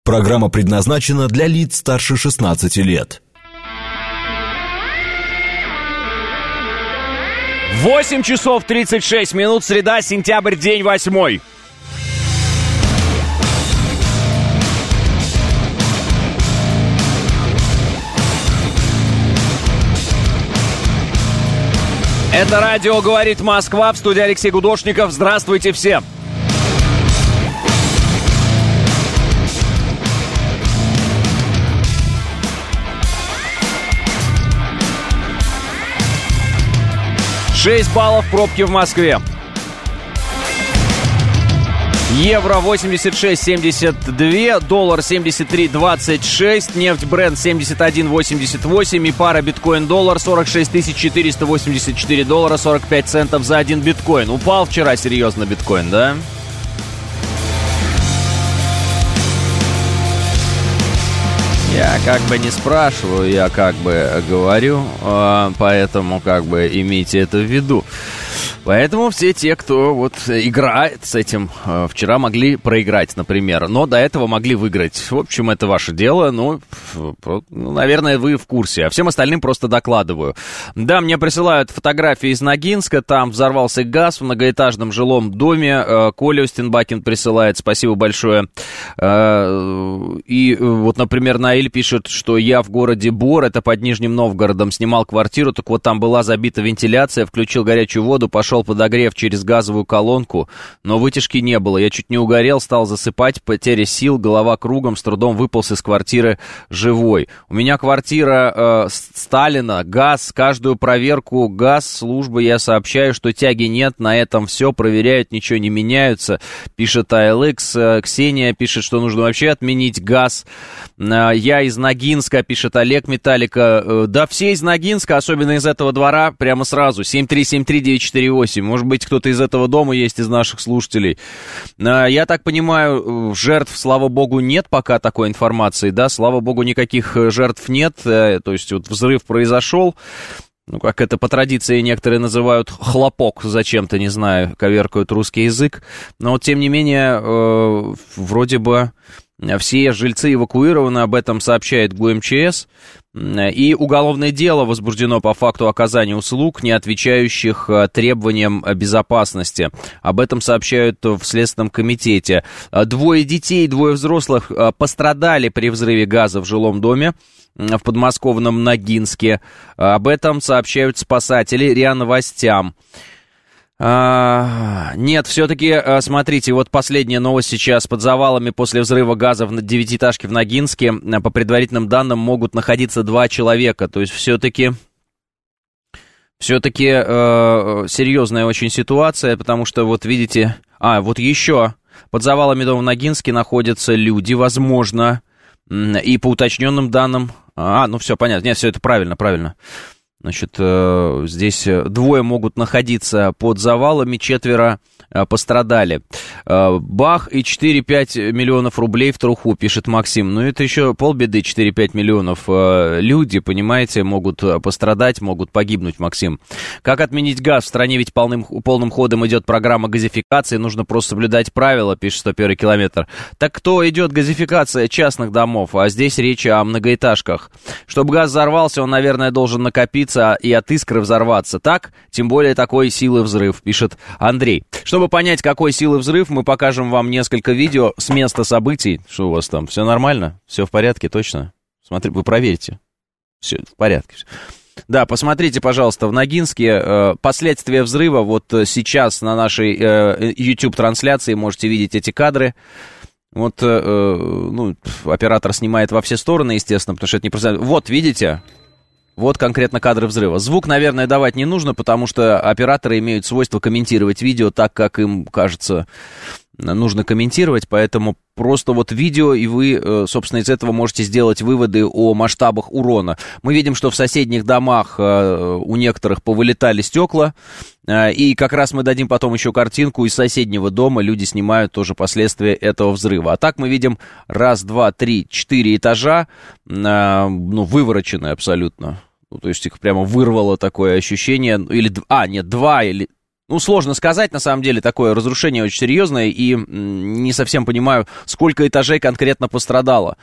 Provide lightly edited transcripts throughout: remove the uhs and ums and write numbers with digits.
Программа предназначена для лиц старше 16 лет. 8 часов 36 минут, среда, сентябрь, день 8. Это радио «Говорит Москва», в студии Алексей Гудошников. Здравствуйте всем! Шесть баллов пробки в Москве. Евро 86,72, доллар 73,26, нефть Brent 71,88 и пара биткоин-доллар 46 484 доллара 45 центов за один биткоин. Упал вчера серьезно биткоин, да? Я как бы не спрашиваю, я как бы говорю, поэтому как бы имейте это в виду. Поэтому все те, кто вот играет с этим, вчера могли проиграть, например, но до этого могли выиграть. В общем, это ваше дело, наверное, вы в курсе. А всем остальным просто докладываю. Да, мне присылают фотографии из Ногинска, там взорвался газ в многоэтажном жилом доме. Коля Устинбакин присылает, спасибо большое. И вот, например, Наиль пишет, что я в городе Бор, это под Нижним Новгородом, снимал квартиру, так вот там была забита вентиляция, включил горячую воду, пошел подогрев через газовую колонку, но вытяжки не было. Я чуть не угорел, стал засыпать, потеря сил, голова кругом, с трудом выполз из квартиры живой. У меня квартира Сталина, газ, каждую проверку газ-службы я сообщаю, что тяги нет, на этом все, проверяют, ничего не меняются, пишет ALX. Ксения пишет, что нужно вообще отменить газ. Я из Ногинска, пишет Олег Металлика. Да все из Ногинска, особенно из этого двора, прямо сразу, 7373948. Может быть, кто-то из этого дома есть, из наших слушателей. Я так понимаю, жертв, слава богу, нет пока такой информации, да, слава богу, никаких жертв нет, то есть вот взрыв произошел, как это по традиции некоторые называют хлопок, зачем-то, не знаю, коверкают русский язык, но вот, тем не менее, вроде бы все жильцы эвакуированы, об этом сообщает ГУМЧС, и уголовное дело возбуждено по факту оказания услуг, не отвечающих требованиям безопасности. Об этом сообщают в Следственном комитете. 2 детей, 2 взрослых пострадали при взрыве газа в жилом доме в подмосковном Ногинске. Об этом сообщают спасатели РИА Новостям. Нет, все-таки, смотрите, вот последняя новость сейчас. Под завалами после взрыва газа в 9-этажке в Ногинске, по предварительным данным, могут находиться 2 человека. То есть все-таки серьезная очень ситуация, потому что вот видите... вот еще под завалами дома в Ногинске находятся люди, возможно, и по уточненным данным... все понятно, нет, все это правильно. Значит, здесь 2 могут находиться под завалами, 4 пострадали. Бах, и 4-5 миллионов рублей в труху, пишет Максим. Это еще полбеды, 4-5 миллионов. Люди, понимаете, могут пострадать, могут погибнуть, Максим. Как отменить газ? В стране ведь полным ходом идет программа газификации, нужно просто соблюдать правила, пишет 101 километр. Так кто идет газификация частных домов? А здесь речь о многоэтажках. Чтобы газ взорвался, он, наверное, должен накопиться и от искры взорваться. Так? Тем более такой силы взрыв, пишет Андрей. Чтобы понять, какой силы взрыв, мы покажем вам несколько видео с места событий. Что у вас там? Все нормально? Все в порядке, точно? Смотри, вы проверьте. Все в порядке. Да, посмотрите, пожалуйста, в Ногинске последствия взрыва. Вот сейчас на нашей YouTube-трансляции можете видеть эти кадры. Вот, оператор снимает во все стороны, естественно, потому что это не просто... Вот, видите? Вот конкретно кадры взрыва. Звук, наверное, давать не нужно, потому что операторы имеют свойство комментировать видео так, как им кажется нужно комментировать, поэтому просто вот видео, и вы, собственно, из этого можете сделать выводы о масштабах урона. Мы видим, что в соседних домах у некоторых повылетали стекла, и как раз мы дадим потом еще картинку из соседнего дома, люди снимают тоже последствия этого взрыва. А так мы видим 1, 2, 3, 4 этажа, вывороченные абсолютно. То есть их прямо вырвало такое ощущение, или, 2, или... Ну, сложно сказать, на самом деле, такое разрушение очень серьезное, и не совсем понимаю, сколько этажей конкретно пострадало.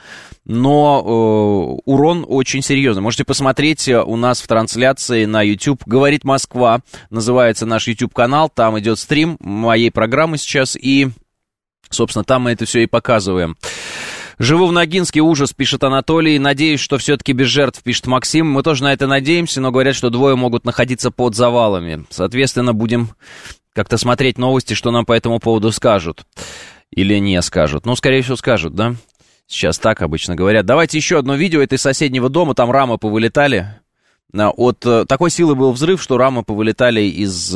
Но урон очень серьезный. Можете посмотреть у нас в трансляции на YouTube. «Говорит Москва» называется наш YouTube-канал, там идет стрим моей программы сейчас, и, собственно, там мы это все и показываем. «Живу в Ногинске, ужас», пишет Анатолий. «Надеюсь, что все-таки без жертв», пишет Максим. Мы тоже на это надеемся, но говорят, что двое могут находиться под завалами. Соответственно, будем как-то смотреть новости, что нам по этому поводу скажут. Или не скажут. Ну, скорее всего, скажут, да? Сейчас так обычно говорят. Давайте еще одно видео. Это из соседнего дома, там рамы повылетали. От такой силы был взрыв, что рамы повылетали из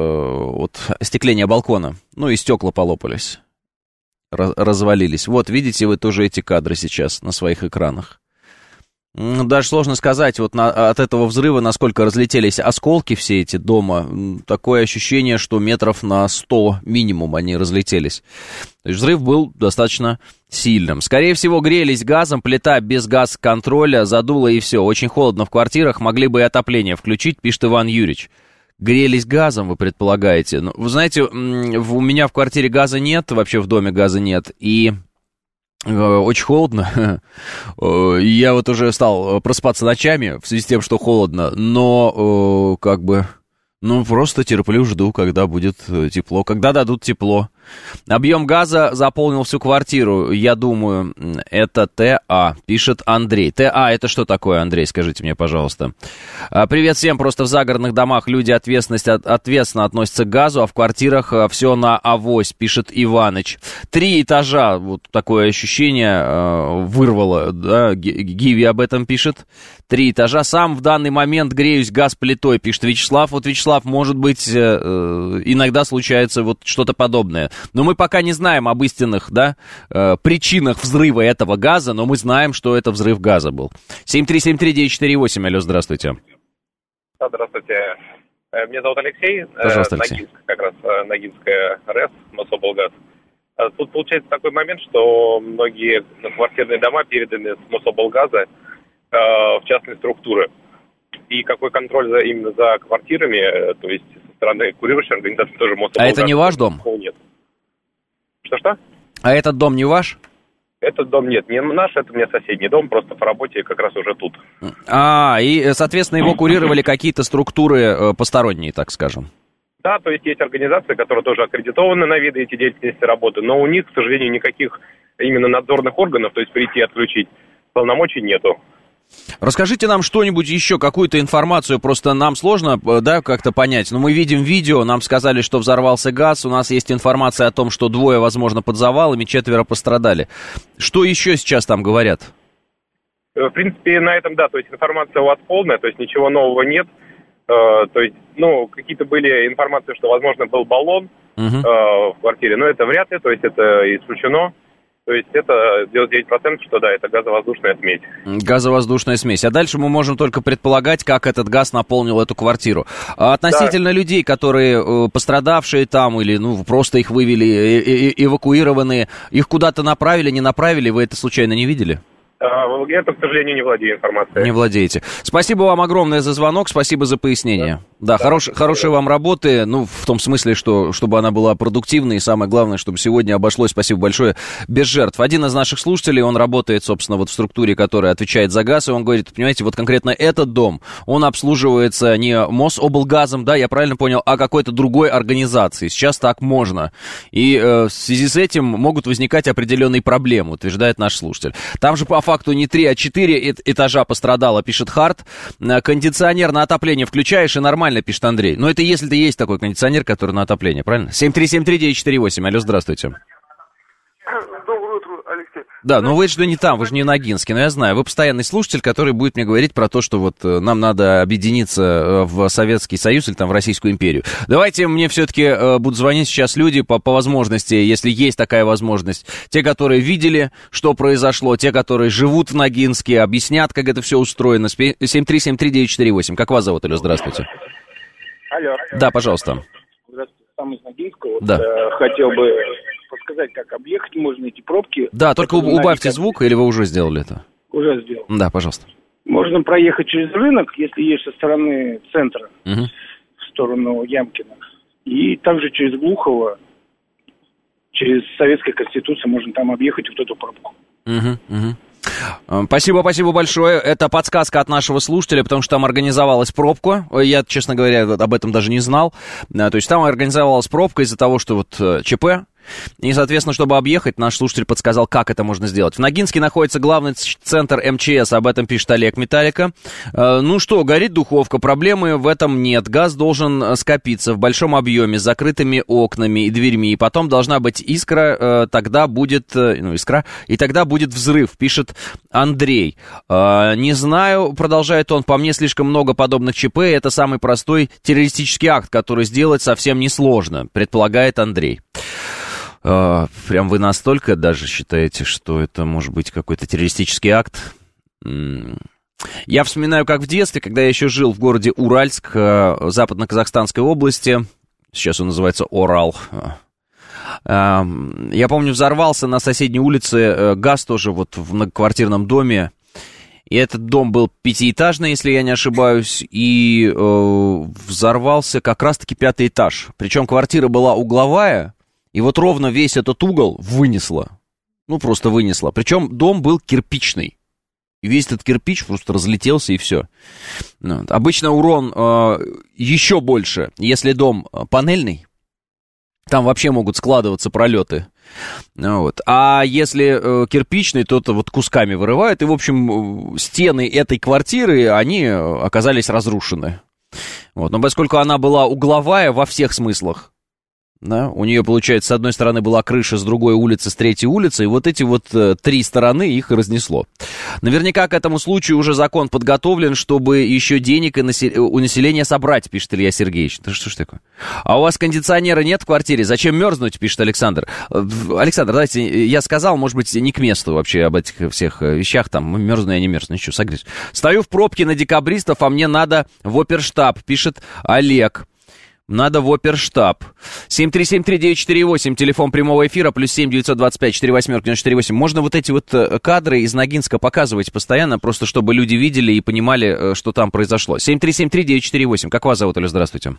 от остекления балкона. Ну, и стекла полопались. Развалились. Вот, видите вы тоже эти кадры сейчас на своих экранах. Даже сложно сказать, вот от этого взрыва, насколько разлетелись осколки все эти дома. Такое ощущение, что метров на 100 минимум они разлетелись. То есть взрыв был достаточно сильным. Скорее всего, грелись газом, плита без газ-контроля задула и все. Очень холодно в квартирах, могли бы и отопление включить, пишет Иван Юрьевич. Грелись газом, вы предполагаете? Ну, вы знаете, у меня в квартире газа нет, вообще в доме газа нет, и очень холодно. Я вот уже стал просыпаться ночами в связи с тем, что холодно, но как бы... Ну, просто терплю, жду, когда будет тепло, когда дадут тепло. Объем газа заполнил всю квартиру, я думаю, это ТА, пишет Андрей. ТА, это что такое, Андрей, скажите мне, пожалуйста. Привет всем, просто в загородных домах люди ответственно относятся к газу, а в квартирах все на авось, пишет Иваныч. 3 этажа, вот такое ощущение вырвало, да, Гиви об этом пишет. 3 этажа, сам в данный момент греюсь газ-плитой, пишет Вячеслав. Вот, Вячеслав, может быть, иногда случается вот что-то подобное. Но мы пока не знаем об истинных, да, причинах взрыва этого газа, но мы знаем, что это взрыв газа был. 7373948, алло, здравствуйте. Здравствуйте. Меня зовут Алексей. Пожалуйста, Алексей. Ногинск, как раз Ногинская РЭС, Мособлгаз. Тут получается такой момент, что многие квартирные дома переданы с Мособлгаза в частные структуры. И какой контроль именно за квартирами, то есть со стороны курирующей организации тоже Мособлгаз. А это не ваш дом? Нет. Что? А этот дом не ваш? Этот дом нет, не наш, это у меня соседний дом, просто по работе как раз уже тут. И, соответственно, его курировали какие-то структуры посторонние, так скажем. Да, то есть есть организации, которые тоже аккредитованы на виды эти деятельности работы, но у них, к сожалению, никаких именно надзорных органов, то есть прийти и отключить, полномочий нету. Расскажите нам что-нибудь еще, какую-то информацию, просто нам сложно, да, как-то понять. Но мы видим видео, нам сказали, что взорвался газ, у нас есть информация о том, что 2, возможно, под завалами, 4 пострадали. Что еще сейчас там говорят? В принципе, на этом, да, то есть информация у вас полная, то есть ничего нового нет. То есть, какие-то были информации, что, возможно, был баллон в квартире, но это вряд ли, то есть это исключено. То есть это 99%, что да, это газовоздушная смесь. Газовоздушная смесь. А дальше мы можем только предполагать, как этот газ наполнил эту квартиру. А относительно людей, которые пострадавшие там или просто их вывели, эвакуированные, их куда-то направили, не направили, вы это случайно не видели? Я, к сожалению, не владею информацией. Не владеете. Спасибо вам огромное за звонок, спасибо за пояснение. Да, хорошей вам работы, в том смысле, что чтобы она была продуктивной, и самое главное, чтобы сегодня обошлось, спасибо большое, без жертв. Один из наших слушателей, он работает, собственно, вот в структуре, которая отвечает за газ, и он говорит, понимаете, вот конкретно этот дом, он обслуживается не Мособлгазом, да, я правильно понял, а какой-то другой организацией. Сейчас так можно. И в связи с этим могут возникать определенные проблемы, утверждает наш слушатель. Там же по факту не 3, а 4 этажа пострадало, пишет Харт. Кондиционер на отопление включаешь, и нормально, пишет Андрей. Но это если есть такой кондиционер, который на отопление, правильно? 7373948, алло, здравствуйте. Доброе утро, Алексей. Да, но вы же не там, вы же не Ногинске, но я знаю. Вы постоянный слушатель, который будет мне говорить про то, что вот нам надо объединиться в Советский Союз или там в Российскую империю. Давайте мне все-таки будут звонить сейчас люди по возможности, если есть такая возможность. Те, которые видели, что произошло, те, которые живут в Ногинске, объяснят, как это все устроено. 7373948. Как вас зовут, Алло, здравствуйте. Алло. Да, пожалуйста. Здравствуйте, сам из Ногинска. Да. Хотел бы подсказать, как объехать можно эти пробки. Да, только убавьте звук, или вы уже сделали это? Уже сделал. Да, пожалуйста. Можно проехать через рынок, если есть со стороны центра, в сторону Ямкина. И также через Глухово, через Советская Конституция можно там объехать вот эту пробку. Спасибо большое. Это подсказка от нашего слушателя, потому что там организовалась пробка. Я, честно говоря, об этом даже не знал. То есть там организовалась пробка из-за того, что вот ЧП. И, соответственно, чтобы объехать, наш слушатель подсказал, как это можно сделать. В Ногинске находится главный центр МЧС, об этом пишет Олег Металлика. Ну что, горит духовка, проблемы в этом нет. Газ должен скопиться в большом объеме, с закрытыми окнами и дверьми. И потом должна быть искра, тогда будет, искра, и тогда будет взрыв, пишет Андрей. Не знаю, продолжает он, по мне слишком много подобных ЧП. Это самый простой террористический акт, который сделать совсем несложно, предполагает Андрей. Прям вы настолько даже считаете, что это может быть какой-то террористический акт? Я вспоминаю, как в детстве, когда я еще жил в городе Уральск, Западно-Казахстанской области, сейчас он называется Орал. Я помню, взорвался на соседней улице газ тоже вот в многоквартирном доме. И этот дом был пятиэтажный, если я не ошибаюсь, и взорвался как раз-таки 5-й этаж. Причем квартира была угловая. И вот ровно весь этот угол вынесло. Ну, просто вынесло. Причем дом был кирпичный. И весь этот кирпич просто разлетелся, и все. Вот. Обычно урон еще больше, если дом панельный. Там вообще могут складываться пролеты. Вот. А если кирпичный, то это вот кусками вырывают. И, в общем, стены этой квартиры, они оказались разрушены. Вот. Но поскольку она была угловая во всех смыслах, да, у нее, получается, с одной стороны была крыша, с другой улицы, с третьей улицы, и вот эти вот 3 стороны их разнесло. Наверняка к этому случаю уже закон подготовлен, чтобы еще денег у населения собрать, пишет Илья Сергеевич. Да что ж такое? А у вас кондиционера нет в квартире? Зачем мерзнуть, пишет Александр. Александр, давайте, я сказал, может быть, не к месту вообще об этих всех вещах, там, мерзну я не мерзну, ничего, согреюсь. Стою в пробке на декабристов, а мне надо в оперштаб, пишет Олег. Надо в оперштаб. 7373948, телефон прямого эфира, плюс 7 925 48 98. Можно вот эти вот кадры из Ногинска показывать постоянно, просто чтобы люди видели и понимали, что там произошло. 7373948. Как вас зовут, Оля? Здравствуйте.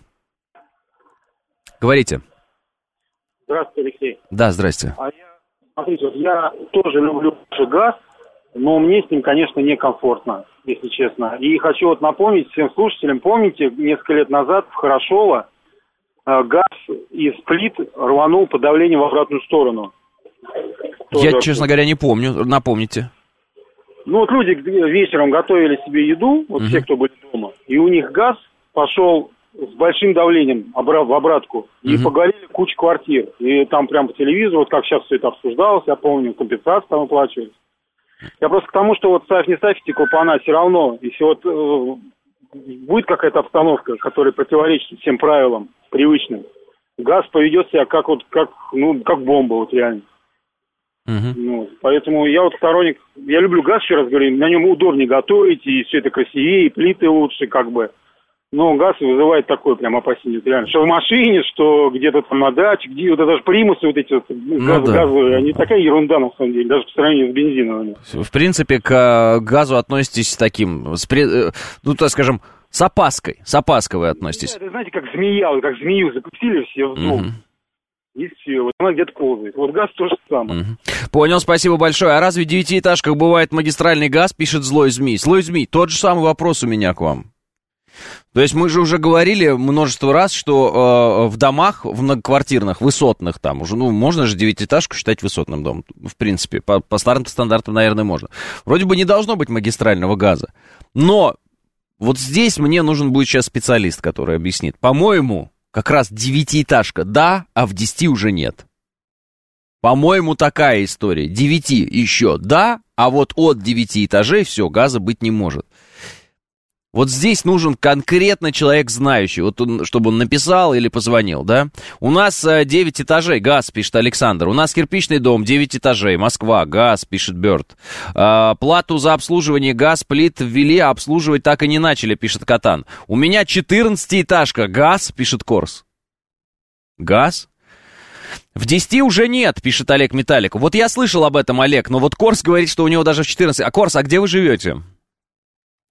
Говорите. Здравствуйте, Алексей. Да, здрасте. Смотрите, вот я тоже люблю газ, но мне с ним, конечно, некомфортно, если честно. И хочу вот напомнить всем слушателям, помните, несколько лет назад в Хорошово газ из плит рванул по давлению в обратную сторону. Я, честно говоря, не помню. Напомните. Ну, вот люди вечером готовили себе еду, вот все, кто были дома, и у них газ пошел с большим давлением в обратку, и погорели кучу квартир. И там прям по телевизору, вот как сейчас все это обсуждалось, я помню, компенсации там оплачивались. Я просто к тому, что вот ставь не ставьте клапана, все равно, если вот будет какая-то обстановка, которая противоречит всем правилам привычным, газ поведет себя как бомба, вот реально. Ну, поэтому я вот сторонник, я люблю газ, еще раз говорю, на нем удобнее готовить, и все это красивее, и плиты лучше, как бы. Но газ вызывает такое прям опасение, реально. Что в машине, что где-то там на даче, где вот даже примусы вот эти вот газовые, они такая ерунда на самом деле, даже по сравнению с бензиновыми. В принципе, к газу относитесь таким, ну, так скажем, с опаской вы относитесь. Это, знаете, как змея, как змею запустили все в дом. И все, вот она где-то ползает. Вот газ то же самое. Понял, спасибо большое. А разве в 9-этажках бывает магистральный газ, пишет Злой Змей? Злой Змей, тот же самый вопрос у меня к вам. То есть мы же уже говорили множество раз, что в домах, в многоквартирных, высотных там уже, ну, можно же 9-этажку считать высотным домом. В принципе, по старым стандартам, наверное, можно. Вроде бы не должно быть магистрального газа. Но вот здесь мне нужен будет сейчас специалист, который объяснит. По-моему, как раз 9-этажка да, а в 10 уже нет. По-моему, такая история. 9 еще да, а вот от 9 этажей все, газа быть не может. Вот здесь нужен конкретно человек знающий, вот он, чтобы он написал или позвонил, да? У нас 9 этажей, газ, пишет Александр. У нас кирпичный дом, 9 этажей, Москва, газ, пишет Бёрд. Плату за обслуживание газ, плит ввели, а обслуживать так и не начали, пишет Катан. У меня 14-этажка, газ, пишет Корс. Газ? В 10 уже нет, пишет Олег Металлик. Вот я слышал об этом, Олег, но вот Корс говорит, что у него даже в 14. А Корс, а где вы живете?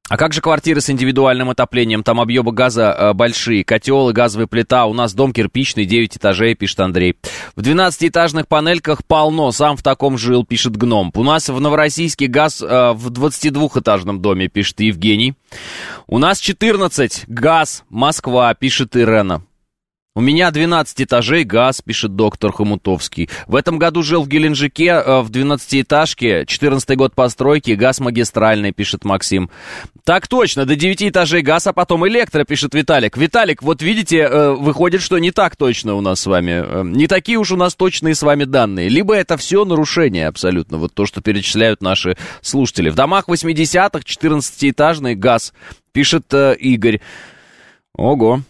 А как же квартиры с индивидуальным отоплением? Там объемы газа большие, котел и газовая плита. У нас дом кирпичный, 9 этажей, пишет Андрей. В 12-этажных панельках полно, сам в таком жил, пишет Гном. У нас в Новороссийске газ в 22-этажном доме, пишет Евгений. У нас 14, газ, Москва, пишет Ирена. У меня 12 этажей, газ, пишет доктор Хомутовский. В этом году жил в Геленджике в 12-этажке, 14-й год постройки, газ магистральный, пишет Максим. Так точно, до 9 этажей газ, а потом электро, пишет Виталик. Виталик, вот видите, выходит, что не так точно у нас с вами. Не такие уж у нас точные с вами данные. Либо это все нарушение абсолютно, вот то, что перечисляют наши слушатели. В домах 80-х 14-этажный газ, пишет Игорь. Ого.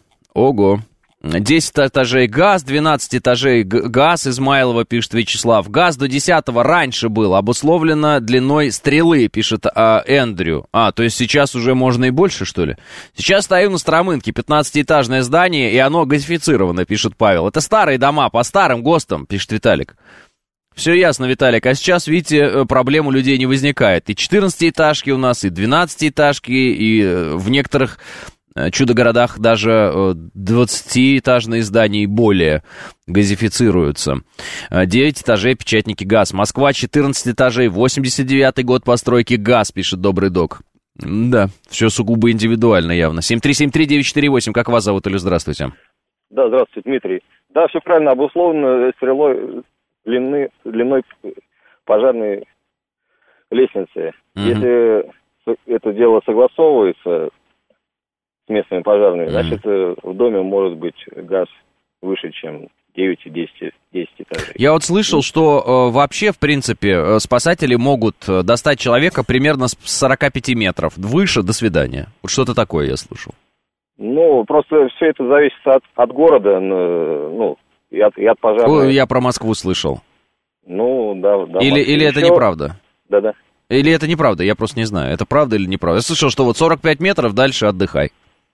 10 этажей газ, 12 этажей газ, Измайлова, пишет Вячеслав. Газ до 10-го раньше был, обусловлено длиной стрелы, пишет Эндрю. То есть сейчас уже можно и больше, что ли? Сейчас стою на Стромынке, 15-этажное здание, и оно газифицировано, пишет Павел. Это старые дома, по старым ГОСТам, пишет Виталик. Все ясно, Виталик, а сейчас, видите, проблем у людей не возникает. И 14-этажки у нас, и 12-этажки, и в некоторых чудо-городах даже 20-этажные здания и более газифицируются. 9 этажей, печатники, газ. Москва, 14 этажей, 89-й год постройки, газ, пишет Добрый Док. Да, все сугубо индивидуально явно. 7373948, как вас зовут, или здравствуйте? Да, здравствуйте, Дмитрий. Да, все правильно обусловлено стрелой длиной пожарной лестницы. Если это дело согласовывается с местными пожарными, значит, в доме может быть газ выше, чем 9 и 10 этажей. Я вот слышал, что вообще, в принципе, спасатели могут достать человека примерно с 45 метров. Выше, до свидания. Вот что-то такое я слышал. Ну, просто все это зависит от города, и от пожарной. Я про Москву слышал. Ну, да. Или это неправда? Да. Или это неправда, я просто не знаю, это правда или неправда. Я слышал, что вот 45 метров, дальше отдыхай.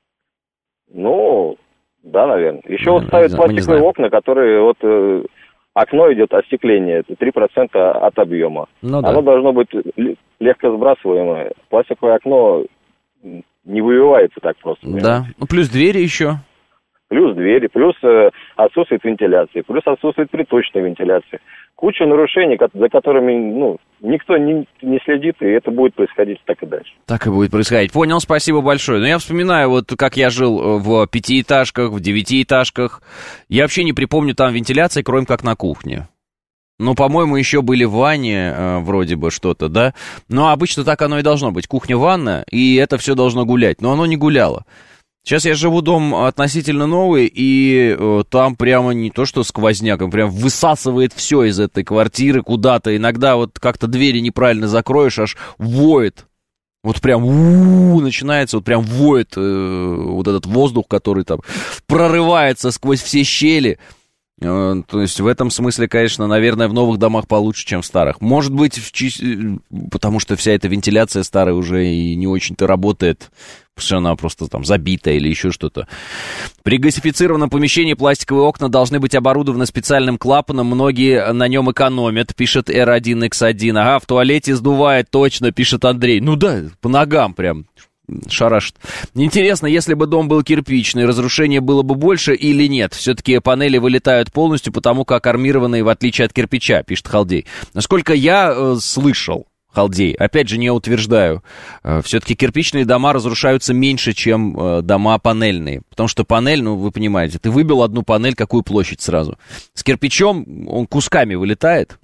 Ну, да, наверное. Еще вот ставят пластиковые окна, которые окно идет остекление, это 3% от объема. Ну, да. Оно должно быть легко сбрасываемое. Пластиковое окно не выбивается так просто. Да, плюс двери еще. Плюс двери, плюс отсутствует вентиляции, плюс отсутствует приточной вентиляции. Куча нарушений, за которыми, никто не следит, и это будет происходить так и дальше. Так и будет происходить. Понял, спасибо большое. Но я вспоминаю, вот как я жил в 5-этажках, в 9-этажках. Я вообще не припомню там вентиляции, кроме как на кухне. По-моему, еще были в ванне вроде бы что-то, да? Но обычно так оно и должно быть. Кухня-ванна, и это все должно гулять. Но оно не гуляло. Сейчас я живу дом относительно новый, и там прямо не то что сквозняком, прям высасывает все из этой квартиры куда-то. Иногда вот как-то двери неправильно закроешь, аж воет. Вот прям начинается, вот прям воет вот этот воздух, который там прорывается сквозь все щели. То есть в этом смысле, конечно, наверное, в новых домах получше, чем в старых. Может быть, потому что вся эта вентиляция старая уже и не очень-то работает, потому что она просто там забита или еще что-то. При газифицированном помещении пластиковые окна должны быть оборудованы специальным клапаном, многие на нем экономят, пишет R1X1. Ага, в туалете сдувает, точно, пишет Андрей. Ну да, по ногам прям шарашит. Интересно, если бы дом был кирпичный, разрушение было бы больше или нет? Все-таки панели вылетают полностью, потому как армированные, в отличие от кирпича, пишет Халдей. Насколько я слышал, Халдей, опять же не утверждаю, все-таки кирпичные дома разрушаются меньше, чем дома панельные. Потому что панель, вы понимаете, ты выбил одну панель, какую площадь сразу? С кирпичом он кусками вылетает.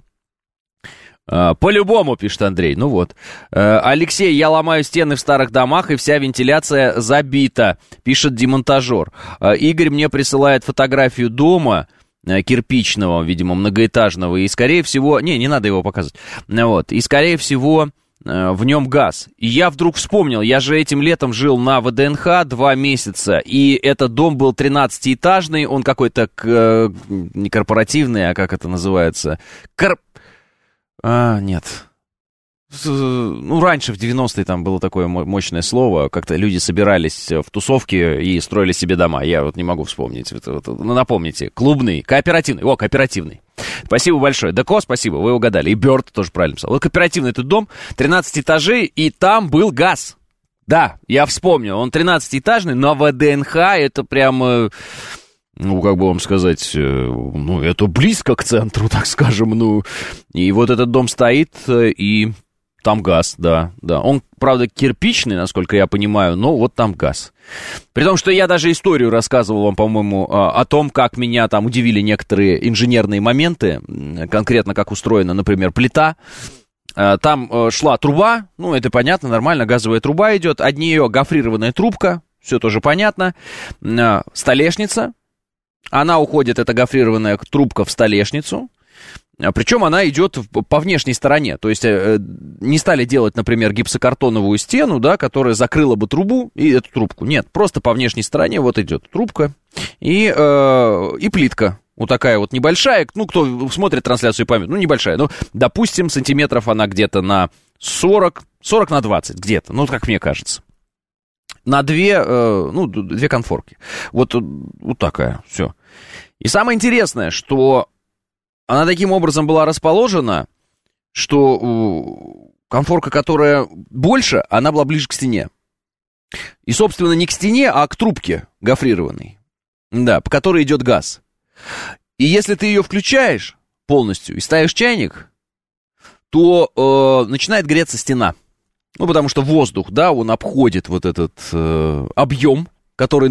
По-любому, пишет Андрей. Ну вот. Алексей, я ломаю стены в старых домах, и вся вентиляция забита, пишет демонтажер. Игорь мне присылает фотографию дома кирпичного, видимо, многоэтажного, и, скорее всего... Не надо его показывать. Вот. И, скорее всего, в нем газ. И я вдруг вспомнил, я же этим летом жил на ВДНХ 2 месяца, и этот дом был 13-этажный, он какой-то не корпоративный, а как это называется? Нет. Раньше, в 90-е, там было такое мощное слово, как-то люди собирались в тусовке и строили себе дома. Я вот не могу вспомнить. Напомните. Клубный, кооперативный. Кооперативный. Спасибо большое. Деко, спасибо, вы угадали. И Бёрд тоже правильно писал. Вот кооперативный этот дом, 13 этажей, и там был газ. Да, я вспомнил, он 13-этажный, но ВДНХ это прям, ну, как бы вам сказать, ну, это близко к центру, так скажем, ну, и вот этот дом стоит, и там газ, да. Он, правда, кирпичный, насколько я понимаю, но вот там газ. При том, что я даже историю рассказывал вам, по-моему, о том, как меня там удивили некоторые инженерные моменты, конкретно как устроена, например, плита. Там шла труба, ну, это понятно, нормально, газовая труба идет, от нее гофрированная трубка, все тоже понятно, столешница, она уходит, эта гофрированная трубка, в столешницу, причем она идет по внешней стороне, то есть не стали делать, например, гипсокартоновую стену, да, которая закрыла бы трубу и эту трубку, нет, просто по внешней стороне вот идет трубка и плитка. Вот такая вот небольшая, ну, кто смотрит трансляцию поймет, ну, небольшая, ну, допустим, сантиметров она где-то на 40 на 20 где-то, ну, как мне кажется. На две конфорки. Вот такая, все. И самое интересное, что она таким образом была расположена, что конфорка, которая больше, она была ближе к стене. И, собственно, не к стене, а к трубке гофрированной, да, по которой идет газ. И если ты ее включаешь полностью и ставишь чайник, то начинает греться стена. Ну, потому что воздух, да, он обходит вот этот объем, который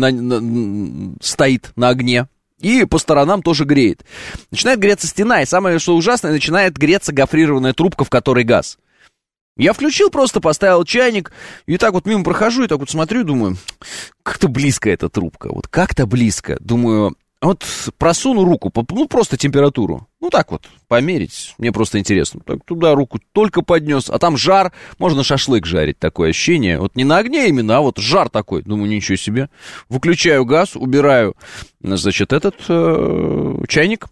стоит на огне, и по сторонам тоже греет. Начинает греться стена, и самое, что ужасное, начинает греться гофрированная трубка, в которой газ. Я включил, просто поставил чайник, и так вот мимо прохожу, и так вот смотрю, думаю, как-то близко эта трубка, вот как-то близко. Думаю, вот просуну руку, ну, просто температуру. Ну, так вот, померить. Мне просто интересно. Так, туда руку только поднес, а там жар. Можно шашлык жарить, такое ощущение. Вот не на огне именно, а вот жар такой. Думаю, ничего себе. Выключаю газ, убираю, значит, этот чайник.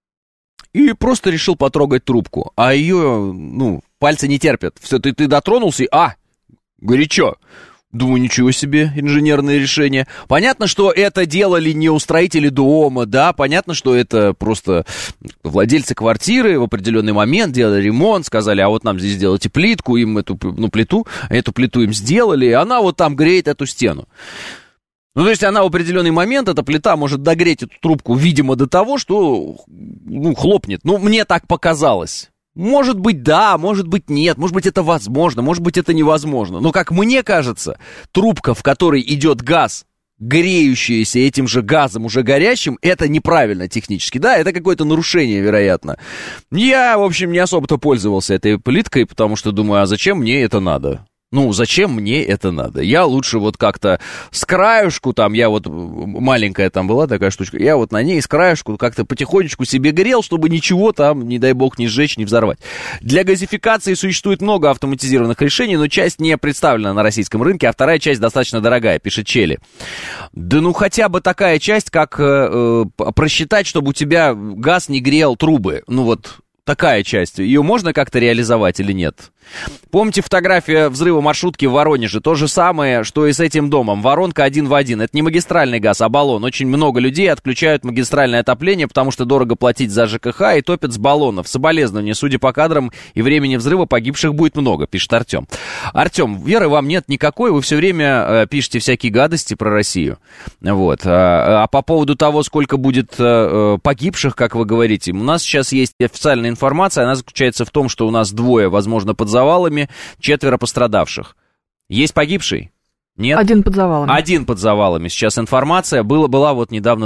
И просто решил потрогать трубку. А ее, ну, пальцы не терпят. Все, ты дотронулся и, горячо. Думаю, ничего себе, инженерное решение. Понятно, что это делали не устроители дома, да, понятно, что это просто владельцы квартиры в определенный момент делали ремонт, сказали, а вот нам здесь сделайте плитку, им эту плиту им сделали, и она вот там греет эту стену. Ну, то есть она в определенный момент, эта плита может догреть эту трубку, видимо, до того, что, ну, хлопнет. Ну, мне так показалось. Может быть, да, может быть, нет, может быть, это возможно, может быть, это невозможно. Но, как мне кажется, трубка, в которой идет газ, греющаяся этим же газом, уже горящим, это неправильно технически. Да, это какое-то нарушение, вероятно. Я, в общем, не особо-то пользовался этой плиткой, потому что думаю, а зачем мне это надо? Ну, зачем мне это надо? Я лучше вот как-то с краешку, там, я вот, маленькая там была такая штучка, я вот на ней с краешку как-то потихонечку себе грел, чтобы ничего там, не дай бог, не сжечь, не взорвать. Для газификации существует много автоматизированных решений, но часть не представлена на российском рынке, а вторая часть достаточно дорогая, пишет Чели. Да ну хотя бы такая часть, как просчитать, чтобы у тебя газ не грел трубы, ну вот... Такая часть. Ее можно как-то реализовать или нет? Помните фотография взрыва маршрутки в Воронеже? То же самое, что и с этим домом. Воронка один в один. Это не магистральный газ, а баллон. Очень много людей отключают магистральное отопление, потому что дорого платить за ЖКХ и топят с баллонов. Соболезнования. Судя по кадрам и времени взрыва, погибших будет много, пишет Артем. Артем, веры вам нет никакой. Вы все время пишете всякие гадости про Россию. Вот. А по поводу того, сколько будет погибших, как вы говорите, у нас сейчас есть официальная информация, она заключается в том, что у нас 2, возможно, под завалами, 4 пострадавших. Есть погибший? Нет? 1 под завалами. 1 под завалами. Сейчас информация. Была вот недавно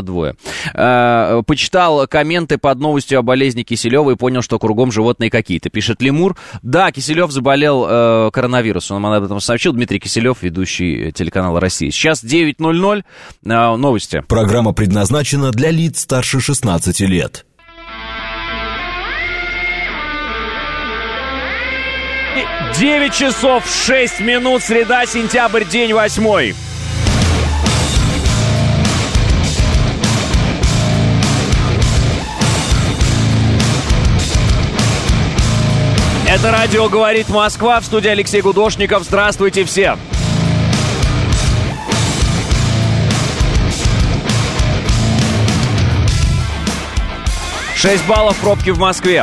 2. Почитал комменты под новостью о болезни Киселева и понял, что кругом животные какие-то. Пишет Лемур. Да, Киселев заболел коронавирусом. Он об этом сообщил. Дмитрий Киселев, ведущий телеканала «Россия». Сейчас 9:00. Новости. Программа предназначена для лиц старше 16 лет. 9 часов 6 минут, среда, сентябрь, день 8. Это радио «Говорит Москва», в студии Алексей Гудошников. Здравствуйте все. Шесть баллов пробки в Москве.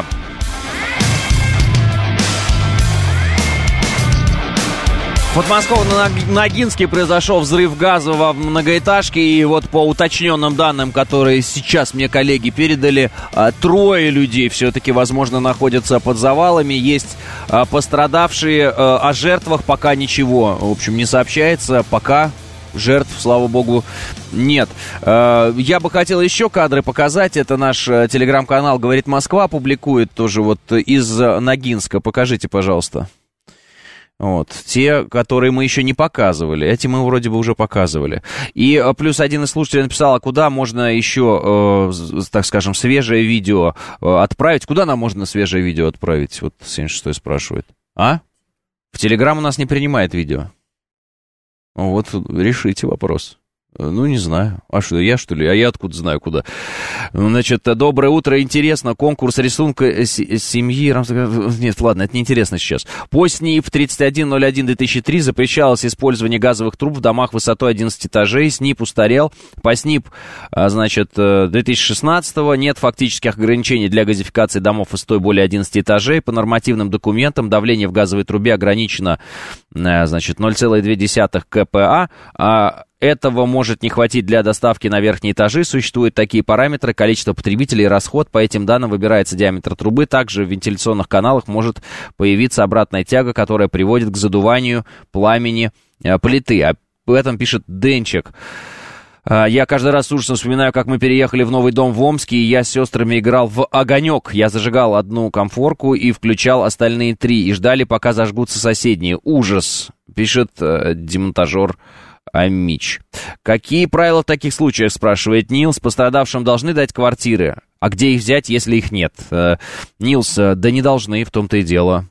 В Подмосковном-Ногинске произошел взрыв газа во многоэтажке, и вот по уточненным данным, которые сейчас мне коллеги передали, 3 людей все-таки, возможно, находятся под завалами. Есть пострадавшие, о жертвах пока ничего, в общем, не сообщается, пока жертв, слава богу, нет. Я бы хотел еще кадры показать, это наш телеграм-канал «Говорит Москва» публикует тоже вот из Ногинска, покажите, пожалуйста. Вот, те, которые мы еще не показывали, эти мы вроде бы уже показывали. И плюс один из слушателей написал, а куда можно еще, так скажем, свежее видео отправить? Куда нам можно свежее видео отправить? Вот 76-й спрашивает. А? В Телеграм у нас не принимает видео. Вот, решите вопрос. Ну, не знаю. А что, я, что ли? А я откуда знаю, куда? Значит, доброе утро. Интересно, конкурс рисунка семьи... Нет, ладно, это неинтересно сейчас. По СНИП 3101-2003 запрещалось использование газовых труб в домах высотой 11 этажей. СНИП устарел. По СНИП, значит, 2016-го нет фактических ограничений для газификации домов высотой более 11 этажей. По нормативным документам давление в газовой трубе ограничено, значит, 0,2 КПА, этого может не хватить для доставки на верхние этажи. Существуют такие параметры: количество потребителей и расход. По этим данным выбирается диаметр трубы. Также в вентиляционных каналах может появиться обратная тяга, которая приводит к задуванию пламени плиты. Об этом пишет Денчик. Я каждый раз с ужасом вспоминаю, как мы переехали в новый дом в Омске, и я с сестрами играл в огонек. Я зажигал одну комфорку и включал остальные 3, и ждали, пока зажгутся соседние. Ужас, пишет демонтажер Амич. Какие правила в таких случаях, спрашивает Нилс. Пострадавшим должны дать квартиры. А где их взять, если их нет? Нилс, да не должны, в том-то и дело.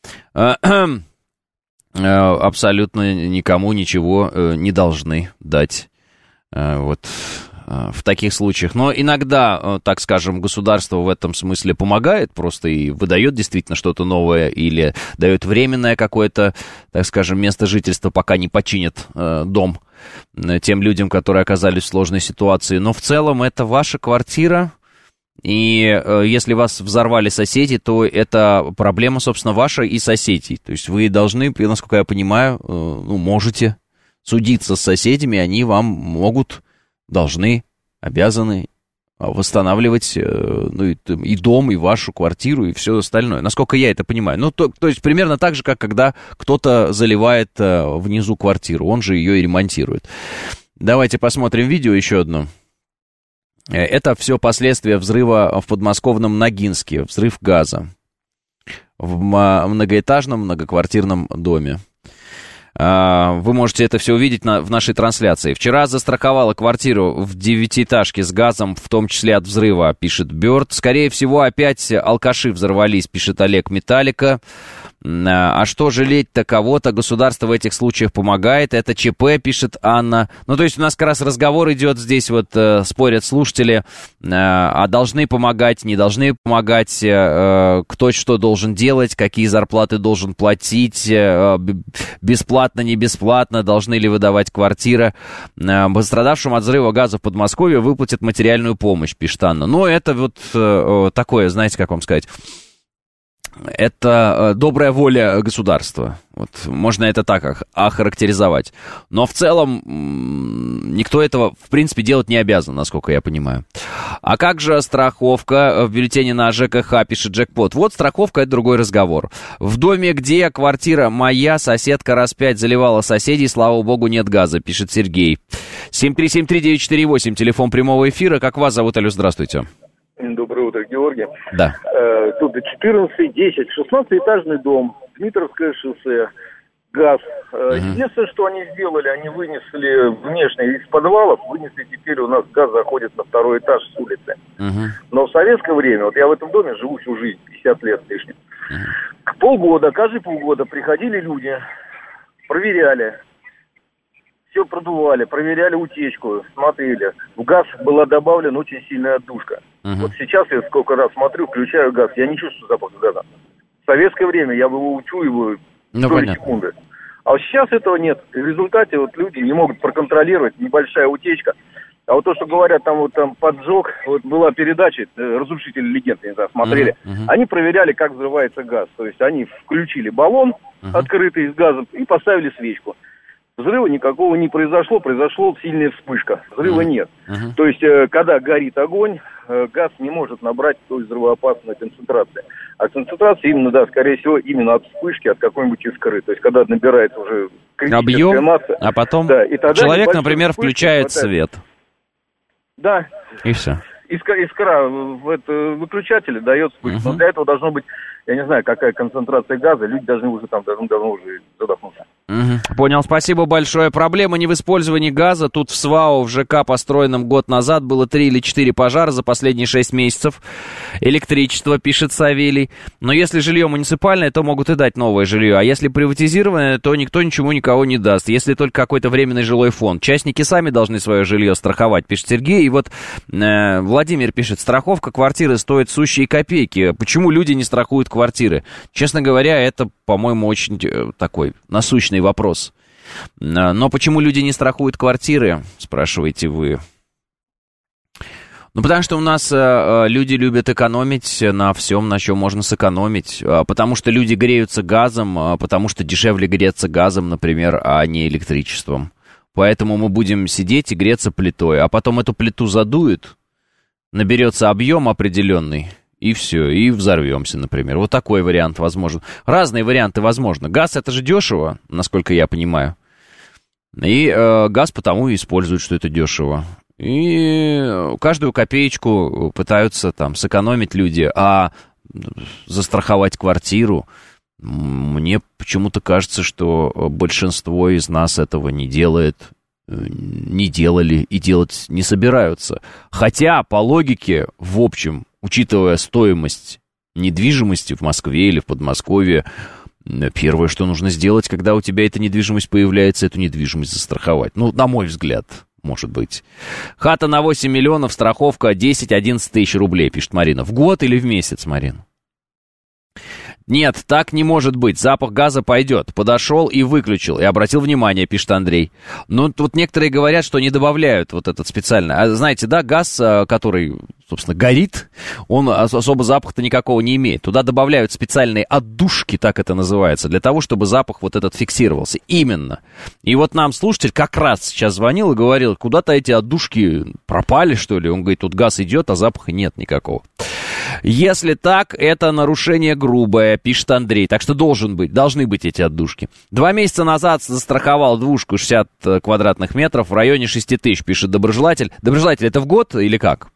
Абсолютно никому ничего не должны дать. Вот в таких случаях. Но иногда, так скажем, государство в этом смысле помогает просто и выдает действительно что-то новое или дает временное какое-то, так скажем, место жительства, пока не починят дом тем людям, которые оказались в сложной ситуации. Но в целом это ваша квартира, и если вас взорвали соседи, то это проблема, собственно, ваша и соседей. То есть вы должны, насколько я понимаю, можете судиться с соседями, они вам могут, должны, обязаны восстанавливать и дом, и вашу квартиру, и все остальное. Насколько я это понимаю. Ну, то есть примерно так же, как когда кто-то заливает внизу квартиру, он же ее и ремонтирует. Давайте посмотрим видео еще одно. Это все последствия взрыва в подмосковном Ногинске, взрыв газа в многоэтажном многоквартирном доме. Вы можете это все увидеть в нашей трансляции. Вчера застраховала квартиру в 9-этажке с газом, в том числе от взрыва, пишет Бёрд. Скорее всего, опять алкаши взорвались, пишет Олег Металлика. А что жалеть-то кого-то? Государство в этих случаях помогает. Это ЧП, пишет Анна. Ну, то есть у нас как раз разговор идет здесь, вот спорят слушатели, а должны помогать, не должны помогать, кто что должен делать, какие зарплаты должен платить, бесплатно, не бесплатно, должны ли выдавать квартиры. Пострадавшим от взрыва газа в Подмосковье выплатят материальную помощь, пишет Анна. Ну, это вот такое, знаете, как вам сказать... Это добрая воля государства. Вот, можно это так охарактеризовать. Но в целом никто этого, в принципе, делать не обязан, насколько я понимаю. А как же страховка? В бюллетене на ЖКХ пишет Джекпот. Вот страховка — это другой разговор. В доме, где квартира моя, соседка раз 5 заливала соседей, слава богу, нет газа, пишет Сергей. 7373948, телефон прямого эфира. Как вас зовут, алло, здравствуйте. Доброе утро, Георгий. Да. Тут 14, 10, 16-этажный дом, Дмитровское шоссе, газ. Единственное, что они сделали, они вынесли внешне из подвалов, вынесли теперь у нас газ заходит на 2-й этаж с улицы. Но в советское время, вот я в этом доме живу всю жизнь, 50 лет лишним. Каждые полгода приходили люди, проверяли. Все продували, проверяли утечку, смотрели. В газ была добавлена очень сильная отдушка. Вот сейчас я сколько раз смотрю, включаю газ, я не чувствую запах газа. В советское время я бы его учуял доли секунды. А вот сейчас этого нет. И в результате вот люди не могут проконтролировать, небольшая утечка. А вот то, что говорят, там вот там поджог, вот была передача «Разрушители легенд», не знаю, смотрели, они проверяли, как взрывается газ. То есть они включили баллон открытый с газом и поставили свечку. Взрыва никакого не произошло, произошла сильная вспышка. Взрыва нет. То есть, когда горит огонь, газ не может набрать той взрывоопасной концентрации. А концентрация именно, да, скорее всего, именно от вспышки, от какой-нибудь искры. То есть, когда набирается уже критическая объем, масса. А потом да, и человек, например, включает свет. Да. И все. Искра в выключателе дает вспышку. Но для этого должно быть, я не знаю, какая концентрация газа, люди должны уже там давно уже задохнуться. Понял, спасибо большое. Проблема не в использовании газа. Тут в СВАО, в ЖК, построенном год назад, было 3 или 4 пожара за последние 6 месяцев. Электричество, пишет Савелий. Но если жилье муниципальное, то могут и дать новое жилье. А если приватизированное, то никто ничему никого не даст. Если только какой-то временный жилой фонд. Частники сами должны свое жилье страховать, пишет Сергей. И вот Владимир пишет, страховка квартиры стоит сущие копейки. Почему люди не страхуют квартиры? Честно говоря, это, по-моему, очень такой насущный вопрос. Но почему люди не страхуют квартиры, спрашиваете вы? Ну, потому что у нас люди любят экономить на всем, на чем можно сэкономить. Потому что люди греются газом, потому что дешевле греться газом, например, а не электричеством. Поэтому мы будем сидеть и греться плитой. А потом эту плиту задует, наберется объем определенный, и все, и взорвемся, например. Вот такой вариант возможен. Разные варианты возможны. Газ — это же дешево, насколько я понимаю. И газ потому и используют, что это дешево. И каждую копеечку пытаются там сэкономить люди, а застраховать квартиру, мне почему-то кажется, что большинство из нас этого не делает, не делали и делать не собираются. Хотя, по логике, в общем, учитывая стоимость недвижимости в Москве или в Подмосковье, первое, что нужно сделать, когда у тебя эта недвижимость появляется, эту недвижимость застраховать. Ну, на мой взгляд, может быть. Хата на 8 миллионов, страховка 10-11 тысяч рублей, пишет Марина. В год или в месяц, Марина? Нет, так не может быть. Запах газа пойдет. Подошел и выключил. И обратил внимание, пишет Андрей. Но тут некоторые говорят, что не добавляют вот этот специально. А знаете, да, газ, который, собственно, горит, он особо запаха-то никакого не имеет. Туда добавляют специальные отдушки, так это называется, для того, чтобы запах вот этот фиксировался. Именно. И вот нам слушатель как раз сейчас звонил и говорил, куда-то эти отдушки пропали, что ли? Он говорит, тут газ идет, а запаха нет никакого. Если так, это нарушение грубое, пишет Андрей. Так что должны быть эти отдушки. 2 месяца назад застраховал двушку 60 квадратных метров в районе 6 тысяч, пишет доброжелатель. Доброжелатель, это в год или как?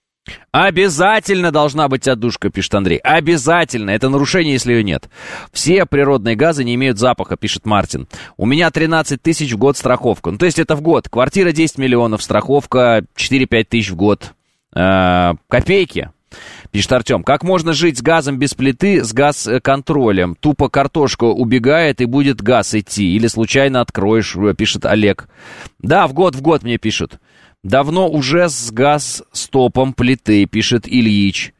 Обязательно должна быть отдушка, пишет Андрей. Обязательно. Это нарушение, если ее нет. Все природные газы не имеют запаха, пишет Мартин. У меня 13 тысяч в год страховка. Ну, то есть это в год. Квартира 10 миллионов, страховка 4-5 тысяч в год. Копейки. Пишет Артем, как можно жить с газом без плиты, с газ-контролем? Тупо картошка убегает и будет газ идти. Или случайно откроешь, пишет Олег. Да, в год мне пишут. Давно уже с газ-стопом плиты, пишет Ильич.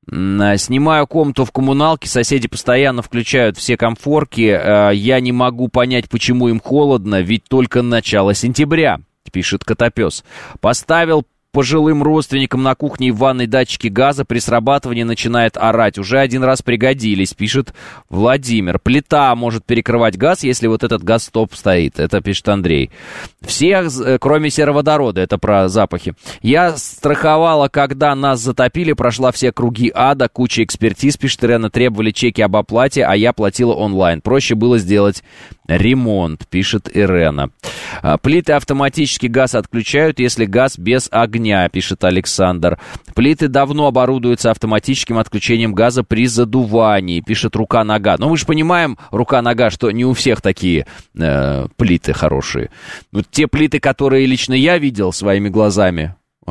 Снимаю комнату в коммуналке, соседи постоянно включают все комфорки. Я не могу понять, почему им холодно, ведь только начало сентября, пишет Котопес. Поставил пожилым родственникам на кухне и в ванной датчики газа, при срабатывании начинает орать. Уже один раз пригодились, пишет Владимир. Плита может перекрывать газ, если вот этот газ-стоп стоит. Это пишет Андрей. Все, кроме сероводорода, это про запахи. Я страховала, когда нас затопили, прошла все круги ада, куча экспертиз, пишет Ирена, требовали чеки об оплате, а я платила онлайн. Проще было сделать ремонт, пишет Ирена. Плиты автоматически газ отключают, если газ без огня, пишет Александр. Плиты давно оборудуются автоматическим отключением газа при задувании, пишет Рука-Нога. Но мы же понимаем, Рука-Нога, что не у всех такие плиты хорошие. Вот те плиты, которые лично я видел своими глазами,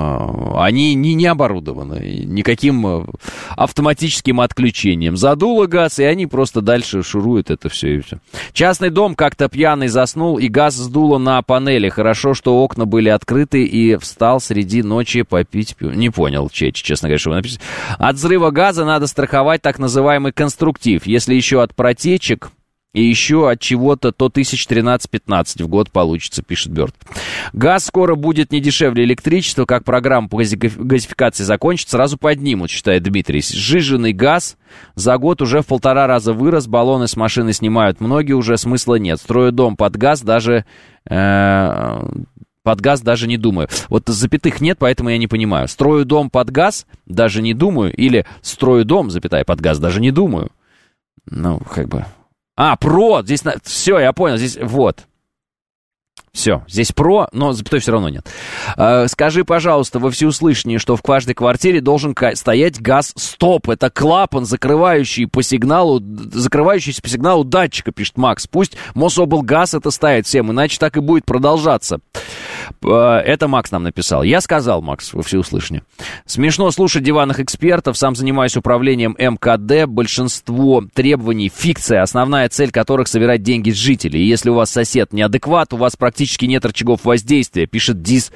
они не оборудованы никаким автоматическим отключением. Задуло газ, и они просто дальше шуруют это все и все. Частный дом, как-то пьяный заснул, и газ сдуло на панели. Хорошо, что окна были открыты, и встал среди ночи попить пиво. Не понял, честно говоря, что вы написали. От взрыва газа надо страховать так называемый конструктив. Если еще от протечек И еще от чего-то то 1013-15 в год получится, пишет Бёрд. Газ скоро будет не дешевле электричества. Как программа по газификации закончится, сразу поднимут, считает Дмитрий. Сжиженный газ за год уже в 1,5 раза вырос. Баллоны с машины снимают многие, уже смысла нет. Строю дом под газ даже... Под газ даже не думаю. Вот запятых нет, поэтому я не понимаю. Строю дом под газ, даже не думаю. Или строю дом, запятая, под газ, даже не думаю. Ну, как бы... про, здесь, все, я понял, здесь, вот. Все, здесь про, но запятой все равно нет. Скажи, пожалуйста, во всеуслышание, что в каждой квартире должен стоять газ-стоп. Это клапан, закрывающийся по сигналу датчика, пишет Макс. Пусть Мособлгаз это ставит всем, иначе так и будет продолжаться. Это Макс нам написал. Я сказал, Макс, во всеуслышание. Смешно слушать диванных экспертов. Сам занимаюсь управлением МКД. Большинство требований фикция, основная цель которых собирать деньги с жителей. И если у вас сосед неадекват, у вас практически нет рычагов воздействия, пишет Денис.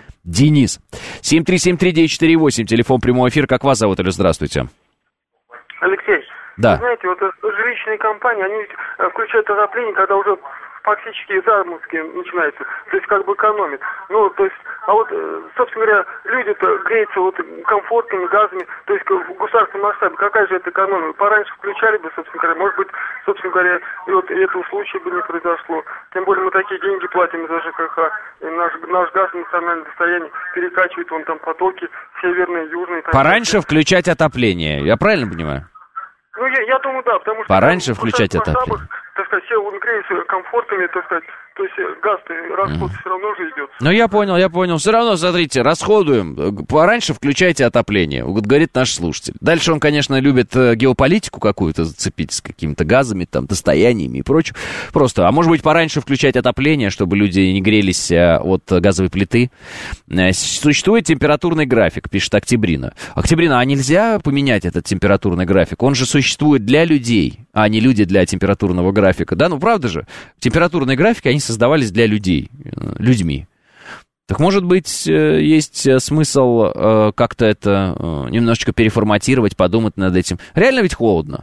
7373948, телефон прямого эфира. Как вас зовут, Алло, здравствуйте. Алексей, да. Вы знаете, вот жилищные компании, они включают отопление, когда уже фактически заморозки начинаются, то есть как бы экономят. Ну, то есть, а вот, собственно говоря, люди-то греются вот комфортными, газами, то есть в государственном масштабе. Какая же это экономия? Пораньше включали бы, собственно говоря, может быть, собственно говоря, и вот этого случая бы не произошло. Тем более мы такие деньги платим за ЖКХ, и наш газ в национальном достоянии перекачивает вон там потоки северные, южные. Пораньше включать отопление, я правильно понимаю? Ну, я думаю, да, потому что... Пораньше включать отопление. Так сказать, все греются комфортами, так сказать, то есть газ-то, расход все равно же идет. Ну, я понял. Все равно, смотрите, расходуем. Пораньше включайте отопление, вот говорит наш слушатель. Дальше он, конечно, любит геополитику какую-то зацепить с какими-то газами, там, достояниями и прочим. Просто, а может быть, пораньше включать отопление, чтобы люди не грелись от газовой плиты. Существует температурный график, пишет Октябрина. Октябрина, а нельзя поменять этот температурный график? Он же существует для людей, а не люди для температурного графика. Да, ну правда же, температурные графики, они создавались для людей, людьми. Так может быть, есть смысл как-то это немножечко переформатировать, подумать над этим. Реально ведь холодно.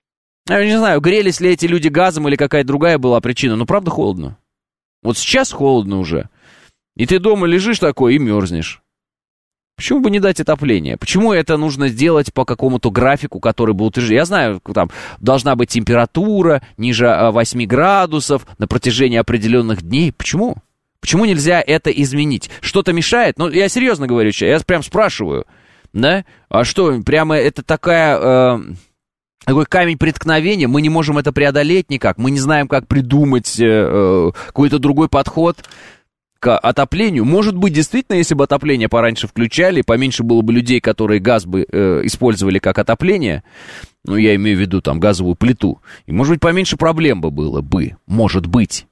Я не знаю, грелись ли эти люди газом или какая-то другая была причина, но правда холодно. Вот сейчас холодно уже. И ты дома лежишь такой и мерзнешь. Почему бы не дать отопление? Почему это нужно сделать по какому-то графику, который был утвержден? Я знаю, там должна быть температура ниже 8 градусов на протяжении определенных дней. Почему? Почему нельзя это изменить? Что-то мешает? Ну, я серьезно говорю, я прям спрашиваю. Да? А что, прямо это такой камень преткновения? Мы не можем это преодолеть никак. Мы не знаем, как придумать какой-то другой подход к отоплению. Может быть, действительно, если бы отопление пораньше включали, поменьше было бы людей, которые газ бы использовали как отопление, ну, я имею в виду там газовую плиту, и, может быть, поменьше проблем бы было бы, может быть.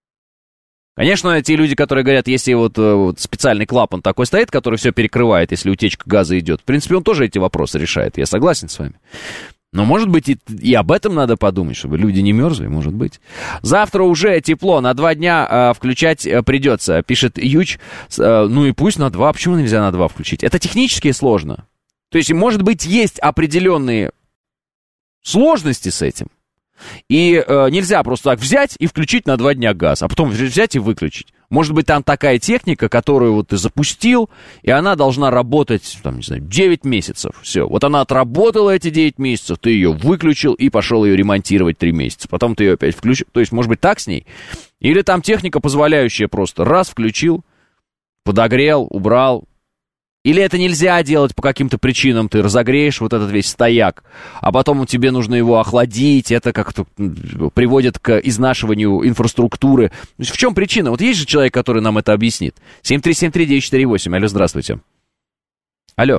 Конечно, те люди, которые говорят, если вот специальный клапан такой стоит, который все перекрывает, если утечка газа идет, в принципе, он тоже эти вопросы решает, я согласен с вами. Но, может быть, и об этом надо подумать, чтобы люди не мерзли, может быть. Завтра уже тепло, на 2 дня включать придется, пишет Юч. Ну и пусть на 2, почему нельзя на 2 включить? Это технически сложно. То есть, может быть, есть определенные сложности с этим. И нельзя просто так взять и включить на 2 дня газ, а потом взять и выключить. Может быть, там такая техника, которую вот ты запустил, и она должна работать, там, не знаю, 9 месяцев. Все, вот она отработала эти 9 месяцев, ты ее выключил и пошел ее ремонтировать 3 месяца. Потом ты ее опять включил. То есть, может быть, так с ней? Или там техника, позволяющая просто раз включил, подогрел, убрал. Или это нельзя делать по каким-то причинам, ты разогреешь вот этот весь стояк, а потом тебе нужно его охладить, это как-то приводит к изнашиванию инфраструктуры. В чем причина? Вот есть же человек, который нам это объяснит. 7373948, алло, здравствуйте. Алло.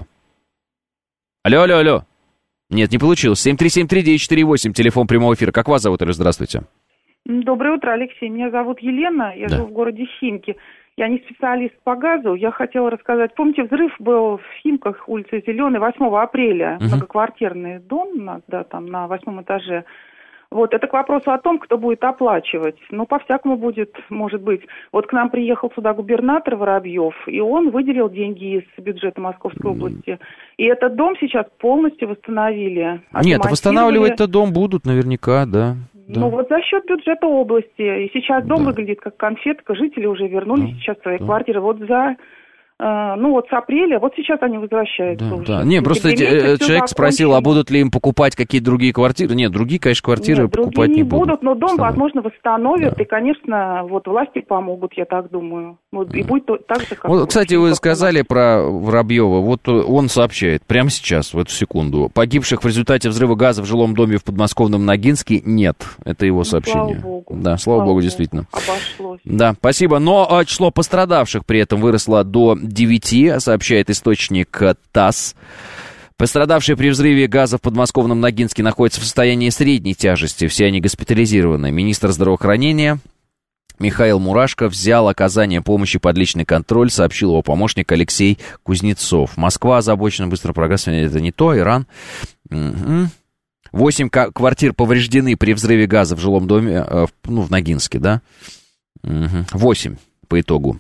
Алло. Нет, не получилось. 7373948, телефон прямого эфира. Как вас зовут, алло, здравствуйте. Доброе утро, Алексей. Меня зовут Елена, я живу в городе Химки. Я не специалист по газу, я хотела рассказать. Помните, взрыв был в Химках, улица Зеленая, 8 апреля, многоквартирный дом у нас, да, там на 8 этаже. Вот, это к вопросу о том, кто будет оплачивать. Ну, по-всякому будет, может быть. Вот к нам приехал сюда губернатор Воробьев, и он выделил деньги из бюджета Московской области. И этот дом сейчас полностью восстановили. Нет, восстанавливать-то дом будут наверняка, да. Ну вот за счет бюджета области. И сейчас дом выглядит как конфетка, жители уже вернулись сейчас в свои квартиры. Вот с апреля, вот сейчас они возвращаются уже. Да. Не, просто человек спросил, а будут ли им покупать какие-то другие квартиры? Нет, другие, конечно, квартиры покупать не будут. Но дом, возможно, восстановят, и, конечно, вот власти помогут, я так думаю. Вот, и будет так же, как... Вот, кстати, вы сказали про Воробьева. Вот он сообщает прямо сейчас, в эту секунду. Погибших в результате взрыва газа в жилом доме в подмосковном Ногинске нет. Это его сообщение. Слава богу. Да, слава богу, действительно. Обошлось. Да, спасибо. Но число пострадавших при этом выросло до 9, сообщает источник ТАСС. Пострадавшие при взрыве газа в подмосковном Ногинске находятся в состоянии средней тяжести. Все они госпитализированы. Министр здравоохранения Михаил Мурашко взял оказание помощи под личный контроль, сообщил его помощник Алексей Кузнецов. Москва озабочена быстрым прогрессом. Это не то, Иран. 8 квартир повреждены при взрыве газа в жилом доме, в Ногинске, да? 8 по итогу.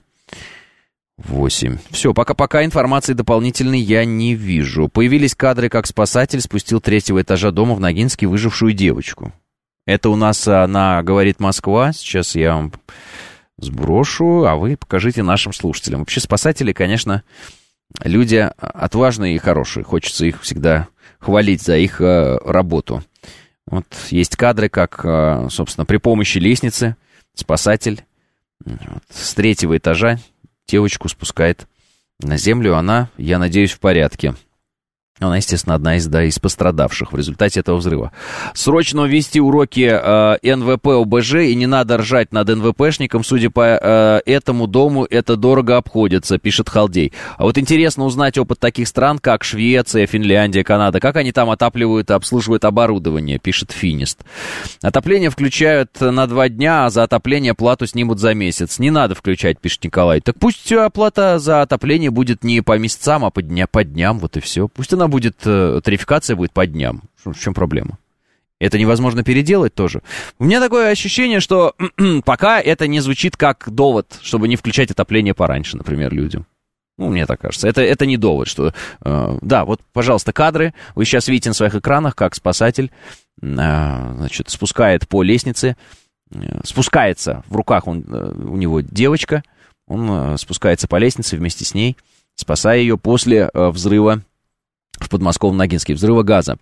8. Все, пока информации дополнительной я не вижу. Появились кадры, как спасатель спустил 3-го этажа дома в Ногинске выжившую девочку. Это у нас она «Говорит Москва». Сейчас я вам сброшу, а вы покажите нашим слушателям. Вообще спасатели, конечно, люди отважные и хорошие. Хочется их всегда хвалить за их работу. Вот есть кадры, как, собственно, при помощи лестницы спасатель с 3-го этажа девочку спускает на землю. Она, я надеюсь, в порядке. Она, естественно, одна из пострадавших в результате этого взрыва. Срочно ввести уроки НВП ОБЖ, и не надо ржать над НВПшником. Судя по этому дому, это дорого обходится, пишет Халдей. А вот интересно узнать опыт таких стран, как Швеция, Финляндия, Канада. Как они там отапливают и обслуживают оборудование, пишет Финист. Отопление включают на 2 дня, а за отопление плату снимут за месяц. Не надо включать, пишет Николай. Так пусть оплата за отопление будет не по месяцам, а по дням, вот и все. Пусть она будет, тарификация будет по дням. В чем проблема? Это невозможно переделать тоже. У меня такое ощущение, что пока это не звучит как довод, чтобы не включать отопление пораньше, например, людям. Ну, мне так кажется. Это не довод, что... да, вот, пожалуйста, кадры. Вы сейчас видите на своих экранах, как спасатель, значит, спускает по лестнице. Спускается, в руках у него девочка. Он спускается по лестнице вместе с ней, спасая ее после взрыва в подмосковном Ногинске, взрыва газа.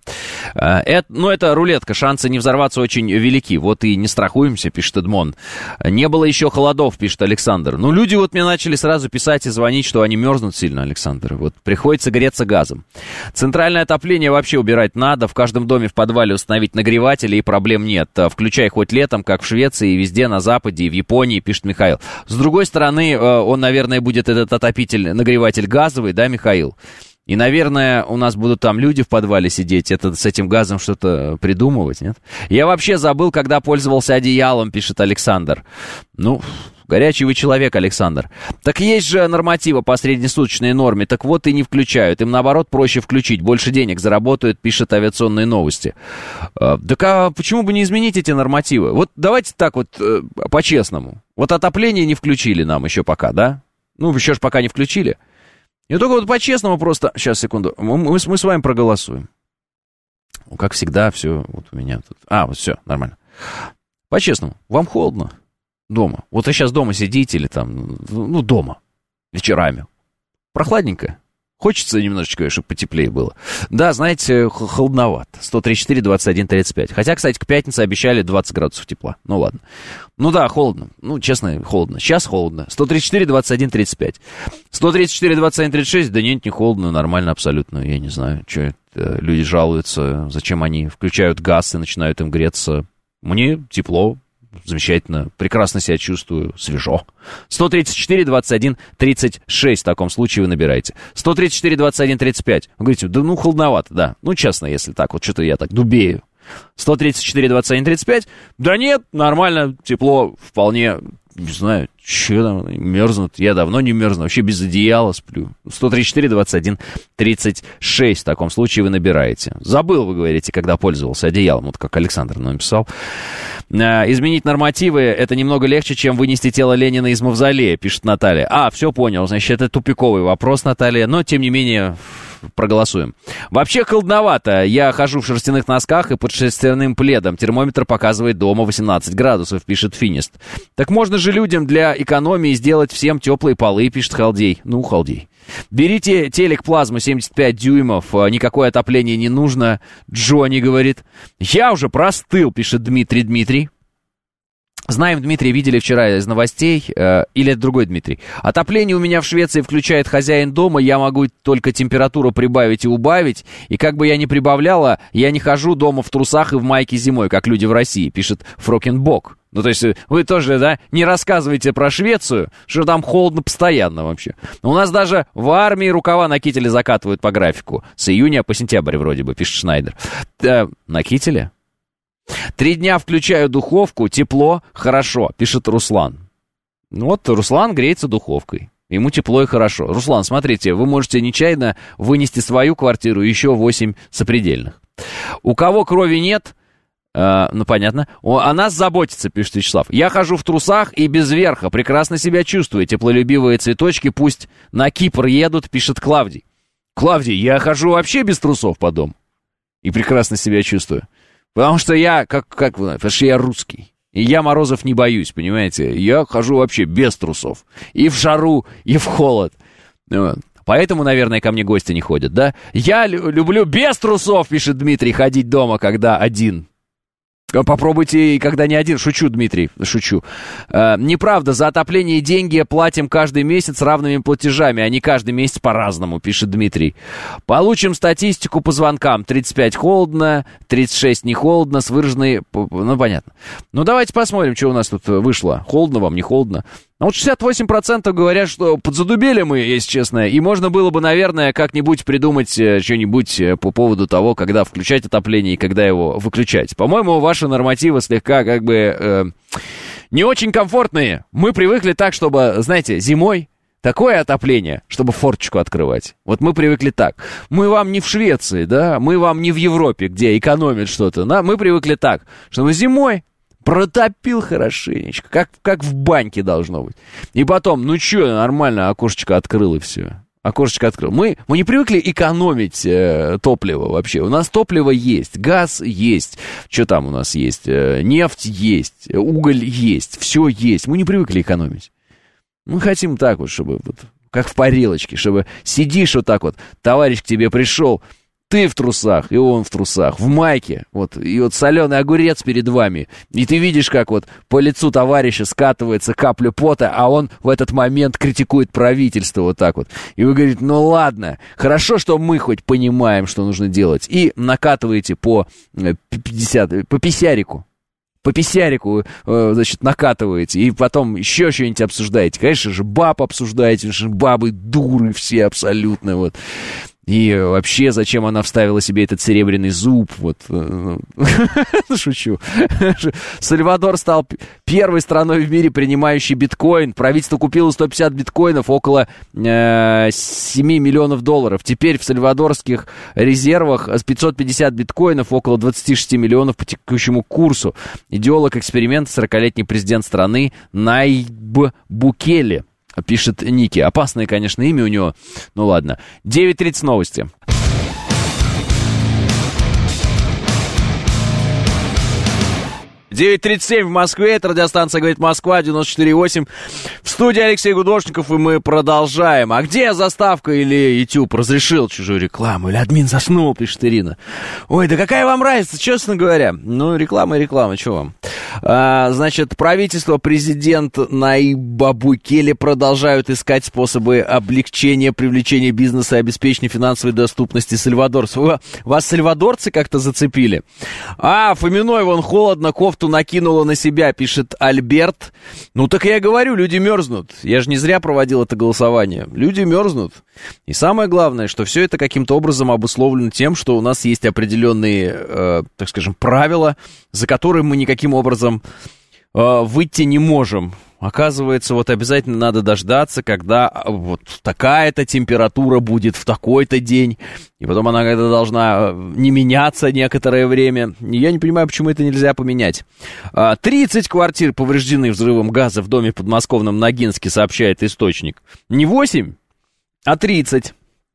Это рулетка, шансы не взорваться очень велики. Вот и не страхуемся, пишет Эдмон. Не было еще холодов, пишет Александр. Люди вот мне начали сразу писать и звонить, что они мерзнут сильно, Александр. Вот приходится греться газом. Центральное отопление вообще убирать надо. В каждом доме в подвале установить нагреватели, и проблем нет. Включай хоть летом, как в Швеции, и везде на Западе, и в Японии, пишет Михаил. С другой стороны, он, наверное, будет этот отопитель, нагреватель газовый, да, Михаил? И, наверное, у нас будут там люди в подвале сидеть, с этим газом что-то придумывать, нет? Я вообще забыл, когда пользовался одеялом, пишет Александр. Горячий вы человек, Александр. Так есть же нормативы по среднесуточной норме, так вот и не включают. Им, наоборот, проще включить, больше денег заработают, пишет Авиационные новости. Так а почему бы не изменить эти нормативы? Вот давайте так вот по-честному. Вот отопление не включили нам еще пока, да? Еще ж пока не включили. И только вот по-честному просто... Сейчас, секунду. Мы с вами проголосуем. Как всегда, все вот у меня тут... вот все, нормально. По-честному, вам холодно дома? Вот вы сейчас дома сидите или там... дома. Вечерами. Прохладненько. Хочется немножечко, чтобы потеплее было. Да, знаете, холодновато. 134, 21, 35. Хотя, кстати, к пятнице обещали 20 градусов тепла. Ладно. Да, холодно. Честно, холодно. Сейчас холодно. 134, 21, 35. 134, 21, 36. Да нет, не холодно, нормально абсолютно. Я не знаю, что это. Люди жалуются, зачем они включают газ и начинают им греться. Мне тепло. Замечательно, прекрасно себя чувствую, свежо. 134, 21, 36, в таком случае вы набираете. 134, 21, 35. Вы говорите, холодновато, да. Честно, если так, вот что-то я так дубею. 134, 21, 35. Да нет, нормально, тепло, вполне, не знаю, что там, мерзнут. Я давно не мерзну, вообще без одеяла сплю. 134, 21, 36, в таком случае вы набираете. Забыл, вы говорите, когда пользовался одеялом, вот как Александр написал. Изменить нормативы, это немного легче, чем вынести тело Ленина из мавзолея, пишет Наталья. Все понял, значит, это тупиковый вопрос, Наталья, но, тем не менее... проголосуем. Вообще холодновато. Я хожу в шерстяных носках и под шерстяным пледом. Термометр показывает дома 18 градусов, пишет Финист. Так можно же людям для экономии сделать всем теплые полы, пишет Халдей. Ну, Халдей. Берите телек плазму 75 дюймов, никакое отопление не нужно, Джонни говорит. Я уже простыл, пишет Дмитрий. Знаем, Дмитрий, видели вчера из новостей, или это другой Дмитрий. Отопление у меня в Швеции включает хозяин дома, я могу только температуру прибавить и убавить, и как бы я ни прибавляла, я не хожу дома в трусах и в майке зимой, как люди в России, пишет Фрокенбок. Ну, то есть вы тоже, да, не рассказывайте про Швецию, что там холодно постоянно вообще. У нас даже в армии рукава на кителе закатывают по графику. С июня по сентябрь вроде бы, пишет Шнайдер. На кителе? 3 дня включаю духовку, тепло, хорошо, пишет Руслан. Ну вот Руслан греется духовкой. Ему тепло и хорошо. Руслан, смотрите, вы можете нечаянно вынести свою квартиру и еще 8 сопредельных. У кого крови нет... ну, понятно. О нас заботится, пишет Вячеслав. Я хожу в трусах и без верха. Прекрасно себя чувствую. Теплолюбивые цветочки пусть на Кипр едут, пишет Клавдий. Клавдий, я хожу вообще без трусов по дому. И прекрасно себя чувствую. Потому что я, потому что я русский. И я морозов не боюсь, понимаете? Я хожу вообще без трусов. И в жару, и в холод. Вот. Поэтому, наверное, ко мне гости не ходят, да? Я люблю без трусов, пишет Дмитрий, ходить дома, когда один. Попробуйте, когда не один. Шучу, Дмитрий, шучу. Неправда, за отопление деньги платим каждый месяц равными платежами, а не каждый месяц по-разному, пишет Дмитрий. Получим статистику по звонкам. 35 холодно, 36 не холодно, с выраженной... Ну, понятно. Ну, давайте посмотрим, что у нас тут вышло. Холодно вам, не холодно? А вот 68% говорят, что подзадубели мы, если честно, и можно было бы, наверное, как-нибудь придумать что-нибудь по поводу того, когда включать отопление и когда его выключать. По-моему, ваши нормативы слегка как бы не очень комфортные. Мы привыкли так, чтобы, знаете, зимой такое отопление, чтобы форточку открывать. Вот мы привыкли так. Мы вам не в Швеции, да, мы вам не в Европе, где экономят что-то. Да? Мы привыкли так, чтобы зимой протопил хорошенечко, как в баньке должно быть. И потом, ну что, нормально, окошечко открыл и все. Окошечко открыл. Мы не привыкли экономить топливо вообще. У нас топливо есть, газ есть. Что там у нас есть? Нефть есть, уголь есть, все есть. Мы не привыкли экономить. Мы хотим так вот, чтобы вот, как в парилочке, чтобы сидишь вот так вот, товарищ к тебе пришел, ты в трусах, и он в трусах, в майке, вот, и вот соленый огурец перед вами, и ты видишь, как вот по лицу товарища скатывается капля пота, а он в этот момент критикует правительство вот так вот. И вы говорите, ну ладно, хорошо, что мы хоть понимаем, что нужно делать, и накатываете по 50, по писярику. По писярику, значит, накатываете, и потом еще что-нибудь обсуждаете. Конечно же, баб обсуждаете, потому что бабы дуры все абсолютно, вот. И вообще, зачем она вставила себе этот серебряный зуб, вот, шучу. Сальвадор стал первой страной в мире, принимающей биткоин. Правительство купило 150 биткоинов, около 7 миллионов долларов. Теперь в сальвадорских резервах 550 биткоинов, около 26 миллионов по текущему курсу. Идеолог эксперимента, 40-летний президент страны Найб Букеле. Пишет Ники. Опасное, конечно, имя у него. Ну ладно. 9:30 новости. 9:37 в Москве, это радиостанция «Говорит Москва», 94.8. В студии Алексей Гудошников, и мы продолжаем. А где заставка или YouTube разрешил чужую рекламу? Или админ заснул, пишет Ирина. Ой, да какая вам разница, честно говоря? Ну, реклама, что вам? Значит, правительство, президент Найб Букеле продолжают искать способы облегчения, привлечения бизнеса и обеспечения финансовой доступности сальвадорцев. Вас сальвадорцы как-то зацепили? Фоминой вон холодно, кофту накинула на себя, пишет Альберт. Ну так я говорю, люди мерзнут. Я же не зря проводил это голосование. Люди мерзнут. И самое главное, что все это каким-то образом обусловлено тем, что у нас есть определенные, так скажем, правила, за которые мы никаким образом выйти не можем. Оказывается, вот обязательно надо дождаться, когда вот такая-то температура будет в такой-то день, и потом она когда должна не меняться некоторое время. И я не понимаю, почему это нельзя поменять. 30 квартир повреждены взрывом газа в доме в подмосковном Ногинске, сообщает источник. Не 8, а 30.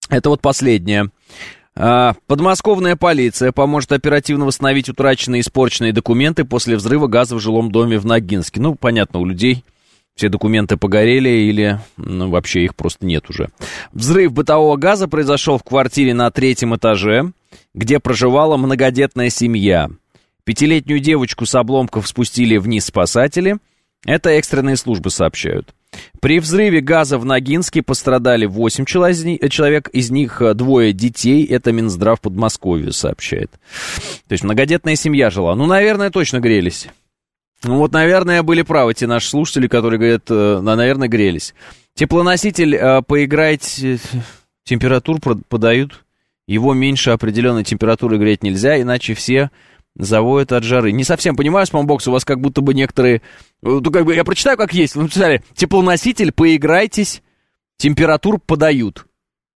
Это вот последнее. Подмосковная полиция поможет оперативно восстановить утраченные и испорченные документы после взрыва газа в жилом доме в Ногинске. Ну, понятно, у людей все документы погорели или вообще их просто нет уже. Взрыв бытового газа произошел в квартире на 3-м этаже, где проживала многодетная семья. 5-летнюю девочку с обломков спустили вниз спасатели. Это экстренные службы сообщают. При взрыве газа в Ногинске пострадали 8 человек, из них 2 детей. Это Минздрав Подмосковья сообщает. То есть многодетная семья жила. Ну, наверное, точно грелись. Ну, вот, наверное, были правы те наши слушатели, которые говорят, наверное, грелись. Теплоноситель, поиграть, температуру подают. Его меньше определенной температуры греть нельзя, иначе все завоют от жары. Не совсем понимаю, спамбокс, у вас как будто бы некоторые... Ну, как бы я прочитаю, как есть. Вы написали, теплоноситель, поиграйтесь, температуру подают.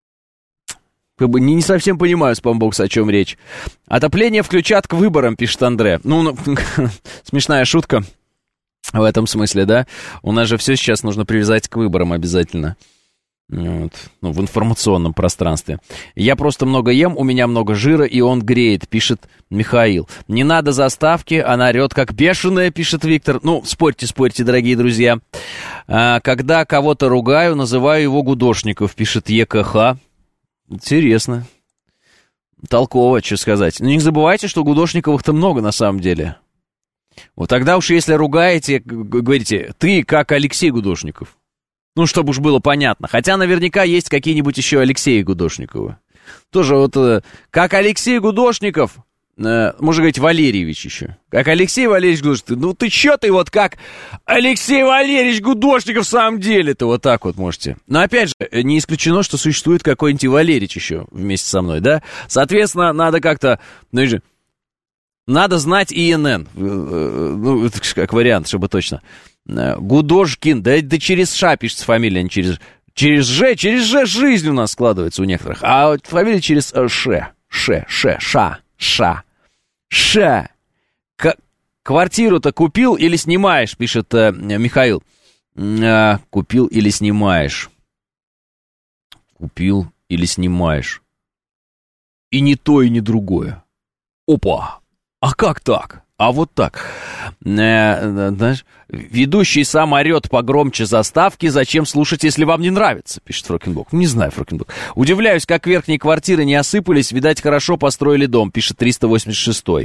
Как бы не совсем понимаю, спамбокс, о чем речь. Отопление включат к выборам, пишет Андре. Ну смешная шутка в этом смысле, да? У нас же все сейчас нужно привязать к выборам обязательно. Вот. Ну, в информационном пространстве. Я просто много ем, у меня много жира, и он греет, пишет Михаил. Не надо заставки, она орет как бешеная, пишет Виктор. Ну, спорьте, дорогие друзья. Когда кого-то ругаю, называю его Гудошников, пишет ЕКХ. Интересно. Толково, что сказать. Но не забывайте, что Гудошниковых-то много на самом деле. Вот тогда уж если ругаете, говорите, ты как Алексей Гудошников. Ну, чтобы уж было понятно. Хотя наверняка есть какие-нибудь еще Алексеи Гудошниковы. Тоже вот как Алексей Гудошников, можно говорить Валерьевич еще. Как Алексей Валерьевич Гудошников. Ну ты че ты вот как Алексей Валерьевич Гудошников в самом деле-то вот так вот можете. Но опять же, не исключено, что существует какой-нибудь Валерьевич еще вместе со мной, да? Соответственно, надо как-то... Ну, надо знать ИНН. Ну, как вариант, чтобы точно... Гудошкин, да через Ш пишется фамилия, а не через Ж. Через Ж жизнь у нас складывается у некоторых. А фамилия через Ш. Квартиру-то купил или снимаешь, пишет Михаил. Купил или снимаешь. Купил или снимаешь. И не то, и не другое. Опа! А как так? А вот так. Знаешь, ведущий сам орет погромче заставки. Зачем слушать, если вам не нравится, пишет Фрокенбок. Не знаю, Фрокенбок. Удивляюсь, как верхние квартиры не осыпались. Видать, хорошо построили дом, пишет 386-й.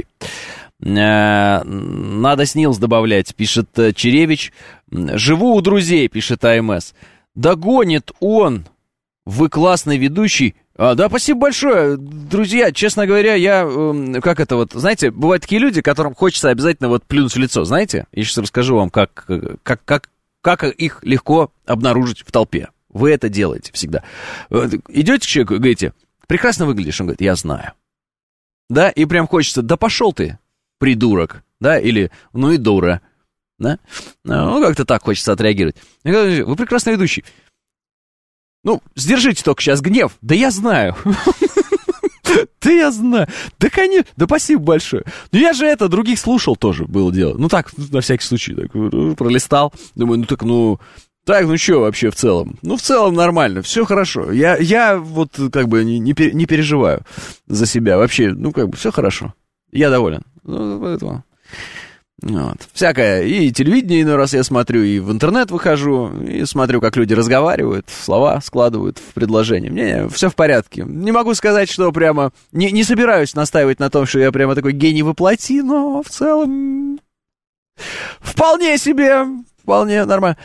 Надо снилс добавлять, пишет Черевич. Живу у друзей, пишет АМС. Да гонит он. Вы классный ведущий. Да, спасибо большое, друзья. Честно говоря, я, как это вот, знаете, бывают такие люди, которым хочется обязательно вот плюнуть в лицо, знаете? Я сейчас расскажу вам, как их легко обнаружить в толпе. Вы это делаете всегда. Идете к человеку и говорите, прекрасно выглядишь. Он говорит, я знаю. Да, и прям хочется, да пошел ты, придурок, да, или ну и дура, да? Ну, как-то так хочется отреагировать. Вы прекрасный ведущий. Ну, сдержите только сейчас гнев. Да я знаю. Да я знаю. Да, конечно. Да спасибо большое. Ну, я же других слушал тоже было дело. Ну, так, на всякий случай. Так, пролистал. Думаю, ну, что вообще в целом? Ну, в целом нормально. Все хорошо. Я вот как бы не переживаю за себя. Вообще, ну, как бы все хорошо. Я доволен. Ну, поэтому... Вот. Всякое. И телевидение иной раз я смотрю, и в интернет выхожу, и смотрю, как люди разговаривают, слова складывают в предложения. Мне все в порядке. Не могу сказать, что прямо... Не собираюсь настаивать на том, что я прямо такой гений воплоти, но в целом... Вполне себе. Вполне нормально.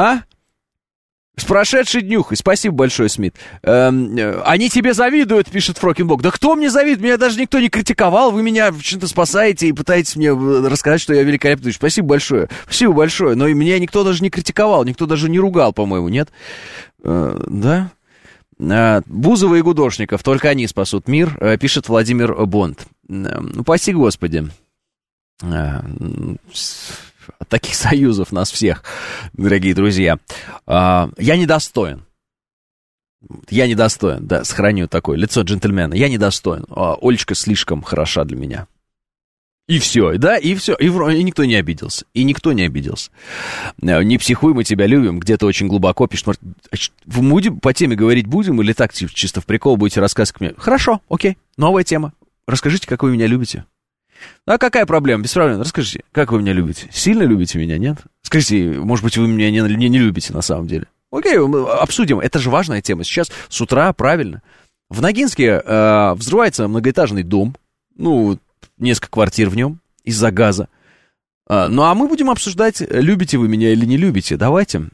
С прошедшей днюхой. Спасибо большое, Смит. Они тебе завидуют, пишет Фрокенбок. Да кто мне завидует? Меня даже никто не критиковал. Вы меня чем-то спасаете и пытаетесь мне рассказать, что я великолепный. Спасибо большое. Спасибо большое. Но меня никто даже не критиковал, никто даже не ругал, по-моему, нет? Да? Бузова и Гудошников. Только они спасут мир, пишет Владимир Бонд. Упаси Господи. От таких союзов нас всех, дорогие друзья. Я недостоин. Да, сохраню такое лицо джентльмена. Я недостоин. Олечка слишком хороша для меня. И все, да, и все. И никто не обиделся. И никто не обиделся. Не психуй, мы тебя любим. Где-то очень глубоко пишет. Будем по теме говорить будем или так, чисто в прикол будете рассказывать мне? Хорошо, окей, новая тема. Расскажите, как вы меня любите. А какая проблема? Без проблем. Расскажите, как вы меня любите? Сильно любите меня, нет? Скажите, может быть, вы меня не любите на самом деле. Окей, мы обсудим. Это же важная тема. Сейчас с утра, правильно. В Ногинске взрывается многоэтажный дом. Ну, несколько квартир в нем из-за газа. Ну, а мы будем обсуждать, любите вы меня или не любите. Давайте.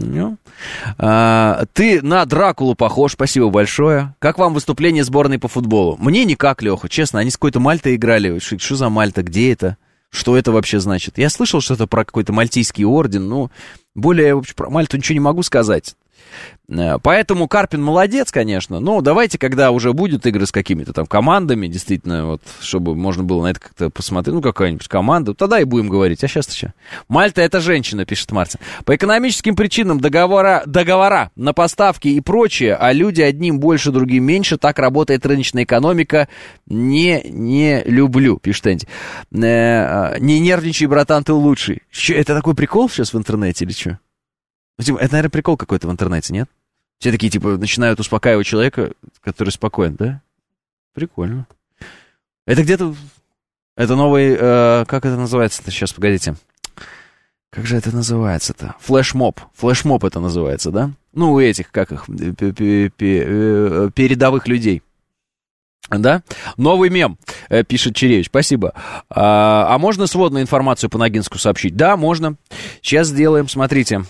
Ты на Дракулу похож, спасибо большое. Как вам выступление сборной по футболу? Мне никак, Леха, честно. Они с какой-то Мальтой играли. Что за Мальта, где это? Что это вообще значит? Я слышал что-то про какой-то мальтийский орден, но более про Мальту ничего не могу сказать. Поэтому Карпин молодец, конечно, но давайте, когда уже будут игры с какими-то там командами, действительно, вот, чтобы можно было на это как-то посмотреть, ну, какая-нибудь команда, тогда и будем говорить. А сейчас-то что? Мальта — это женщина, пишет Мартин. По экономическим причинам договора на поставки и прочее, а люди одним больше, другим меньше, так работает рыночная экономика. Не люблю, пишет Энди. Не нервничай, братан, ты лучший. Это такой прикол сейчас в интернете или что? Это, наверное, прикол какой-то в интернете, нет? Все такие, типа, начинают успокаивать человека, который спокоен, да? Прикольно. Это где-то... Это новый... как это называется-то? Сейчас, погодите. Как же это называется-то? Флешмоб. Флешмоб это называется, да? Ну, у этих, как их, передовых людей. Да? Новый мем, пишет Черевич, спасибо. А можно сводную информацию по Ногинску сообщить? Да, можно. Сейчас сделаем, смотрите.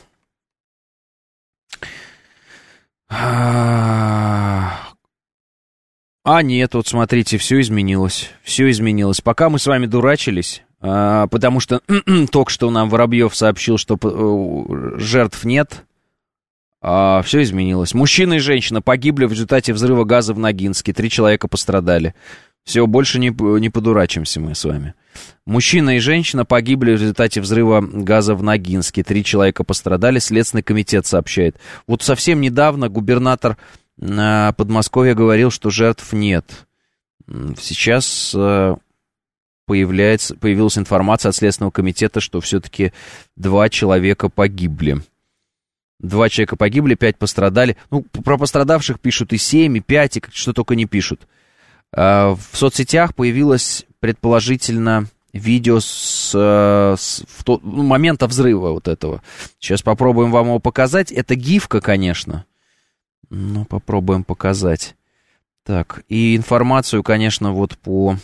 Нет, вот смотрите, все изменилось. Все изменилось. Пока мы с вами дурачились, потому что только что нам Воробьев сообщил, что жертв нет, все изменилось. Мужчина и женщина погибли в результате взрыва газа в Ногинске. 3 человека пострадали. Все, больше не подурачимся мы с вами. Мужчина и женщина погибли в результате взрыва газа в Ногинске. 3 человека пострадали, Следственный комитет сообщает. Вот совсем недавно губернатор Подмосковья говорил, что жертв нет. Сейчас появилась информация от Следственного комитета, что все-таки 2 человека погибли. 2 человека погибли, 5 пострадали. Ну, про пострадавших пишут и 7, и 5, и что только не пишут. В соцсетях появилось, предположительно, видео с момента взрыва вот этого. Сейчас попробуем вам его показать. Это гифка, конечно. Ну, попробуем показать. Так, и информацию, конечно, вот по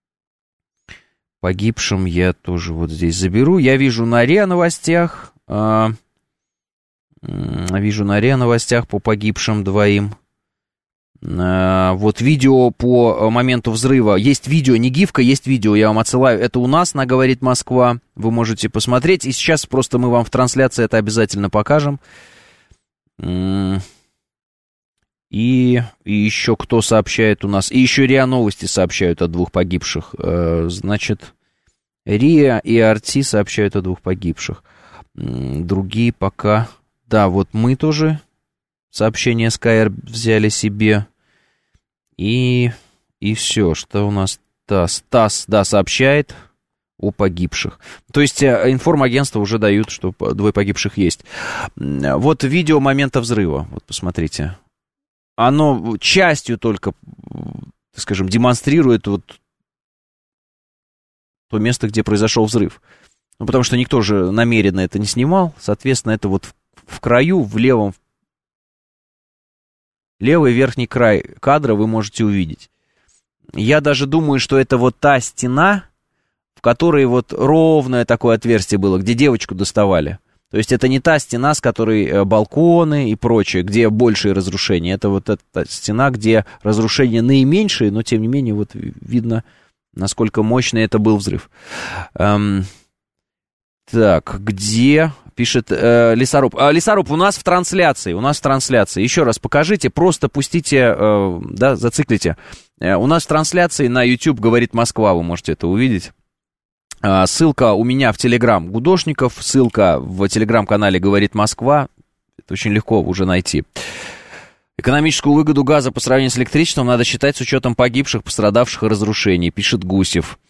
погибшим я тоже вот здесь заберу. Я вижу на РИА Новостях. Вижу на РИА Новостях по погибшим 2. Вот видео по моменту взрыва. Есть видео, не гифка, есть видео, я вам отсылаю. Это у нас на «Говорит Москва». Вы можете посмотреть. И сейчас просто мы вам в трансляции это обязательно покажем. И еще кто сообщает у нас? И еще РИА Новости сообщают о 2 погибших. Значит, РИА и РТ сообщают о 2 погибших. Другие пока... Да, вот мы тоже сообщение Sky взяли себе. И все, что у нас ТАСС, да, сообщает о погибших. То есть информагентства уже дают, что 2 погибших есть. Вот видео момента взрыва, вот посмотрите. Оно частью только, так скажем, демонстрирует вот то место, где произошел взрыв. Ну, потому что никто же намеренно это не снимал. Соответственно, это вот в краю, в левый верхний край кадра вы можете увидеть. Я даже думаю, что это вот та стена, в которой вот ровное такое отверстие было, где девочку доставали. То есть это не та стена, с которой балконы и прочее, где большие разрушения. Это вот эта стена, где разрушения наименьшие, но тем не менее вот видно, насколько мощный это был взрыв. Так, где... Пишет Лесоруб. Лесоруб, у нас в трансляции. Еще раз покажите, просто пустите, да, зациклите. У нас в трансляции на YouTube «Говорит Москва», вы можете это увидеть. Ссылка у меня в Телеграм Гудошников, ссылка в Телеграм-канале «Говорит Москва». Это очень легко уже найти. Экономическую выгоду газа по сравнению с электричеством надо считать с учетом погибших, пострадавших и разрушений, пишет Гусев.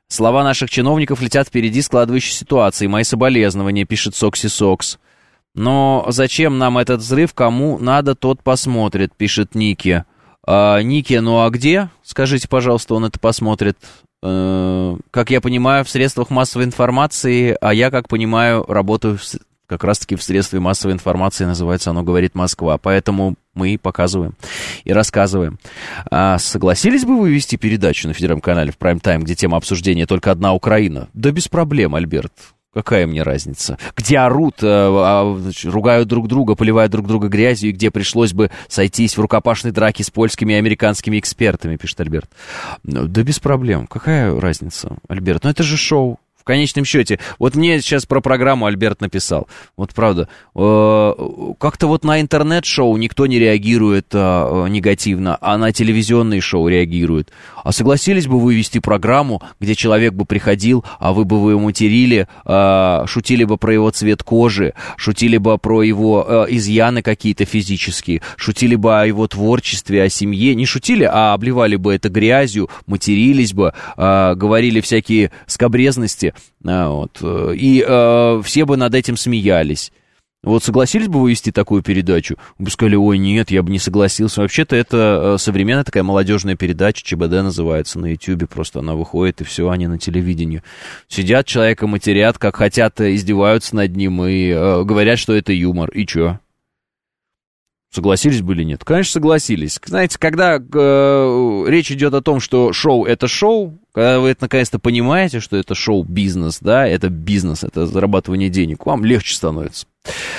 Слова наших чиновников летят впереди складывающейся ситуации. Мои соболезнования, пишет Сокси Сокс. Но зачем нам этот взрыв? Кому надо, тот посмотрит, пишет Ники. Ники, ну а где? Скажите, пожалуйста, он это посмотрит. Как я понимаю, в средствах массовой информации, а я, как понимаю, работаю как раз-таки в средстве массовой информации, называется оно «Говорит Москва». Поэтому мы показываем и рассказываем. Согласились бы вы вести передачу на федеральном канале в прайм-тайм, где тема обсуждения только одна Украина? Да без проблем, Альберт. Какая мне разница? Где орут, ругают друг друга, поливают друг друга грязью, и где пришлось бы сойтись в рукопашной драке с польскими и американскими экспертами, пишет Альберт. Да без проблем. Какая разница, Альберт? Ну это же шоу. В конечном счете, вот мне сейчас про программу Альберт написал. Вот правда, как-то вот на интернет-шоу никто не реагирует негативно, а на телевизионные шоу реагируют. А согласились бы вы вести программу, где человек бы приходил, а вы бы его материли, шутили бы про его цвет кожи, шутили бы про его изъяны какие-то физические, шутили бы о его творчестве, о семье. Не шутили, а обливали бы это грязью, матерились бы, говорили всякие скабрезности. Вот. И все бы над этим смеялись. Вот согласились бы вы вести такую передачу? Вы бы сказали, ой, нет, я бы не согласился. Вообще-то это современная такая молодежная передача, ЧБД называется, на Ютьюбе. Просто она выходит, и все, они на телевидении. Сидят, человека матерят, как хотят, издеваются над ним и говорят, что это юмор. И чё? Согласились бы или нет? Конечно, согласились. Знаете, когда речь идет о том, что шоу — это шоу, когда вы это наконец-то понимаете, что это шоу-бизнес, да, это бизнес, это зарабатывание денег, вам легче становится.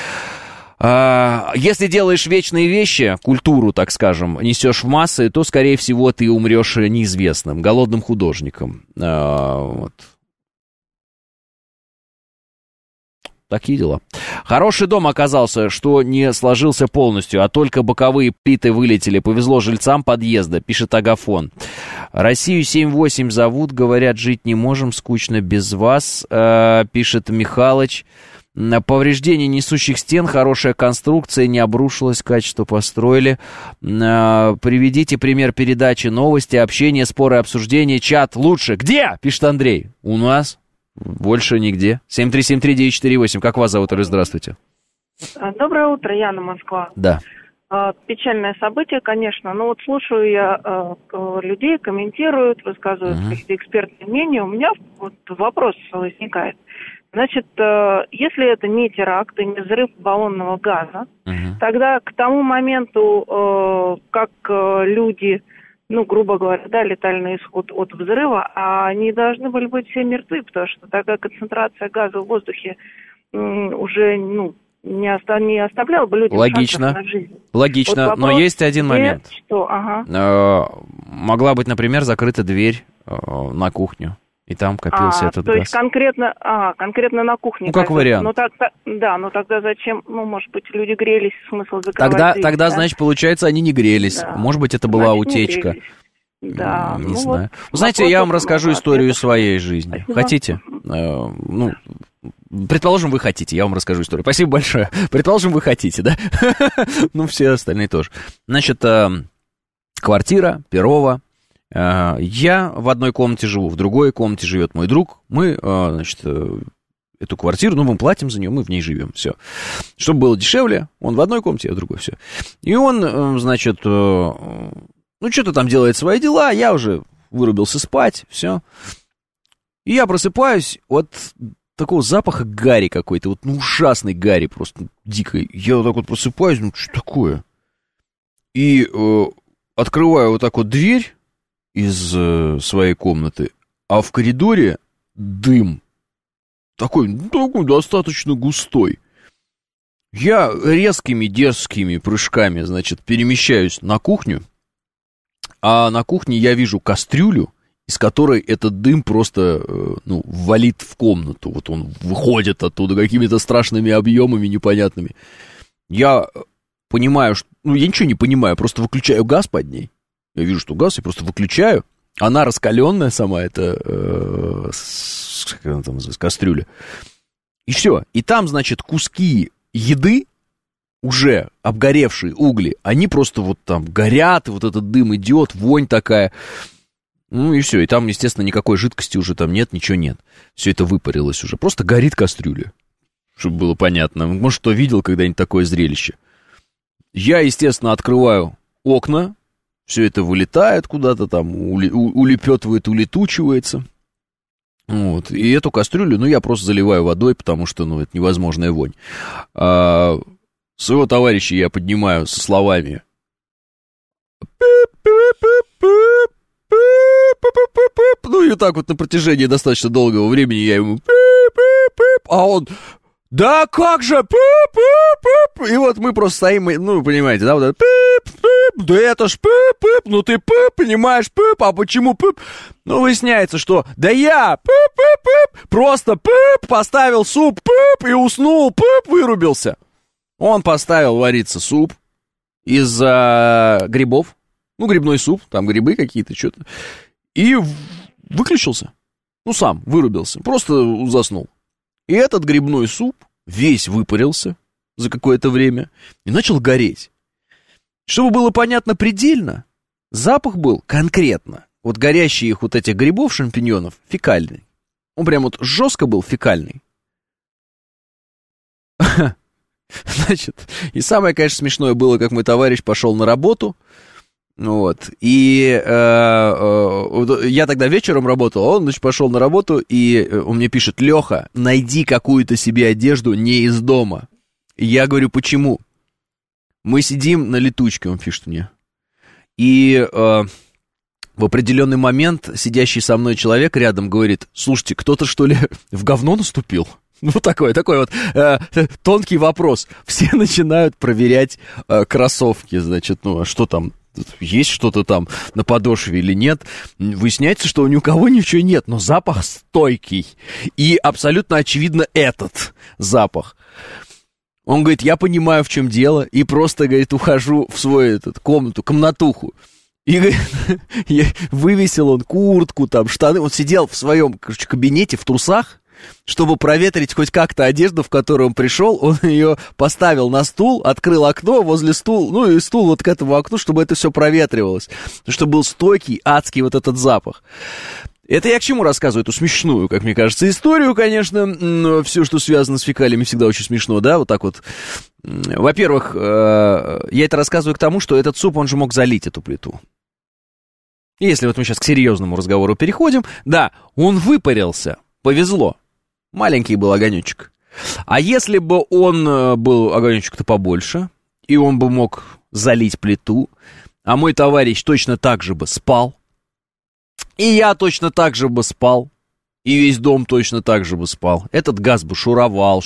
Если делаешь вечные вещи, культуру, так скажем, несешь в массы, то, скорее всего, ты умрешь неизвестным, голодным художником. Вот. Такие дела. Хороший дом оказался, что не сложился полностью, а только боковые плиты вылетели. Повезло жильцам подъезда, пишет Агафон. Россию 7-8 зовут, говорят, жить не можем, скучно без вас, пишет Михалыч. Повреждение несущих стен, хорошая конструкция, не обрушилась, качество построили. Приведите пример передачи, новости, общение, споры, обсуждения, чат лучше. Где? Пишет Андрей. У нас. Больше нигде. 7373948. Как вас зовут, Оля? Здравствуйте. Доброе утро, Яна, Москва. Да. Печальное событие, конечно. Но вот слушаю я людей, комментируют, высказывают какие-то экспертные мнения. У меня вот вопрос возникает. Значит, если это не теракт и не взрыв баллонного газа, тогда к тому моменту, как люди... ну, грубо говоря, да, летальный исход от взрыва, а они должны были быть все мертвы, потому что такая концентрация газа в воздухе уже, ну, не оставляла бы людям шансов на жизнь. Логично, вот вопрос, но есть один момент. Что? Могла быть, например, закрыта дверь на кухню, и там копился этот то газ. Есть конкретно на кухне. Ну, как вариант. Но тогда зачем, может быть, люди грелись, смысл закрывать дверь, Тогда, да? значит, получается, они не грелись. Да. Может быть, это была утечка. Да. Не знаю. Вот, знаете, я вам расскажу историю своей жизни. Спасибо. Хотите? Предположим, вы хотите, я вам расскажу историю. Спасибо большое. Предположим, вы хотите, да? Ну, все остальные тоже. Значит, квартира, Перово. Я в одной комнате живу, в другой комнате живет мой друг. Мы, значит, эту квартиру, мы платим за нее, мы в ней живем, все. Чтобы было дешевле, он в одной комнате, я в другой, все. И он, значит, что-то там делает свои дела, я уже вырубился спать, все. И я просыпаюсь от такого запаха гари какой-то, вот, ужасной гари, просто дикой. Я вот так вот просыпаюсь, что такое? И открываю вот так вот дверь из своей комнаты, а в коридоре дым. Такой достаточно густой. Я резкими дерзкими прыжками, значит, перемещаюсь на кухню, а на кухне я вижу кастрюлю, из которой этот дым просто, валит в комнату. Вот он выходит оттуда какими-то страшными объемами непонятными. Я понимаю, что... я ничего не понимаю, просто выключаю газ под ней. Я вижу, что газ, я просто выключаю. Она раскаленная сама, эта кастрюля. И все. И там, значит, куски еды, уже обгоревшие угли, они просто вот там горят, и вот этот дым идет, вонь такая. Ну и все, и там, естественно, никакой жидкости уже там нет, ничего нет. Все это выпарилось уже, просто горит кастрюля, чтобы было понятно. Может, кто видел когда-нибудь такое зрелище. Я, естественно, открываю окна, все это вылетает куда-то там, улепетывает, улетучивается. Вот, и эту кастрюлю, я просто заливаю водой, потому что, это невозможная вонь. Своего товарища я поднимаю со словами: и так вот на протяжении достаточно долгого времени я ему а он: да как же, и вот мы просто стоим, вы понимаете, да, вот это да это ж ты понимаешь, а почему выясняется, что да я просто поставил суп и уснул, вырубился. Он поставил вариться суп из грибов, грибной суп, там грибы какие-то, что-то, и выключился, сам вырубился, просто заснул. И этот грибной суп весь выпарился за какое-то время и начал гореть. Чтобы было понятно предельно, запах был конкретно. Вот горящих вот этих грибов, шампиньонов, фекальный. Он прям вот жестко был фекальный. Значит, и самое, конечно, смешное было, как мой товарищ пошел на работу. И я тогда вечером работал, он, пошел на работу, и он мне пишет: Леха, найди какую-то себе одежду не из дома. И я говорю: почему? Мы сидим на летучке, он пишет мне. И в определенный момент сидящий со мной человек рядом говорит: слушайте, кто-то, что ли, в говно наступил? Такой вот тонкий вопрос. Все начинают проверять кроссовки, значит, а что там? Есть что-то там на подошве или нет. Выясняется, что ни у кого ничего нет, но запах стойкий. И абсолютно очевидно этот запах. Он говорит: я понимаю, в чем дело, и просто, говорит, ухожу в свою комнатуху. И, говорит, вывесил он куртку, там, штаны. Он сидел в своем, кабинете в трусах, чтобы проветрить хоть как-то одежду, в которую он пришел. Он ее поставил на стул, открыл окно возле стула, и стул вот к этому окну, чтобы это все проветривалось. Чтобы был стойкий, адский вот этот запах. Это я к чему рассказываю? Эту смешную, как мне кажется, историю, конечно. Но все, что связано с фекалиями, всегда очень смешно, да, вот так вот. Во-первых, я это рассказываю к тому, что этот суп, он же мог залить эту плиту. Если вот мы сейчас к серьезному разговору переходим, да, он выпарился, повезло. Маленький был огонечек. А если бы он был огонечек-то побольше, и он бы мог залить плиту, а мой товарищ точно так же бы спал, и я точно так же бы спал, и весь дом точно так же бы спал, этот газ бы шуровал.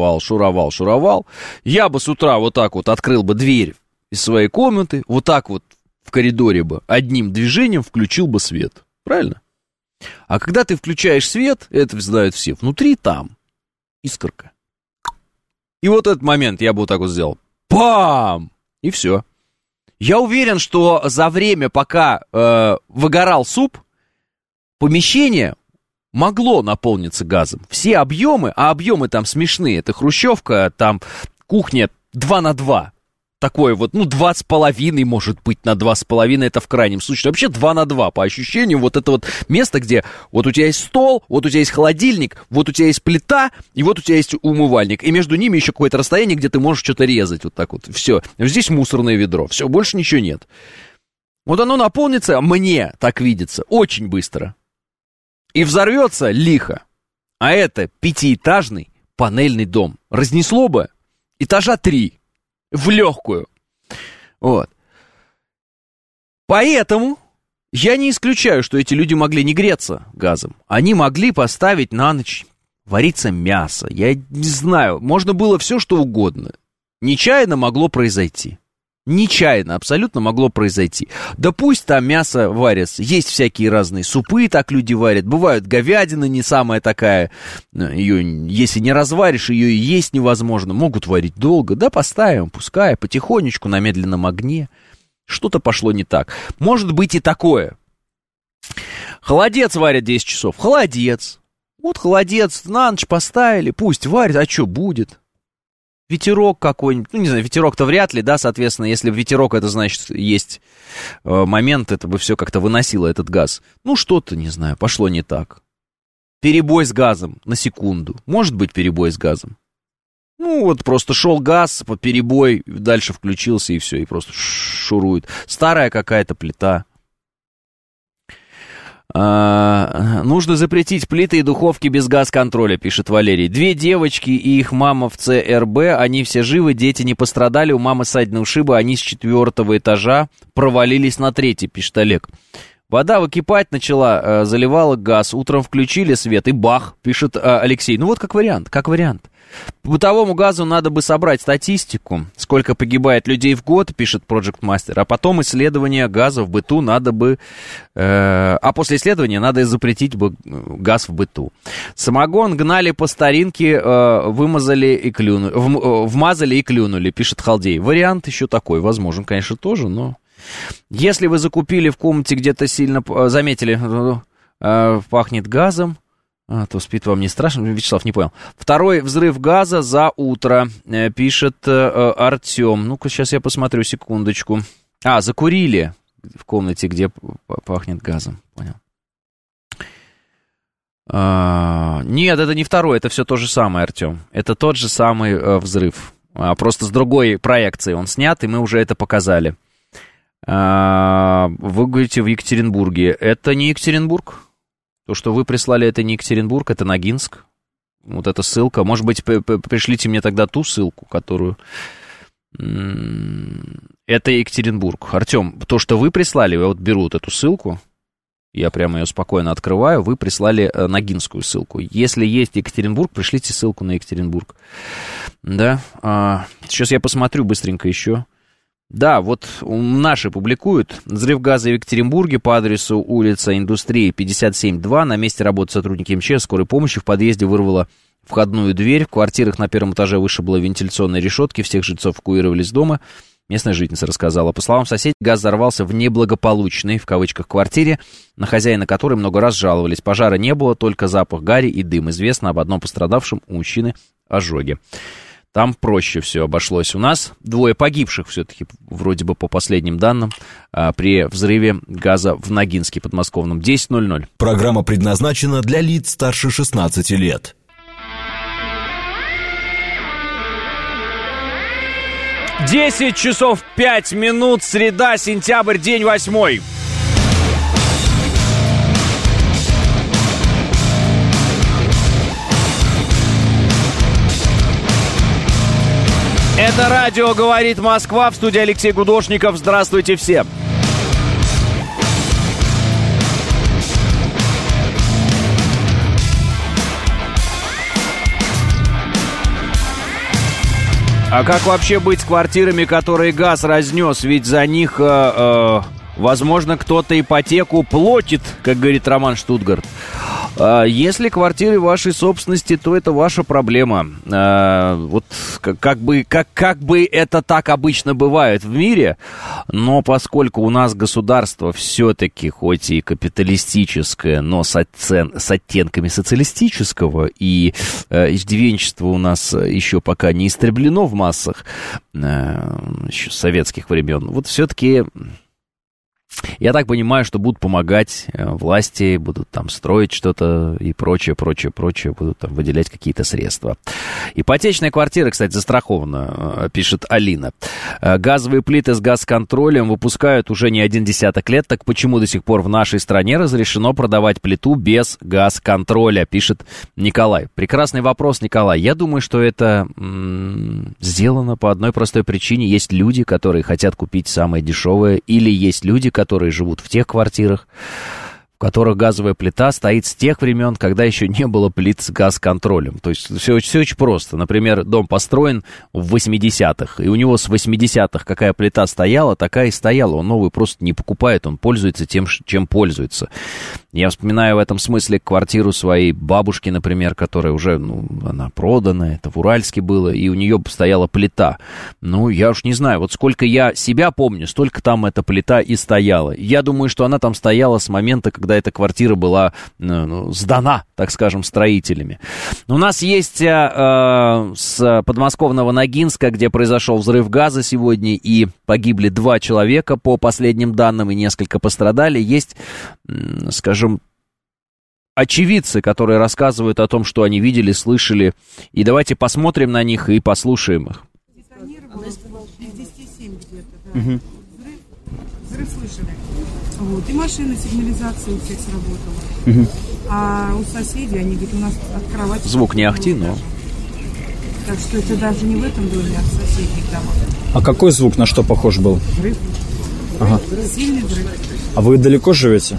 Я бы с утра вот так вот открыл бы дверь из своей комнаты, вот так вот в коридоре бы одним движением включил бы свет. Правильно? А когда ты включаешь свет, это знают все, внутри там искорка. И вот этот момент я бы вот так вот сделал. Пам! И все. Я уверен, что за время, пока выгорал суп, помещение могло наполниться газом. Все объемы, а объемы там смешные. Это хрущевка, там кухня 2 на 2. Такое вот, 2,5, может быть, на 2,5, это в крайнем случае. Вообще 2 на 2, по ощущениям, вот это вот место, где вот у тебя есть стол, вот у тебя есть холодильник, вот у тебя есть плита, и вот у тебя есть умывальник. И между ними еще какое-то расстояние, где ты можешь что-то резать, вот так вот. Все. Здесь мусорное ведро. Все, больше ничего нет. Вот оно наполнится, мне так видится, очень быстро. И взорвется лихо. А это 5-этажный панельный дом. Разнесло бы этажа 3. В легкую. Вот. Поэтому я не исключаю, что эти люди могли не греться газом. Они могли поставить на ночь вариться мясо. Я не знаю, можно было все, что угодно. Нечаянно могло произойти. Нечаянно абсолютно могло произойти. Да пусть там мясо варится. Есть всякие разные супы, так люди варят. Бывают говядина не самая такая. Ее, если не разваришь, ее и есть невозможно. Могут варить долго. Да поставим, пускай, потихонечку, на медленном огне. Что-то пошло не так. Может быть и такое. Холодец варят 10 часов. Холодец. Вот холодец на ночь поставили, пусть варит. А что будет? ветерок какой-нибудь, ну, не знаю, ветерок-то вряд ли, да, соответственно, если ветерок, это значит, есть момент, это бы все как-то выносило этот газ. Ну, что-то, не знаю, пошло не так. Перебой с газом на секунду. Может быть перебой с газом. Ну, вот просто шел газ, перебой, дальше включился и все, и просто шурует. Старая какая-то плита. Нужно запретить плиты и духовки без газ-контроля, пишет Валерий. 2 девочки и их мама в ЦРБ, они все живы, дети не пострадали, у мамы ссадины ушиба, они с 4-го этажа провалились на 3-й, пишет Олег. Вода выкипать начала, заливала газ, утром включили свет и бах, пишет Алексей. Ну вот как вариант. По бытовому газу надо бы собрать статистику, сколько погибает людей в год, пишет Project Master, а потом исследование газа в быту надо бы... А после исследования надо запретить бы газ в быту. Самогон гнали по старинке, вмазали и клюнули, пишет Халдей. Вариант еще такой, возможен, конечно, тоже, но... Если вы закупили в комнате где-то сильно... Заметили, пахнет газом... то спит вам не страшно, Вячеслав не понял. 2-й взрыв газа за утро, пишет Артем. Ну-ка, сейчас я посмотрю, секундочку. Закурили в комнате, где пахнет газом, понял. Нет, это не 2-й, это все то же самое, Артем. Это тот же самый взрыв, просто с другой проекцией он снят, и мы уже это показали. Вы говорите, в Екатеринбурге. Это не Екатеринбург? То, что вы прислали, это не Екатеринбург, это Ногинск. Вот эта ссылка. Может быть, пришлите мне тогда ту ссылку, которую... Это Екатеринбург. Артем, то, что вы прислали, я вот беру вот эту ссылку, я прямо ее спокойно открываю, вы прислали ногинскую ссылку. Если есть Екатеринбург, пришлите ссылку на Екатеринбург. Да. Сейчас я посмотрю быстренько еще. Да, вот наши публикуют. Взрыв газа в Екатеринбурге по адресу улица Индустрии 57-2. На месте работают сотрудники МЧС, скорой помощи. В подъезде вырвало входную дверь. В квартирах на 1-м этаже вышибло вентиляционные решетки. Всех жильцов эвакуировали из дома. Местная жительница рассказала. По словам соседей, газ взорвался в неблагополучной, в кавычках, квартире, на хозяина которой много раз жаловались. Пожара не было, только запах гари и дым. Известно об одном пострадавшем, у мужчины ожоги. Там проще все обошлось. У нас 2 погибших все-таки, вроде бы по последним данным, при взрыве газа в Ногинске подмосковном. 10:00. Программа предназначена для лиц старше 16 лет. 10 часов 5 минут, среда, сентябрь, день 8. Это радио «Говорит Москва», в студии Алексей Гудошников. Здравствуйте всем. А как вообще быть с квартирами, которые газ разнес? Ведь за них, возможно, кто-то ипотеку платит, как говорит Роман Штутгарт. Если квартиры вашей собственности, то это ваша проблема. Вот как бы это так обычно бывает в мире, но поскольку у нас государство все-таки, хоть и капиталистическое, но с оттенками социалистического, и иждивенчество у нас еще пока не истреблено в массах, еще с советских времен, вот все-таки... Я так понимаю, что будут помогать власти, будут там строить что-то и прочее, будут там выделять какие-то средства. Ипотечная квартира, кстати, застрахована, пишет Алина. Газовые плиты с газ-контролем выпускают уже не 10 лет, так почему до сих пор в нашей стране разрешено продавать плиту без газ-контроля, пишет Николай. Прекрасный вопрос, Николай. Я думаю, что это сделано по одной простой причине. Есть люди, которые хотят купить самое дешевое, или есть люди, которые живут в тех квартирах, в которых газовая плита стоит с тех времен, когда еще не было плит с газ-контролем. То есть все очень просто. Например, дом построен в 80-х, и у него с 80-х какая плита стояла, такая и стояла. Он новый просто не покупает, он пользуется тем, чем пользуется. Я вспоминаю в этом смысле квартиру своей бабушки, например, которая уже, она продана, это в Уральске было, и у нее стояла плита. Я уж не знаю, вот сколько я себя помню, столько там эта плита и стояла. Я думаю, что она там стояла с момента, когда эта квартира была сдана, так скажем, строителями. У нас есть с подмосковного Ногинска, где произошел взрыв газа сегодня, и погибли 2 человека, по последним данным, и несколько пострадали. Есть, скажем, очевидцы, которые рассказывают о том, что они видели, слышали. И давайте посмотрим на них и послушаем их. Взрыв слышали. И машина сигнализации у всех сработала. А у соседей, они говорят, у нас от кровати... Звук не ахти, но... Так что это даже не в этом доме, а в соседних домах. А какой звук на что похож был? Взрыв. Ага. Сильный взрыв. А вы далеко живете?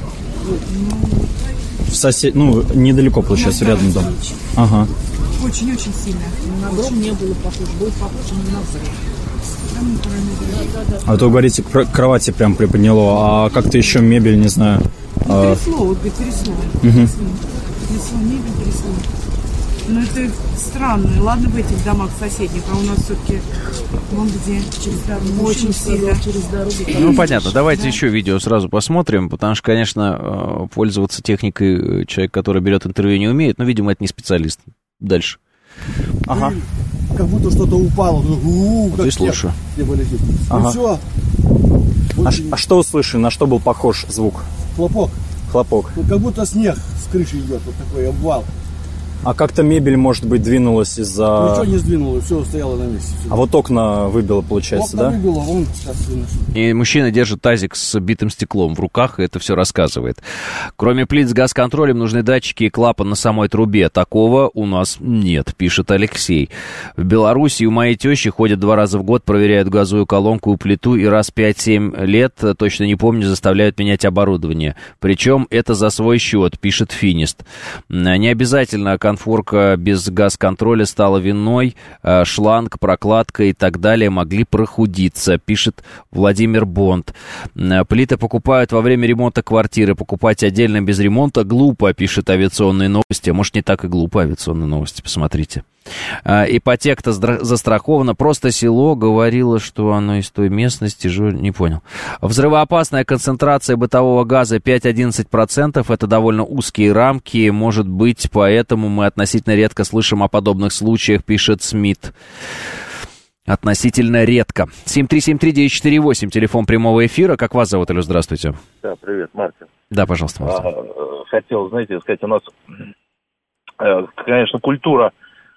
В недалеко, получается, рядом дом. Ага. Очень-очень сильно. На дом не было похож, был похож на взрыв. А то, говорите, кровати прям приподняло, а как-то еще мебель, не знаю. Трясло, трясло. Трясло, мебель трясло. Но это странно. Ладно в этих домах соседних, а у нас все-таки вон где, через дорогу, очень сильно. Через дорогу. Понятно. Давайте еще видео сразу посмотрим, потому что, конечно, пользоваться техникой человек, который берет интервью, не умеет, но, видимо, это не специалист. Дальше. Ага. Как будто что-то упало. Ты слушай. Ага. Все. А что услышали? На что был похож звук? Хлопок. Как будто снег с крыши идет, вот такой обвал. А как-то мебель, может быть, двинулась из-за... Ничего не сдвинулось, все стояло на месте. А вот окна выбило, получается, да? Окна выбило, вон сейчас. И мужчина держит тазик с битым стеклом в руках, и это все рассказывает. Кроме плит с газконтролем, нужны датчики и клапан на самой трубе. Такого у нас нет, пишет Алексей. В Беларуси у моей тещи ходят 2 раза в год, проверяют газовую колонку и плиту, и раз 5-7 лет, точно не помню, заставляют менять оборудование. Причем это за свой счет, пишет Финист. Не обязательно конфорка без газконтроля стала виной, шланг, прокладка и так далее могли прохудиться, пишет Владимир Бонд. Плиты покупают во время ремонта квартиры, покупать отдельно без ремонта глупо, пишет Авиационные новости. Может, не так и глупо, Авиационные новости, посмотрите. Ипотека застрахована, просто село говорило, что оно из той местности, не понял. Взрывоопасная концентрация бытового газа 5-11%, это довольно узкие рамки, может быть, поэтому мы относительно редко слышим о подобных случаях, пишет Смит. Относительно редко. 7373948, телефон прямого эфира. Как вас зовут, Алло, здравствуйте. Да, привет, Мартин. Да, пожалуйста, Мартин. Хотел, знаете, сказать, у нас, конечно, культура,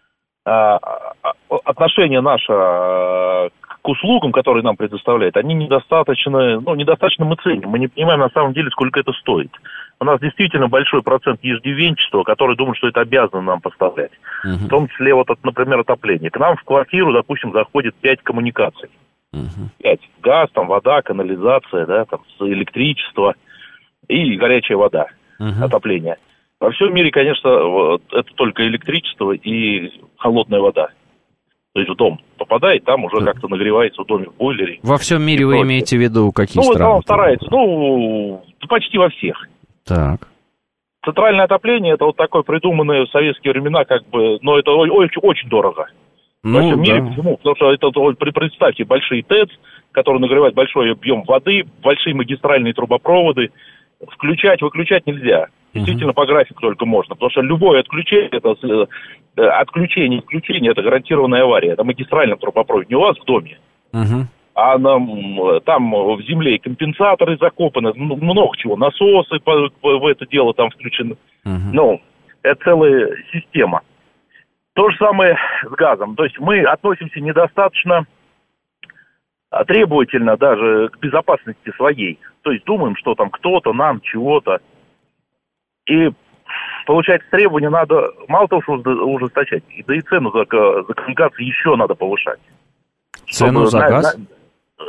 отношение наше к услугам, которые нам предоставляют, они недостаточно мы ценим. Мы не понимаем на самом деле, сколько это стоит. У нас действительно большой процент иждивенчества, который думает, что это обязано нам поставлять. В том числе, например, отопление. К нам в квартиру, допустим, заходит 5 коммуникаций. 5. Газ, вода, канализация, электричество и горячая вода, отопление. Во всем мире, конечно, это только электричество и холодная вода. То есть в дом попадает, там уже как-то нагревается в доме в бойлере. Во всем мире вы имеете в виду какие страны? Он старается, почти во всех. Так. Центральное отопление, это такое придуманное в советские времена, но это очень дорого. Во всем мире, почему? Потому что представьте, большие ТЭЦ, которые нагревают большой объем воды, большие магистральные трубопроводы. Включать, выключать нельзя. Действительно, по графику только можно. Потому что любое отключение, включение, это гарантированная авария. Это магистральный трубопровод, не у вас в доме. А там в земле компенсаторы закопаны, много чего, насосы в это дело там включены. Это целая система. То же самое с газом. То есть мы относимся недостаточно требовательно даже к безопасности своей. То есть думаем, что там кто-то нам чего-то. И получается, требования надо мало того, что ужесточать, да и цену за коммуникации еще надо повышать. Цену за газ?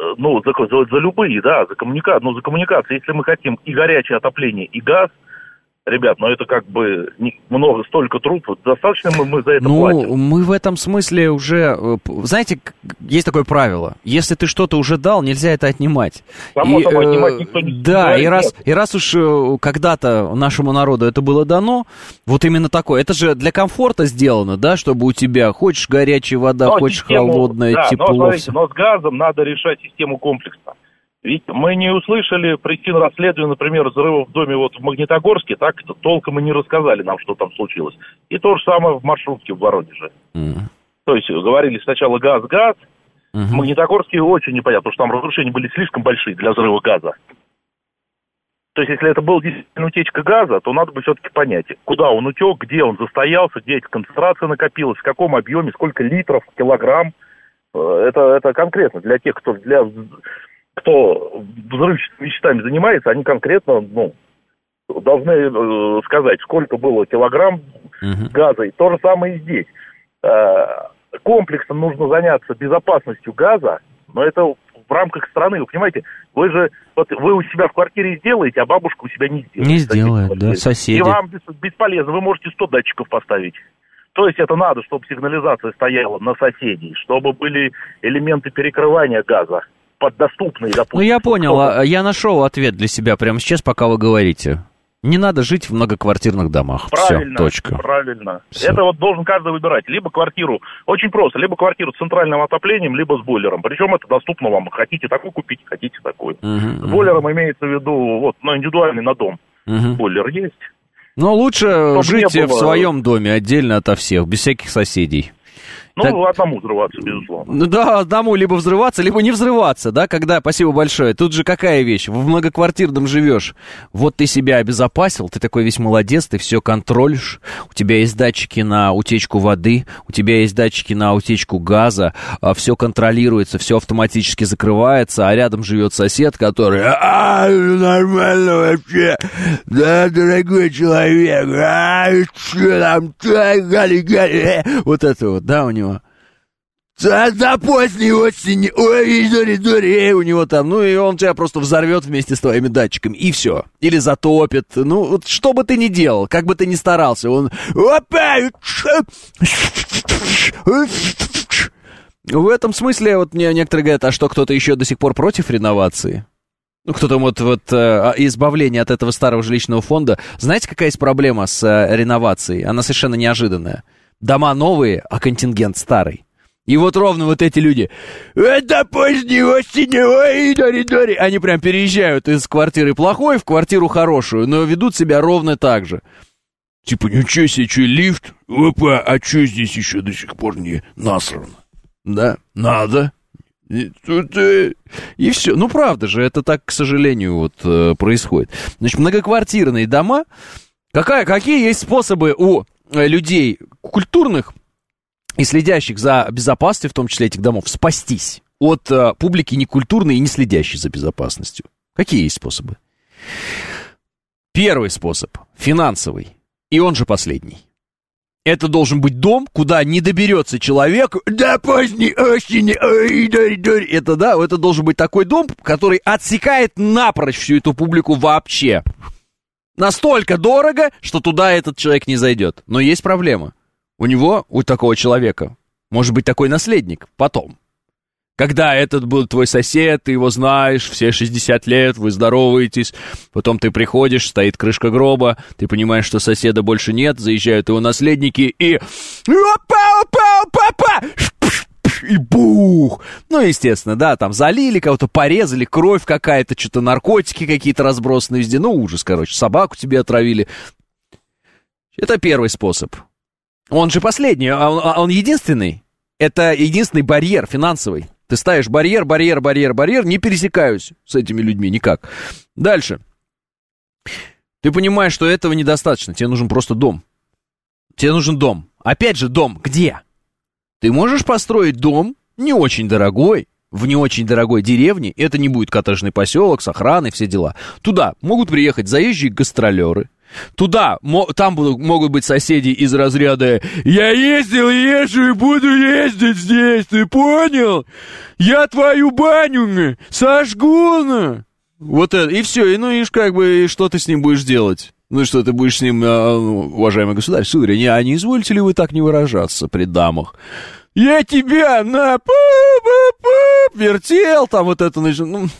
За любые, да, за коммуникации. За коммуникации, если мы хотим и горячее отопление, и газ, Ребят, но это как бы много, столько трупов, достаточно мы за это платим? Мы в этом смысле уже, знаете, есть такое правило, если ты что-то уже дал, нельзя это отнимать. Само собой, отнимать никто не да, и раз уж когда-то нашему народу это было дано, вот именно такое, это же для комфорта сделано, да, чтобы у тебя, хочешь горячая вода, хочешь холодное, да, тепло. Но с газом надо решать систему комплексно. Ведь мы не услышали причин расследования, например, взрыва в доме вот в Магнитогорске, так толком и не рассказали нам, что там случилось. И то же самое в маршрутке в Воронеже. То есть говорили сначала газ. В Магнитогорске очень непонятно, потому что там разрушения были слишком большие для взрыва газа. То есть если это была действительно утечка газа, то надо бы все-таки понять, куда он утек, где он застоялся, где эта концентрация накопилась, в каком объеме, сколько литров, килограмм. Это конкретно для тех, кто взрывчатыми веществами занимается, они конкретно, должны сказать, сколько было килограмм газа. И то же самое и здесь. Комплексно нужно заняться безопасностью газа, но это в рамках страны. Вы понимаете, вы у себя в квартире сделаете, а бабушка у себя не сделает. Не сделает, да, соседи. И вам бесполезно, вы можете 100 датчиков поставить. То есть это надо, чтобы сигнализация стояла на соседей, чтобы были элементы перекрывания газа. Поддоступные, допустим. Я понял, я нашел ответ для себя прямо сейчас, пока вы говорите. Не надо жить в многоквартирных домах. Правильно, все, точка. Правильно. Все. Это вот должен каждый выбирать. Либо квартиру, очень просто, либо квартиру с центральным отоплением, либо с бойлером. Причем это доступно вам. Хотите такой купить, хотите такой. С бойлером имеется в виду, индивидуальный на дом. Бойлер есть. Но лучше жить в своем доме, отдельно ото всех, без всяких соседей. Одному взрываться, безусловно. Да, одному либо взрываться, либо не взрываться, да, спасибо большое. Тут же какая вещь, в многоквартирном живешь, вот ты себя обезопасил, ты такой весь молодец, ты все контролишь, у тебя есть датчики на утечку воды, у тебя есть датчики на утечку газа, все контролируется, все автоматически закрывается, а рядом живет сосед, который, нормально вообще, да, дорогой человек, что там, гали, вот это вот, да, у него. За поздней осени, ой, у него там, и он тебя просто взорвет вместе с твоими датчиками, и все. Или затопит, что бы ты ни делал, как бы ты ни старался, он, в этом смысле, вот мне некоторые говорят, а что, кто-то еще до сих пор против реновации? Кто-то избавление от этого старого жилищного фонда. Знаете, какая есть проблема с реновацией? Она совершенно неожиданная. Дома новые, а контингент старый. И вот ровно вот эти люди, это поздней осени, ой, дори. Они прям переезжают из квартиры плохой в квартиру хорошую, но ведут себя ровно так же. Типа, ничего себе, что, лифт? Опа, а что здесь еще до сих пор не насрано? Да, надо. И все. Правда же, это так, к сожалению, происходит. Значит, многоквартирные дома, какие есть способы у людей культурных и следящих за безопасностью, в том числе этих домов, спастись от публики некультурной и не следящей за безопасностью? Какие есть способы? Первый способ – финансовый, и он же последний. Это должен быть дом, куда не доберется человек до поздней осени, ой, это должен быть такой дом, который отсекает напрочь всю эту публику вообще. Настолько дорого, что туда этот человек не зайдет. Но есть проблема. У такого человека, может быть такой наследник потом. Когда этот был твой сосед, ты его знаешь, все 60 лет, вы здороваетесь, потом ты приходишь, стоит крышка гроба, ты понимаешь, что соседа больше нет, заезжают его наследники и... Опа! И бух! Естественно, да, там залили, кого-то порезали, кровь какая-то, что-то наркотики какие-то разбросаны везде, ужас, собаку тебе отравили. Это первый способ. Он же последний, он единственный. Это единственный барьер финансовый. Ты ставишь барьер, не пересекаюсь с этими людьми никак. Дальше. Ты понимаешь, что этого недостаточно, тебе нужен просто дом. Тебе нужен дом. Опять же, дом где? Ты можешь построить дом не очень дорогой, в не очень дорогой деревне, это не будет коттеджный поселок с охраной, все дела. Туда могут приехать заезжие гастролеры. Там могут быть соседи из разряда «Я ездил, езжу и буду ездить здесь, ты понял? Я твою баню сожгу!» Вот это, и все, и что ты с ним будешь делать? Ну что, ты будешь с ним, уважаемый государь, сударь, не изволите ли вы так не выражаться при дамах? Я тебя на вертел, там вот это, нет,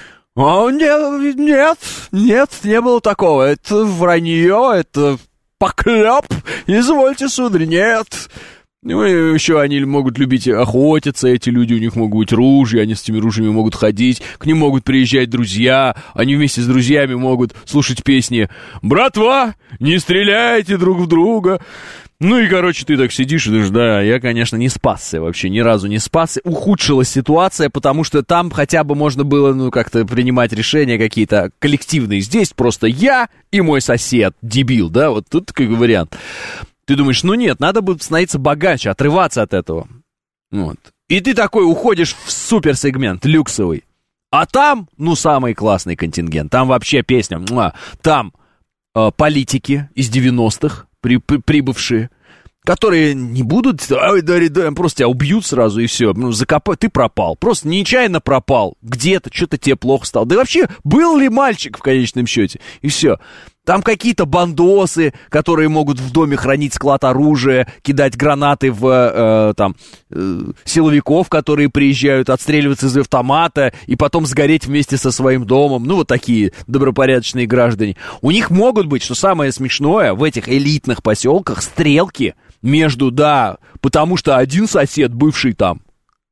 не было такого, это вранье, это поклеп, извольте, сударь, нет. Ну, и еще они могут любить охотиться, эти люди, у них могут быть ружья, они с этими ружьями могут ходить, к ним могут приезжать друзья, они вместе с друзьями могут слушать песни «Братва, не стреляйте друг в друга». Ну и, короче, ты так сидишь и думаешь, да, я, конечно, не спасся вообще, ни разу не спасся. Ухудшилась ситуация, потому что там хотя бы можно было, ну, как-то принимать решения какие-то коллективные. Здесь просто я и мой сосед, дебил, да, вот тут как вариант. Ты думаешь, ну нет, надо будет становиться богаче, отрываться от этого. Вот. И ты такой уходишь в суперсегмент, люксовый. А там, ну, самый классный контингент, там вообще песня, там политики из 90-х, прибывшие, которые не будут, просто тебя убьют сразу и все, ну, ты пропал, просто нечаянно пропал, где-то, что-то тебе плохо стало, да и вообще, был ли мальчик в конечном счете, и все. Там какие-то бандосы, которые могут в доме хранить склад оружия, кидать гранаты в силовиков, которые приезжают, отстреливаться из автомата и потом сгореть вместе со своим домом. Ну, вот такие добропорядочные граждане. У них могут быть, что самое смешное, в этих элитных поселках стрелки между, да, потому что один сосед бывший там,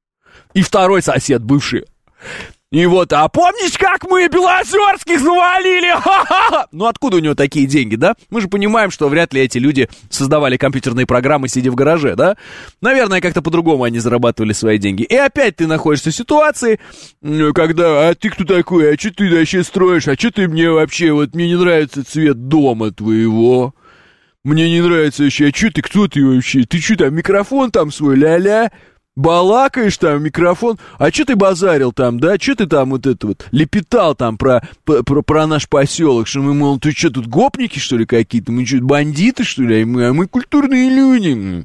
и второй сосед бывший. И вот, а помнишь, как мы Белозерских завалили? Ха-ха-ха! Ну, откуда у него такие деньги, да? Мы же понимаем, что вряд ли эти люди создавали компьютерные программы, сидя в гараже, да? Наверное, как-то по-другому они зарабатывали свои деньги. И опять ты находишься в ситуации, когда, а ты кто такой, а что ты вообще строишь, а что ты мне вообще, вот мне не нравится цвет дома твоего, мне не нравится вообще, а что ты, кто ты вообще, ты что там, микрофон там свой, ля-ля? Балакаешь там, микрофон, а что ты базарил там, да, что ты там вот это вот лепетал там про наш поселок, что мы, мол, ты что, тут гопники, что ли, какие-то, мы что, бандиты, что ли, а мы культурные люди,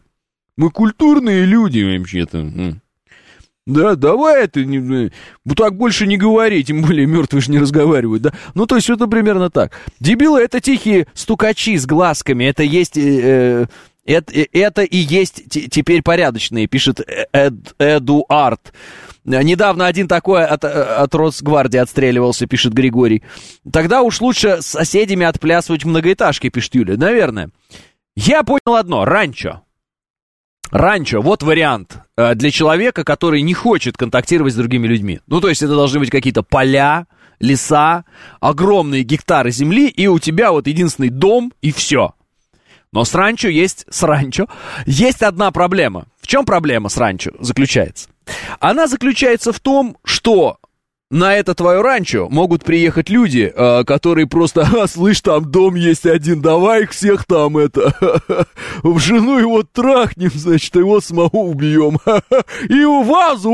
вообще-то. Да, давай это, так больше не говори, тем более мертвые же не разговаривают, да. Ну, то есть, это примерно так. Дебилы — это тихие стукачи с глазками, это есть... Это и есть теперь порядочные, пишет Эдуард. Недавно один такой от Росгвардии отстреливался, пишет Григорий. Тогда уж лучше с соседями отплясывать в многоэтажке, пишет Юля. Наверное. Я понял одно. Ранчо. Вот вариант для человека, который не хочет контактировать с другими людьми. Ну, то есть это должны быть какие-то поля, леса, огромные гектары земли, и у тебя вот единственный дом, и все. Но с ранчо есть одна проблема. В чем проблема с ранчо заключается? Она заключается в том, что на это твое ранчо могут приехать люди, которые просто, слышь, там дом есть один, давай их всех там в жену его трахнем, значит, его самого убьем, и вазу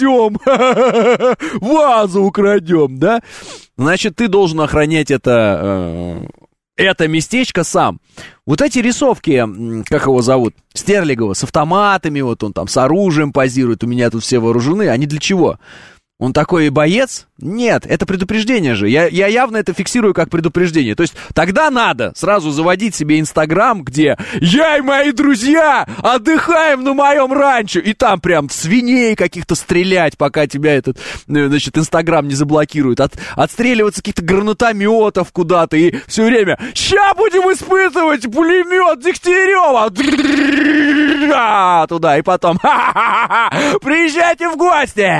украдем, да? Значит, ты должен охранять это местечко сам. Вот эти рисовки, как его зовут, Стерлигова, с автоматами, вот он там с оружием позирует, у меня тут все вооружены, они для чего? Он такой боец? Нет, это предупреждение же. Я явно это фиксирую как предупреждение. То есть тогда надо сразу заводить себе Инстаграм, где я и мои друзья отдыхаем на моем ранчо. И там прям свиней каких-то стрелять, пока тебя этот, значит, Инстаграм не заблокирует. Отстреливаться каких-то гранатометов куда-то. И все время ща будем испытывать пулемет Дегтярева. Туда. И потом приезжайте в гости.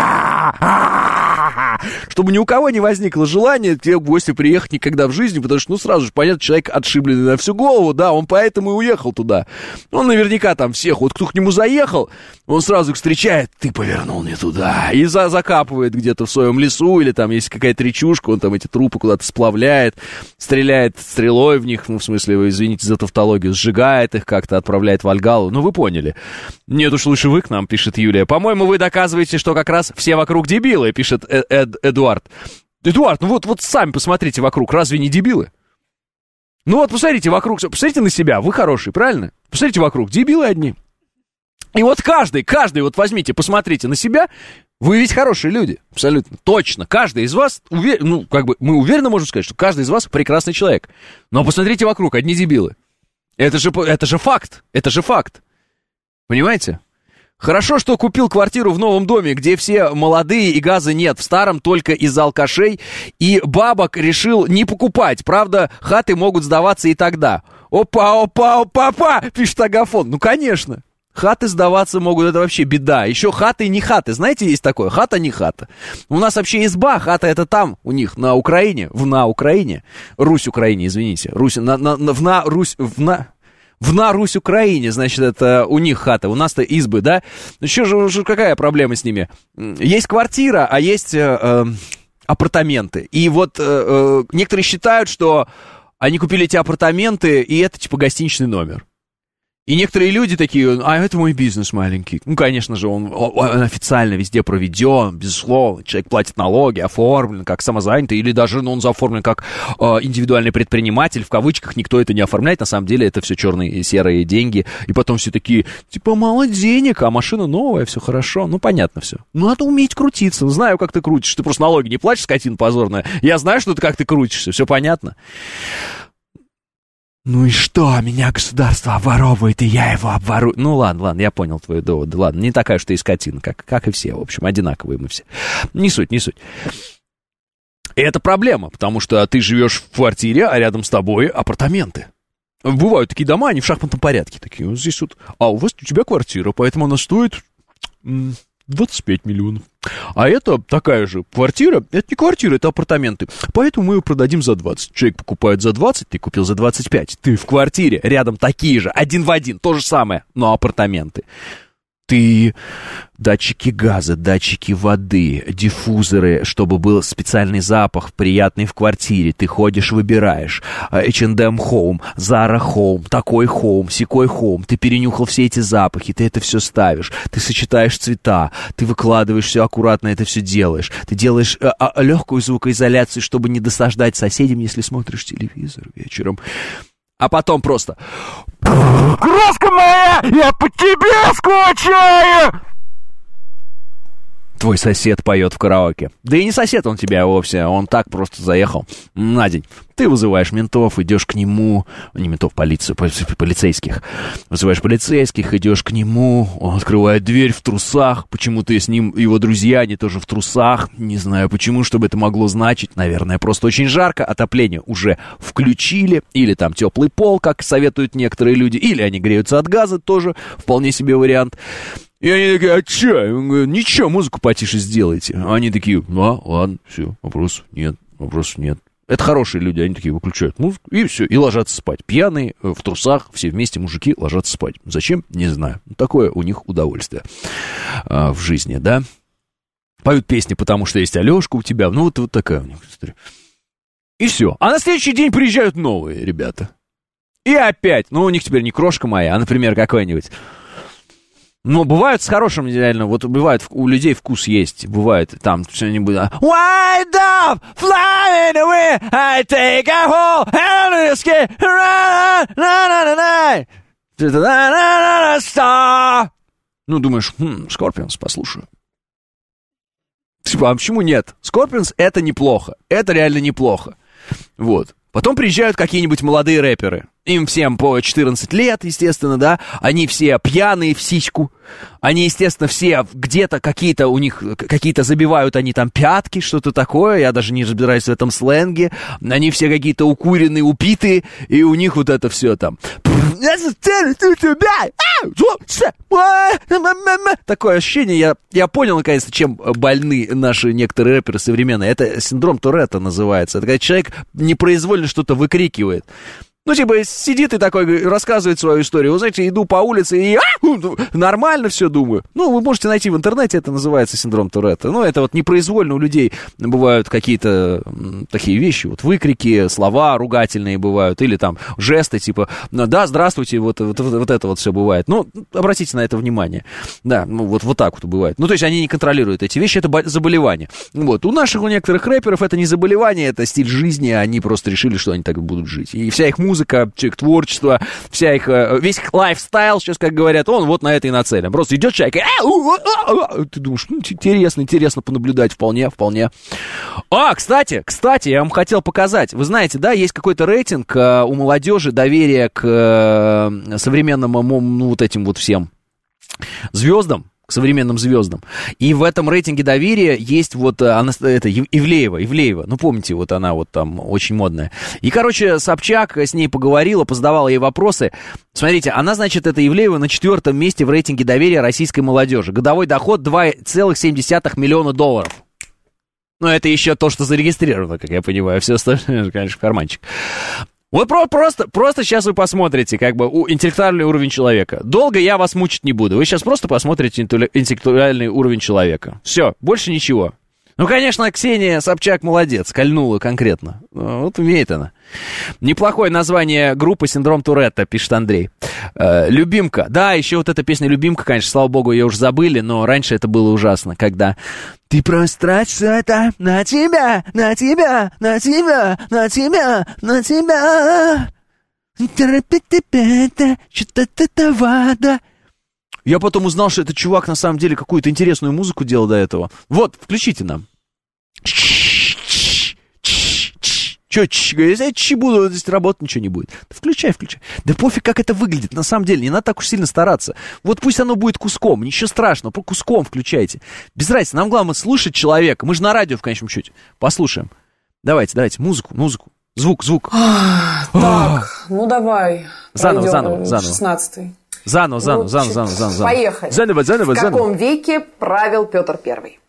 Чтобы ни у кого не возникло желания к тебе в гости приехать никогда в жизни, потому что, ну, сразу же, понятно, человек отшибленный на всю голову, да, он поэтому и уехал туда. Он наверняка там всех, вот кто к нему заехал, он сразу их встречает, ты повернул не туда, и закапывает где-то в своем лесу, или там есть какая-то речушка, он там эти трупы куда-то сплавляет, стреляет стрелой в них, ну, в смысле, извините за тавтологию, сжигает их как-то, отправляет в Альгалу, ну, вы поняли. Нет уж, лучше вы к нам, пишет Юлия. По-моему, вы доказываете, что как раз все вокруг дебилы, пишет Эдуард. Эдуард, ну вот сами посмотрите вокруг, разве не дебилы? Ну вот посмотрите вокруг, посмотрите на себя, вы хороший, правильно? Посмотрите вокруг, дебилы одни. И вот каждый, вот возьмите, посмотрите на себя, Вы ведь хорошие люди, абсолютно, точно. Каждый из вас, мы уверенно можем сказать, что каждый из вас прекрасный человек. Но посмотрите вокруг, одни дебилы. Это же факт, Понимаете? Хорошо, что купил квартиру в новом доме, где все молодые и газа нет. В старом только из-за алкашей. И бабок решил не покупать. Правда, хаты могут сдаваться и тогда. Опа, пишет Агафон. Ну, конечно. Хаты сдаваться могут, это вообще беда. Еще хаты и не хаты. Знаете, есть такое? Хата, не хата. У нас вообще изба, хата это там, у них, на Украине. Украине. Русь Украине, извините. Русь Украине, значит, это у них хата, у нас-то избы, да? Ну, что же, какая проблема с ними? Есть квартира, а есть апартаменты. И вот некоторые считают, что они купили эти апартаменты, и это типа гостиничный номер. И некоторые люди такие, это мой бизнес маленький. Ну, конечно же, он официально везде проведен, безусловно. Человек платит налоги, оформлен как самозанятый, или даже он заоформлен как индивидуальный предприниматель. В кавычках никто это не оформляет. На самом деле это все черные и серые деньги. И потом все такие, типа, мало денег, а машина новая, все хорошо. Ну, понятно все. Ну, надо уметь крутиться. Знаю, как ты крутишь. Ты просто налоги не платишь, скотина позорная. Я знаю, как ты крутишься. Все понятно. Ну и что, меня государство обворовывает, и я его обворую. Ну ладно, я понял твои доводы. Ладно, не такая, что ты скотина, как и все, в общем, одинаковые мы все. Не суть. И это проблема, потому что ты живешь в квартире, а рядом с тобой апартаменты. Бывают такие дома, они в шахматном порядке. Такие, вот здесь вот, у тебя квартира, поэтому она стоит 25 миллионов. А это такая же квартира, это не квартира, это апартаменты. Поэтому мы ее продадим за 20. Человек покупает за 20, ты купил за 25. Ты в квартире, рядом такие же, один в один, то же самое, но апартаменты. Ты датчики газа, датчики воды, диффузоры, чтобы был специальный запах, приятный в квартире. Ты ходишь, выбираешь. H&M Home, Zara Home, такой Home, сякой Home. Ты перенюхал все эти запахи, ты это все ставишь. Ты сочетаешь цвета, ты выкладываешь все аккуратно, это все делаешь. Ты делаешь легкую звукоизоляцию, чтобы не досаждать соседям, если смотришь телевизор вечером. А потом просто... Краска моя, я по тебе скучаю! Твой сосед поет в караоке. Да и не сосед он тебя вовсе, он так просто заехал на день. Ты вызываешь ментов, идешь к нему, не ментов, полицию, полицейских. Вызываешь полицейских, идешь к нему, он открывает дверь в трусах. Почему-то с ним его друзья, они тоже в трусах. Не знаю почему, что бы это могло значить. Наверное, просто очень жарко, отопление уже включили. Или там теплый пол, как советуют некоторые люди. Или они греются от газа, тоже вполне себе вариант. И они такие, а чё? Он говорит, ничего, музыку потише сделайте. Они такие, ладно, все, вопросов нет. Это хорошие люди, они такие выключают музыку, и все, и ложатся спать. Пьяные, в трусах, все вместе мужики ложатся спать. Зачем? Не знаю. Такое у них удовольствие в жизни, да? Поют песни, потому что есть Алешка у тебя. Ну, вот такая у них история. И все. А на следующий день приезжают новые ребята. И опять, у них теперь не крошка моя, а, например, какой-нибудь... Ну, бывают с хорошим, реально, вот бывает, у людей вкус есть, бывает, там что-нибудь, White dove flying away, I take a hole, and escape, star. Ну, думаешь, Scorpions, послушаю. Типа, а почему нет? Scorpions — это неплохо, это реально неплохо, вот. Потом приезжают какие-нибудь молодые рэперы. Им всем по 14 лет, естественно, да. Они все пьяные в сиську. Они, естественно, все где-то какие-то у них, какие-то забивают они там пятки, что-то такое. Я даже не разбираюсь в этом сленге. Они все какие-то укуренные, упитые. И у них вот это все там. Такое ощущение, я понял, наконец-то, чем больны наши некоторые рэперы современные. Это синдром Туретта называется. Это когда человек непроизвольно что-то выкрикивает. Ну, типа, сидит и такой, рассказывает свою историю. Вы знаете, иду по улице и нормально все думаю. Ну, вы можете найти в интернете, это называется синдром Туретта. Ну, это вот непроизвольно у людей бывают какие-то такие вещи. Вот выкрики, слова ругательные бывают. Или там жесты, типа, да, здравствуйте, вот это вот все бывает. Ну, обратите на это внимание. Да, ну, вот так вот бывает. Ну, то есть они не контролируют эти вещи, это заболевание. Вот, у некоторых рэперов это не заболевание, это стиль жизни, они просто решили, что они так будут жить. И вся их музыка музыка, человек творчество, вся их, весь их лайфстайл, сейчас, как говорят, он вот на это и нацелен. Просто идет человек, и ты думаешь, интересно понаблюдать, вполне. Кстати, я вам хотел показать. Вы знаете, да, есть какой-то рейтинг у молодежи доверия к современным, ну, вот этим вот всем звездам, к современным звездам. И в этом рейтинге доверия есть вот Ивлеева. Ну, помните, вот она вот там очень модная. И, короче, Собчак с ней поговорила, позадавала ей вопросы. Смотрите, она, значит, эта Ивлеева на 4-м месте в рейтинге доверия российской молодежи. Годовой доход $2,7 миллиона. Ну, это еще то, что зарегистрировано, как я понимаю. Все остальное, конечно, в карманчик. Вот просто сейчас вы посмотрите, как бы, интеллектуальный уровень человека. Долго я вас мучить не буду. Вы сейчас просто посмотрите интеллектуальный уровень человека. Все, больше ничего. Ну, конечно, Ксения Собчак молодец, кольнула конкретно. Вот умеет она. Неплохое название группы «Синдром Туретта», пишет Андрей. «Любимка». Да, еще вот эта песня «Любимка», конечно, слава богу, ее уже забыли, но раньше это было ужасно, когда... Ты просто трать все это на тебя, на тебя, на тебя, на тебя, на тебя. Что-то вода. Я потом узнал, что этот чувак на самом деле какую-то интересную музыку делал до этого. Вот, включите нам. Че буду, здесь работать ничего не будет. Да включай. Да пофиг, как это выглядит. На самом деле, не надо так уж сильно стараться. Вот пусть оно будет куском, ничего страшного, по куском включайте. Без разницы, нам главное слушать человека. Мы же на радио в конечном счете. Послушаем. Давайте, музыку. Звук. Так, ну давай. Заново. 16-й. Заново. Поехали. Заново. В каком веке правил Петр I?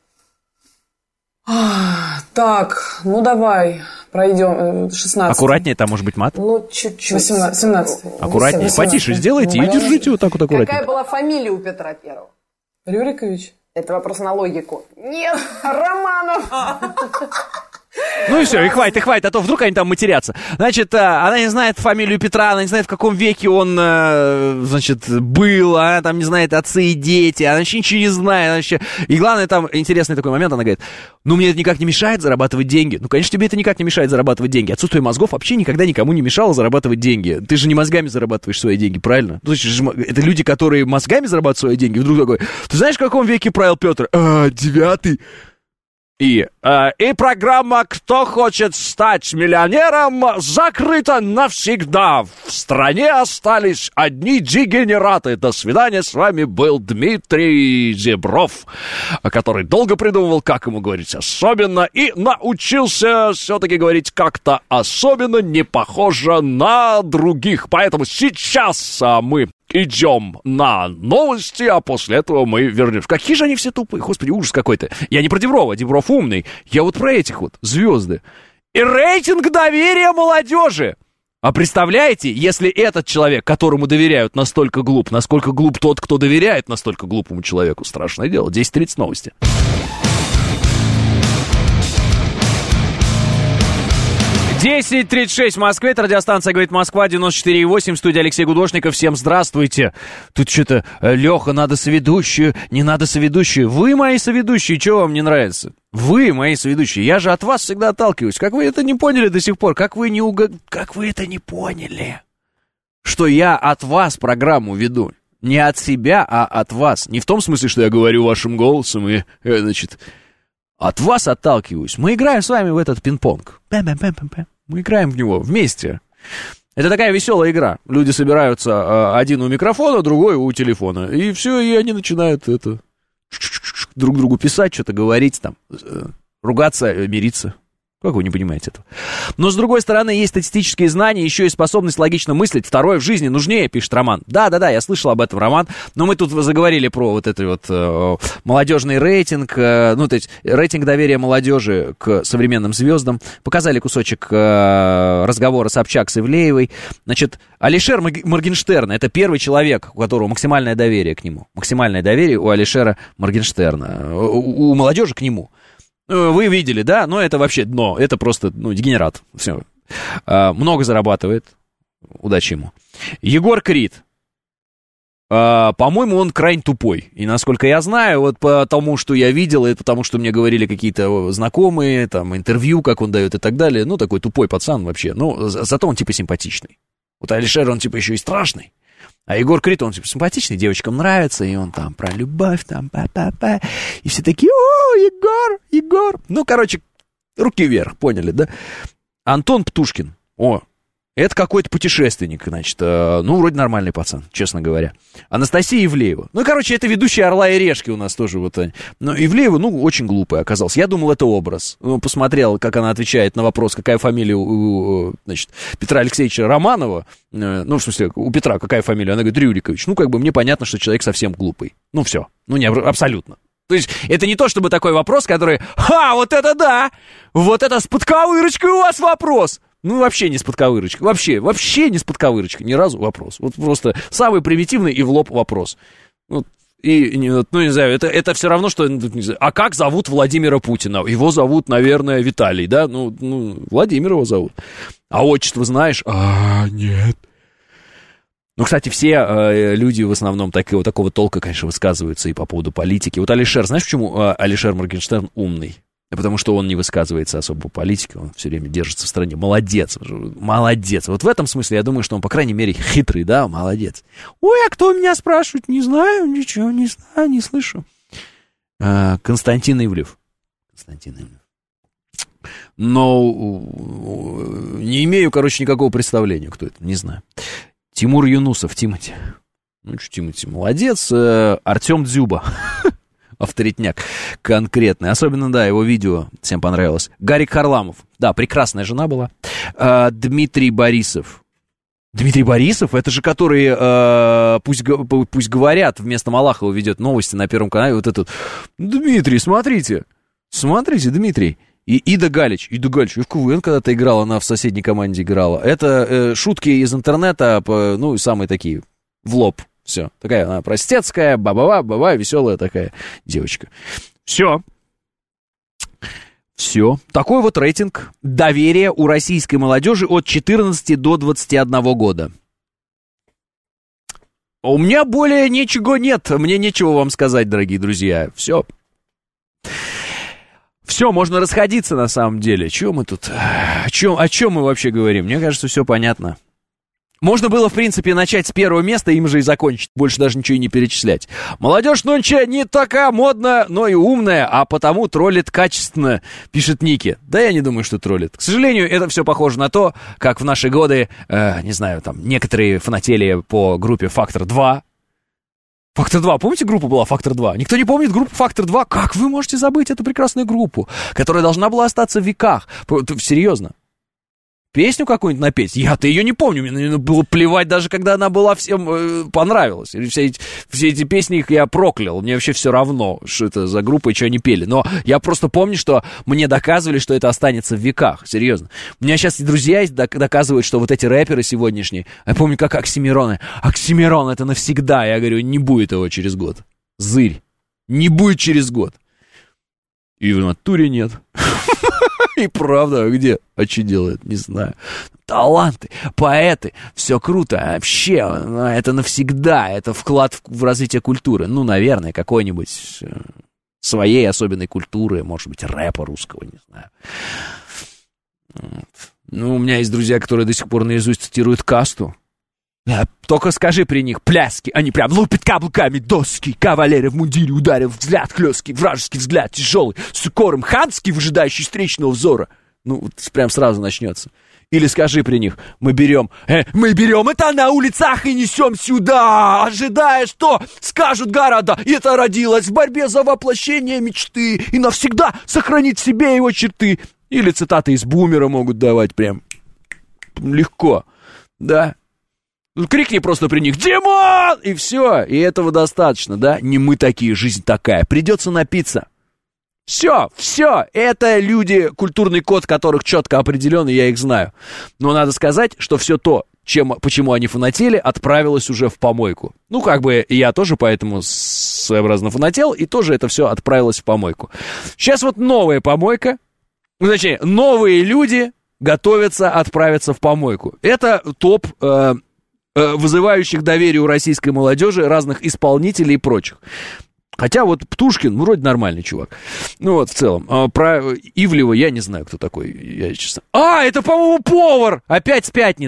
Так, ну давай, пройдем 16. Аккуратнее, там может быть мат. Ну, чуть-чуть. 17. Аккуратнее, 18. Потише сделайте и держите вот так вот аккуратнее. Какая была фамилия у Петра I? Рюрикович. Это вопрос на логику. Нет, Романов. Ну и все, и хватит, а то вдруг они там матерятся. Значит, она не знает фамилию Петра, она не знает, в каком веке он, значит, был, она там не знает отцы и дети, она вообще ничего не знает. Вообще... И главное, там интересный такой момент, она говорит, ну мне это никак не мешает зарабатывать деньги. Ну, конечно, тебе это никак не мешает зарабатывать деньги. Отсутствие мозгов вообще никогда никому не мешало зарабатывать деньги. Ты же не мозгами зарабатываешь свои деньги, правильно? Ну, это люди, которые мозгами зарабатывают свои деньги. Вдруг такой, ты знаешь, в каком веке правил Петр? 9-й. И программа «Кто хочет стать миллионером» закрыта навсегда. В стране остались одни дегенераты. До свидания, с вами был Дмитрий Зебров, который долго придумывал, как ему говорить особенно, и научился все-таки говорить как-то особенно, не похоже на других. Поэтому сейчас мы идем на новости, а после этого мы вернемся. Какие же они все тупые, господи, ужас какой-то. Я не про Деброва, Дебров умный. Я вот про этих вот звезды. И рейтинг доверия молодежи. А представляете, если этот человек, которому доверяют, настолько глуп, насколько глуп тот, кто доверяет настолько глупому человеку? Страшное дело. 10:30 новости. 10:36 в Москве, это радиостанция «Говорит Москва», 94,8, студия Алексей Гудошников. Всем здравствуйте. Тут что-то, Леха, надо соведущую, не надо соведущую. Вы мои соведущие, что вам не нравится? Вы мои соведущие, я же от вас всегда отталкиваюсь. Как вы это не поняли до сих пор? Как вы это не поняли? Что я от вас программу веду. Не от себя, а от вас. Не в том смысле, что я говорю вашим голосом и, значит... От вас отталкиваюсь. Мы играем с вами в этот пинг-понг. Мы играем в него вместе. Это такая веселая игра. Люди собираются, один у микрофона, другой у телефона. И все, и они начинают друг другу писать, что-то говорить, там, ругаться, мириться. Как вы не понимаете этого? Но, с другой стороны, есть статистические знания, еще и способность логично мыслить. Второе в жизни нужнее, пишет Роман. Да, я слышал об этом, Роман. Но мы тут заговорили про вот этот вот молодежный рейтинг, то есть рейтинг доверия молодежи к современным звездам. Показали кусочек разговора Собчак с Ивлеевой. Значит, Алишер Моргенштерн — это первый человек, у которого максимальное доверие к нему. Максимальное доверие у Алишера Моргенштерна. У молодежи к нему. Вы видели, да? Но это вообще дно. Это просто, дегенерат. Все. Много зарабатывает. Удачи ему. Егор Крид. По-моему, он крайне тупой. И насколько я знаю, вот по тому, что я видел, и потому что мне говорили какие-то знакомые, там, интервью, как он дает и так далее. Такой тупой пацан вообще. Зато он типа симпатичный. Вот Алишер, он типа еще и страшный. А Егор Крид, он типа симпатичный, девочкам нравится, и он там про любовь, там па-па-па. И все такие, о, Егор. Ну, короче, руки вверх, поняли, да? Антон Птушкин, это какой-то путешественник, значит, вроде нормальный пацан, честно говоря. Анастасия Ивлеева. Ну, короче, это ведущая «Орла и решки» у нас тоже вот. Но Ивлеева, очень глупая оказалась. Я думал, это образ. Посмотрел, как она отвечает на вопрос, какая фамилия у Петра Алексеевича Романова. В смысле, у Петра какая фамилия? Она говорит, Рюрикович. Мне понятно, что человек совсем глупый. Все. Не, абсолютно. То есть, это не то, чтобы такой вопрос, который, вот это да! Вот это с подковырочкой у вас вопрос! Вообще не с подковырочкой. Вообще не с подковырочкой. Ни разу вопрос. Вот просто самый примитивный и в лоб вопрос. Не знаю, это все равно, что... А как зовут Владимира Путина? Его зовут, наверное, Виталий, да? Владимир его зовут. А отчество знаешь? Нет. Кстати, все люди в основном такого толка, конечно, высказываются и по поводу политики. Вот Алишер, знаешь, почему Алишер Моргенштерн умный? Потому что он не высказывается особо по политике, он все время держится в стороне. Молодец. Вот в этом смысле я думаю, что он, по крайней мере, хитрый, да, молодец. А кто меня спрашивает? Не знаю, ничего, не знаю, не слышу. Константин Ивлев. Но не имею, никакого представления, кто это, не знаю. Тимур Юнусов, Тимати. Тимати молодец. Артем Дзюба. Авторитняк конкретный. Особенно, да, его видео всем понравилось. Гарик Харламов. Да, прекрасная жена была. Дмитрий Борисов. Дмитрий Борисов? Это же который пусть говорят, вместо Малахова ведет новости на Первом канале. Вот этот. Дмитрий, смотрите. Смотрите, Дмитрий. И Ида Галич. И в КВН когда-то играла, она в соседней команде играла. Это шутки из интернета, самые такие, в лоб. Все, такая она простецкая, баба, веселая такая девочка. Все. Такой вот рейтинг доверия у российской молодежи от 14 до 21 года. У меня более ничего нет. Мне нечего вам сказать, дорогие друзья. Все, можно расходиться на самом деле. Чего мы тут? О чем мы вообще говорим? Мне кажется, все понятно. Можно было, в принципе, начать с первого места, им же и закончить, больше даже ничего и не перечислять. Молодежь нонче не такая модная, но и умная, а потому троллит качественно, пишет Ники. Да я не думаю, что троллит. К сожалению, это все похоже на то, как в наши годы, некоторые фанатели по группе «Фактор 2». «Фактор 2», помните, группа была «Фактор 2»? Никто не помнит группу «Фактор 2»? Как вы можете забыть эту прекрасную группу, которая должна была остаться в веках? Серьезно. Песню какую-нибудь напеть? Я-то ее не помню, мне было плевать даже, когда она была всем понравилась. Все эти песни их я проклял, мне вообще все равно, что это за группа и что они пели. Но я просто помню, что мне доказывали, что это останется в веках, серьезно. У меня сейчас друзья доказывают, что вот эти рэперы сегодняшние, я помню, как Оксимирон это навсегда, я говорю, не будет его через год. Зырь, не будет через год. И в натуре нет. И правда, где? А что делает? Не знаю. Таланты, поэты, все круто. Вообще, это навсегда. Это вклад в развитие культуры. Наверное, какой-нибудь своей особенной культуры. Может быть, рэпа русского, не знаю. У меня есть друзья, которые до сих пор наизусть цитируют Касту. Только скажи при них пляски, они прям лупят каблуками доски. Кавалеры в мундире ударил взгляд хлесткий, вражеский взгляд тяжелый, с укором ханский, выжидающий встречного взора. Прям сразу начнется. Или скажи при них, мы берем это на улицах и несем сюда, ожидая, что скажут города. И это родилось в борьбе за воплощение мечты и навсегда сохранит в себе его черты. Или цитаты из Бумера могут давать прям легко, да. Крикни просто при них «Димон!» и все, и этого достаточно, да? Не мы такие, жизнь такая, придется напиться. Все, это люди, культурный код которых четко определен, и я их знаю. Но надо сказать, что все то, почему они фанатели, отправилось уже в помойку. Я тоже поэтому своеобразно фанател, и тоже это все отправилось в помойку. Сейчас вот новая помойка, точнее, новые люди готовятся отправиться в помойку. Это топ вызывающих доверие у российской молодежи разных исполнителей и прочих. Хотя вот Птушкин, вроде нормальный чувак. В целом. Про Ивлева я не знаю, кто такой. Я, честно... это, по-моему, повар! Опять с пятницы.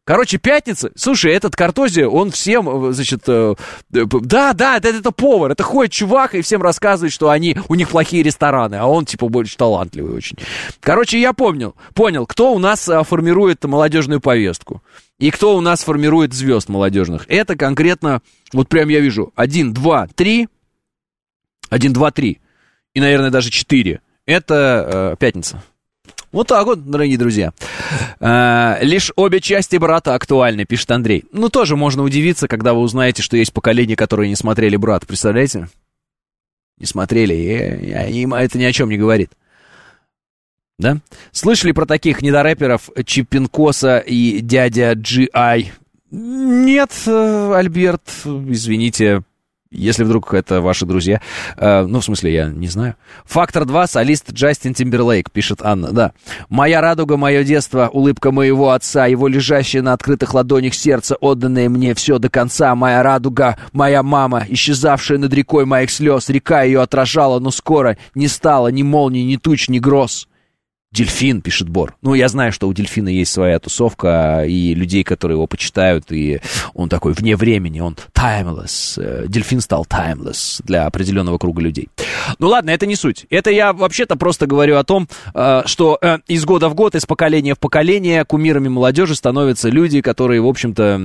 Короче, пятница. Слушай, этот Картози, он всем, значит, это повар. Это ходит чувак и всем рассказывает, что у них плохие рестораны, а он, типа, больше талантливый очень. Короче, я понял, кто у нас формирует молодежную повестку. И кто у нас формирует звезд молодежных. Это конкретно, вот прям я вижу, 1, 2, 3. 1, 2, 3. И, наверное, даже 4. Это пятница. Вот так вот, дорогие друзья. Лишь обе части «Брата» актуальны, пишет Андрей. Ну, тоже можно удивиться, когда вы узнаете, что есть поколение, которые не смотрели «Брат». Представляете? Не смотрели, и им это ни о чем не говорит. Да? Слышали про таких недорэперов Чипинкоса и дядя G.I.? Нет, Альберт, извините, если вдруг это ваши друзья. Ну, в смысле, я не знаю. «Фактор 2», солист Джастин Тимберлейк, пишет Анна, да. «Моя радуга, мое детство, улыбка моего отца, его лежащее на открытых ладонях сердце, отданное мне все до конца. Моя радуга, моя мама, исчезавшая над рекой моих слез. Река ее отражала, но скоро не стало ни молний, ни туч, ни гроз». «Дельфин», пишет Бор. Ну, я знаю, что у «Дельфина» есть своя тусовка и людей, которые его почитают, и он такой вне времени, он timeless. «Дельфин» стал timeless для определенного круга людей. Ну, ладно, это не суть. Это я вообще-то просто говорю о том, что из года в год, из поколения в поколение кумирами молодежи становятся люди, которые, в общем-то...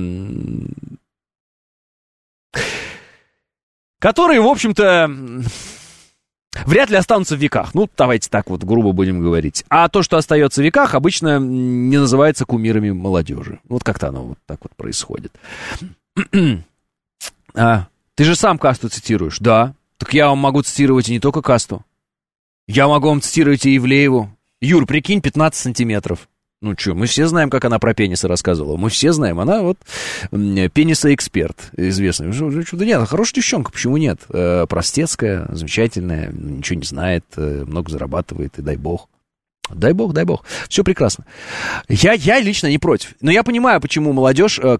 вряд ли останутся в веках. Ну, давайте так вот грубо будем говорить. А то, что остается в веках, обычно не называется кумирами молодежи. Вот как-то оно вот так вот происходит. Ты же сам касту цитируешь. Да. Так я вам могу цитировать и не только касту. Я могу вам цитировать и Ивлееву. Юр, прикинь, 15 сантиметров. Ну что, мы все знаем, как она про пенисы рассказывала. Мы все знаем, она вот пениса-эксперт известный. Да нет, хорошая девчонка, почему нет? Простецкая, замечательная, ничего не знает, много зарабатывает, и дай бог. Дай бог, дай бог. Все прекрасно. Я лично не против. Но я понимаю, почему молодежь, я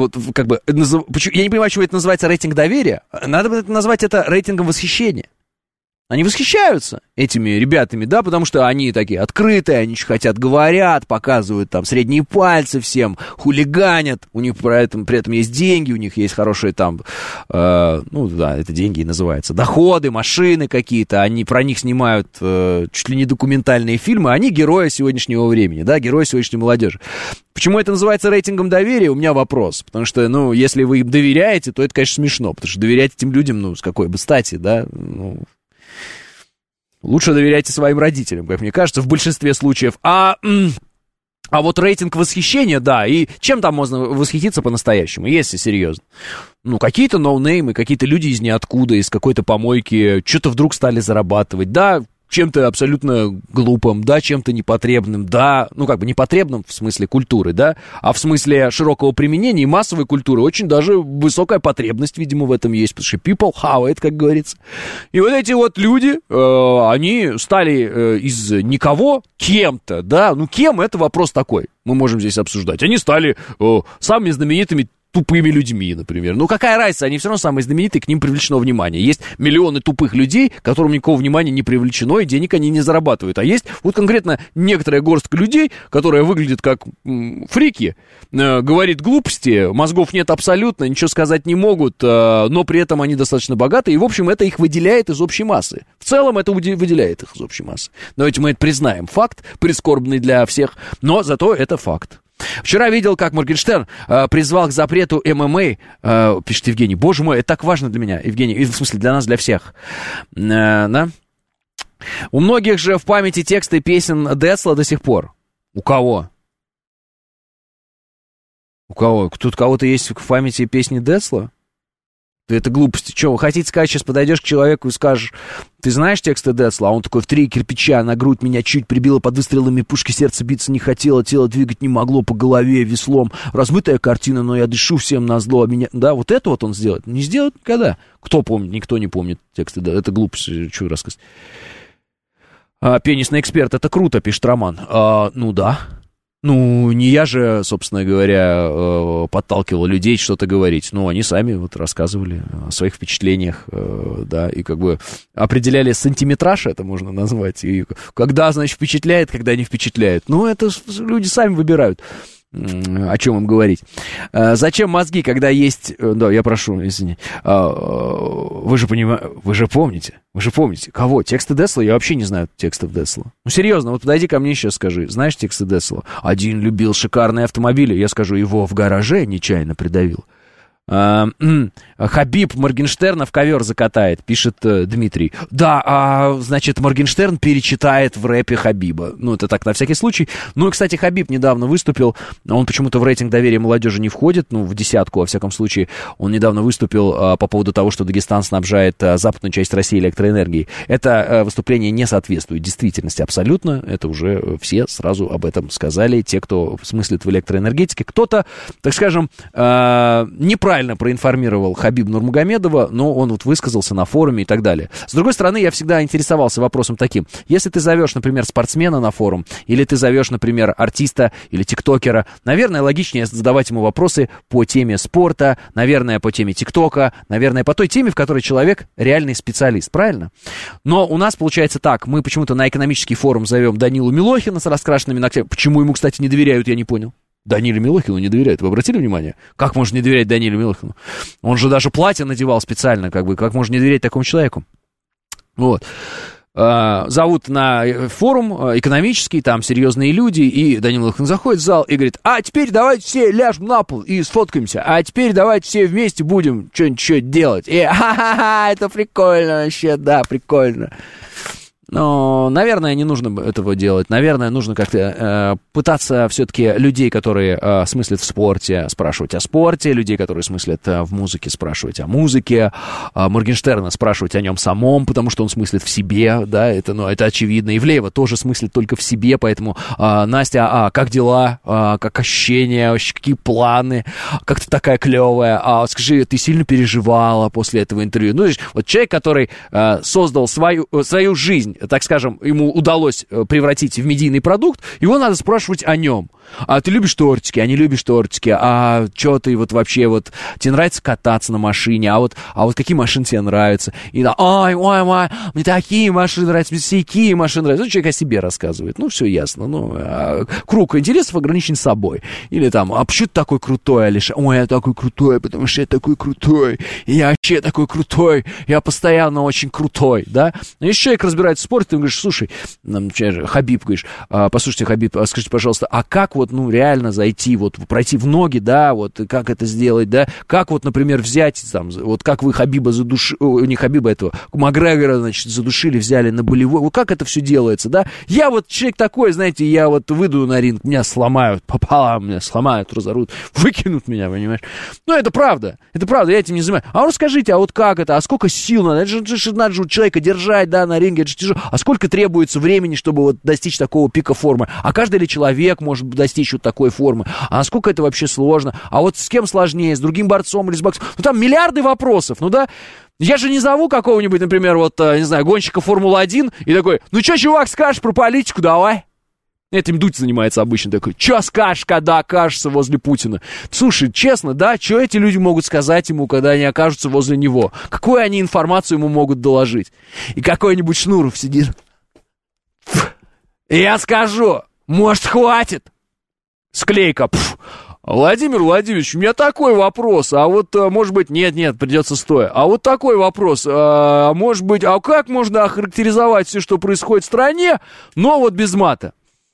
не понимаю, почему это называется рейтинг доверия. Надо назвать это рейтингом восхищения. Они восхищаются этими ребятами, да, потому что они такие открытые, они что хотят, говорят, показывают там средние пальцы всем, хулиганят, у них при этом есть деньги, у них есть хорошие там, это деньги и называется, доходы, машины какие-то, они про них снимают чуть ли не документальные фильмы, они герои сегодняшнего времени, да, герои сегодняшней молодежи. Почему это называется рейтингом доверия, у меня вопрос, потому что, если вы им доверяете, то это, конечно, смешно, потому что доверять этим людям, с какой бы стати, да, лучше доверяйте своим родителям, как мне кажется, в большинстве случаев. А вот рейтинг восхищения, да, и чем там можно восхититься по-настоящему, если серьезно? Какие-то ноунеймы, какие-то люди из ниоткуда, из какой-то помойки, что-то вдруг стали зарабатывать, да, чем-то абсолютно глупым, да, чем-то непотребным, да, непотребным в смысле культуры, да, а в смысле широкого применения и массовой культуры очень даже высокая потребность, видимо, в этом есть, потому что people have it, как говорится. И вот эти вот люди, они стали из никого кем-то, да, кем, это вопрос такой, мы можем здесь обсуждать. Они стали самыми знаменитыми тупыми людьми, например. Какая разница, они все равно самые знаменитые, к ним привлечено внимание. Есть миллионы тупых людей, которым никакого внимания не привлечено, и денег они не зарабатывают. А есть вот конкретно некоторая горстка людей, которая выглядит как фрики, говорит глупости, мозгов нет абсолютно, ничего сказать не могут, но при этом они достаточно богаты, и, в общем, это их выделяет из общей массы. В целом это выделяет их из общей массы. Давайте мы это признаем. Факт, прискорбный для всех, но зато это факт. Вчера видел, как Моргенштерн призвал к запрету ММА, пишет Евгений. Боже мой, это так важно для меня, Евгений, в смысле для нас, для всех. Да? У многих же в памяти тексты песен Децла до сих пор. У кого? У кого? Тут кого-то есть в памяти песни Децла? Это глупости. Что, вы хотите сказать, сейчас подойдешь к человеку и скажешь, ты знаешь тексты Децла? А он такой, в 3 кирпича на грудь меня чуть прибило под выстрелами пушки, сердце биться не хотело, тело двигать не могло, по голове веслом. Размытая картина, но я дышу всем назло. А меня... Да, вот это вот он сделает. Не сделает никогда. Кто помнит? Никто не помнит тексты. Да, это глупость. Что рассказать? Пенисный эксперт, это круто, пишет Роман. Да. Не я же, собственно говоря, подталкивал людей что-то говорить. Они сами вот рассказывали о своих впечатлениях, да, и как бы определяли сантиметраж, это можно назвать, и когда, значит, впечатляет, когда не впечатляет. Это люди сами выбирают. о чем им говорить. Зачем мозги, когда есть... Да, я прошу, извини. Вы же помните. Кого? Тексты Десла? Я вообще не знаю текстов Десла. Ну, серьезно, вот подойди ко мне сейчас, скажи. Знаешь тексты Десла? Один любил шикарные автомобили. Я скажу, его в гараже нечаянно придавил. Хабиб Моргенштерна в ковер закатает, пишет Дмитрий. Да, значит, Моргенштерн перечитает в рэпе Хабиба. Ну, это так, на всякий случай. Ну, и, кстати, Хабиб недавно выступил. Он почему-то в рейтинг доверия молодежи не входит, ну, в десятку, во всяком случае. Он недавно выступил по поводу того, что Дагестан снабжает западную часть России электроэнергией. Это выступление не соответствует действительности абсолютно. Это уже все сразу об этом сказали. Те, кто смыслит в электроэнергетике. Кто-то, так скажем, неправильно проинформировал Хабиба Нурмагомедова, но он вот высказался на форуме и так далее. С другой стороны, я всегда интересовался вопросом таким. Если ты зовешь, например, спортсмена на форум, или ты зовешь, например, артиста или тиктокера, наверное, логичнее задавать ему вопросы по теме спорта, наверное, по теме тиктока, наверное, по той теме, в которой человек реальный специалист, правильно? Но у нас получается так, мы почему-то на экономический форум зовем Данилу Милохина с раскрашенными ногтями. Почему ему, кстати, не доверяют, я не понял. Даниле Милохину не доверяют. Вы обратили внимание? Как можно не доверять Даниле Милохину? Он же даже платье надевал специально, как можно не доверять такому человеку? Вот. Зовут на форум экономический, там серьезные люди, и Данил Милохин заходит в зал и говорит: а теперь давайте все ляжем на пол и сфоткаемся, а теперь давайте все вместе будем что-нибудь делать. И ха-ха-ха, это прикольно вообще, да, прикольно. Но, наверное, не нужно этого делать. Наверное, нужно как-то пытаться все-таки людей, которые смыслят в спорте, спрашивать о спорте, людей, которые смыслят в музыке, спрашивать о музыке, Моргенштерна спрашивать о нем самом, потому что он смыслит в себе, да, это очевидно. Ивлеева тоже смыслит только в себе, поэтому, Настя, как дела, как ощущения, вообще, какие планы, как ты такая клевая, скажи, ты сильно переживала после этого интервью? Ну, видишь, вот человек, который создал свою жизнь, так скажем, ему удалось превратить в медийный продукт, его надо спрашивать о нем. А ты любишь тортики, а не любишь тортики? А что ты вот вообще, вот тебе нравится кататься на машине? А вот какие машины тебе нравятся? И да, ой, мне такие машины нравятся, мне всякие машины нравятся. Ну, человек о себе рассказывает. Ну, все ясно. Ну, круг интересов ограничен собой. Или там, а почему ты такой крутой, Алиша? Ой, я такой крутой, потому что я такой крутой. И я вообще такой крутой. Я постоянно очень крутой, да? Но если человек разбирается в спорте, ты говоришь: слушай, Хабиб, говоришь, послушайте, Хабиб, скажите, пожалуйста, а как вот, ну, реально зайти, вот, пройти в ноги, да, вот, как это сделать, да, как вот, например, взять, там, вот, как вы Хабиба не Хабиба этого, Макгрегора, значит, задушили, взяли на болевой, вот как это все делается, да, я вот человек такой, знаете, я вот выйду на ринг, меня сломают пополам, меня сломают, разорвут, выкинут меня, понимаешь, ну, это правда, я этим не занимаюсь, а ну, скажите, а вот как это, а сколько сил надо, это же надо же человека держать, да, на ринге, это же тяжело, а сколько требуется времени, чтобы вот достичь такого пика формы, а каждый ли человек может достичь вот такой формы, а насколько это вообще сложно, а вот с кем сложнее, с другим борцом или с боксом, ну там миллиарды вопросов, ну да, я же не зову какого-нибудь, например, вот, не знаю, гонщика Формулы-1 и такой: ну что, чувак, скажешь про политику, давай. Этим Дудь занимается обычно, такой: что скажешь, когда окажешься возле Путина? Слушай, честно, да, что эти люди могут сказать ему, когда они окажутся возле него? Какую они информацию ему могут доложить? И какой-нибудь Шнуров сидит: я скажу, может, хватит? Склейка. Владимир Владимирович, у меня такой вопрос, а вот, может быть, нет, придется стоя. А вот такой вопрос, может быть, а как можно охарактеризовать все, что происходит в стране, но вот без мата?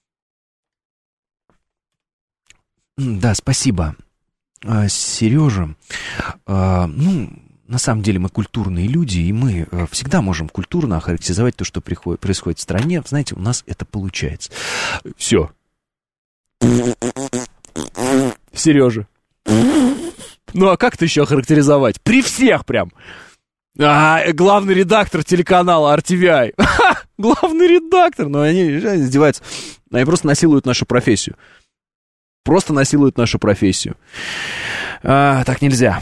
Да, спасибо, Сережа. Ну, на самом деле мы культурные люди, и мы всегда можем культурно охарактеризовать то, что происходит в стране. Знаете, у нас это получается. Все. Сережа. Ну, а как это еще охарактеризовать? При всех прям. Главный редактор телеканала RTVI. Главный редактор. Ну, они издеваются. Они просто насилуют нашу профессию. Так нельзя.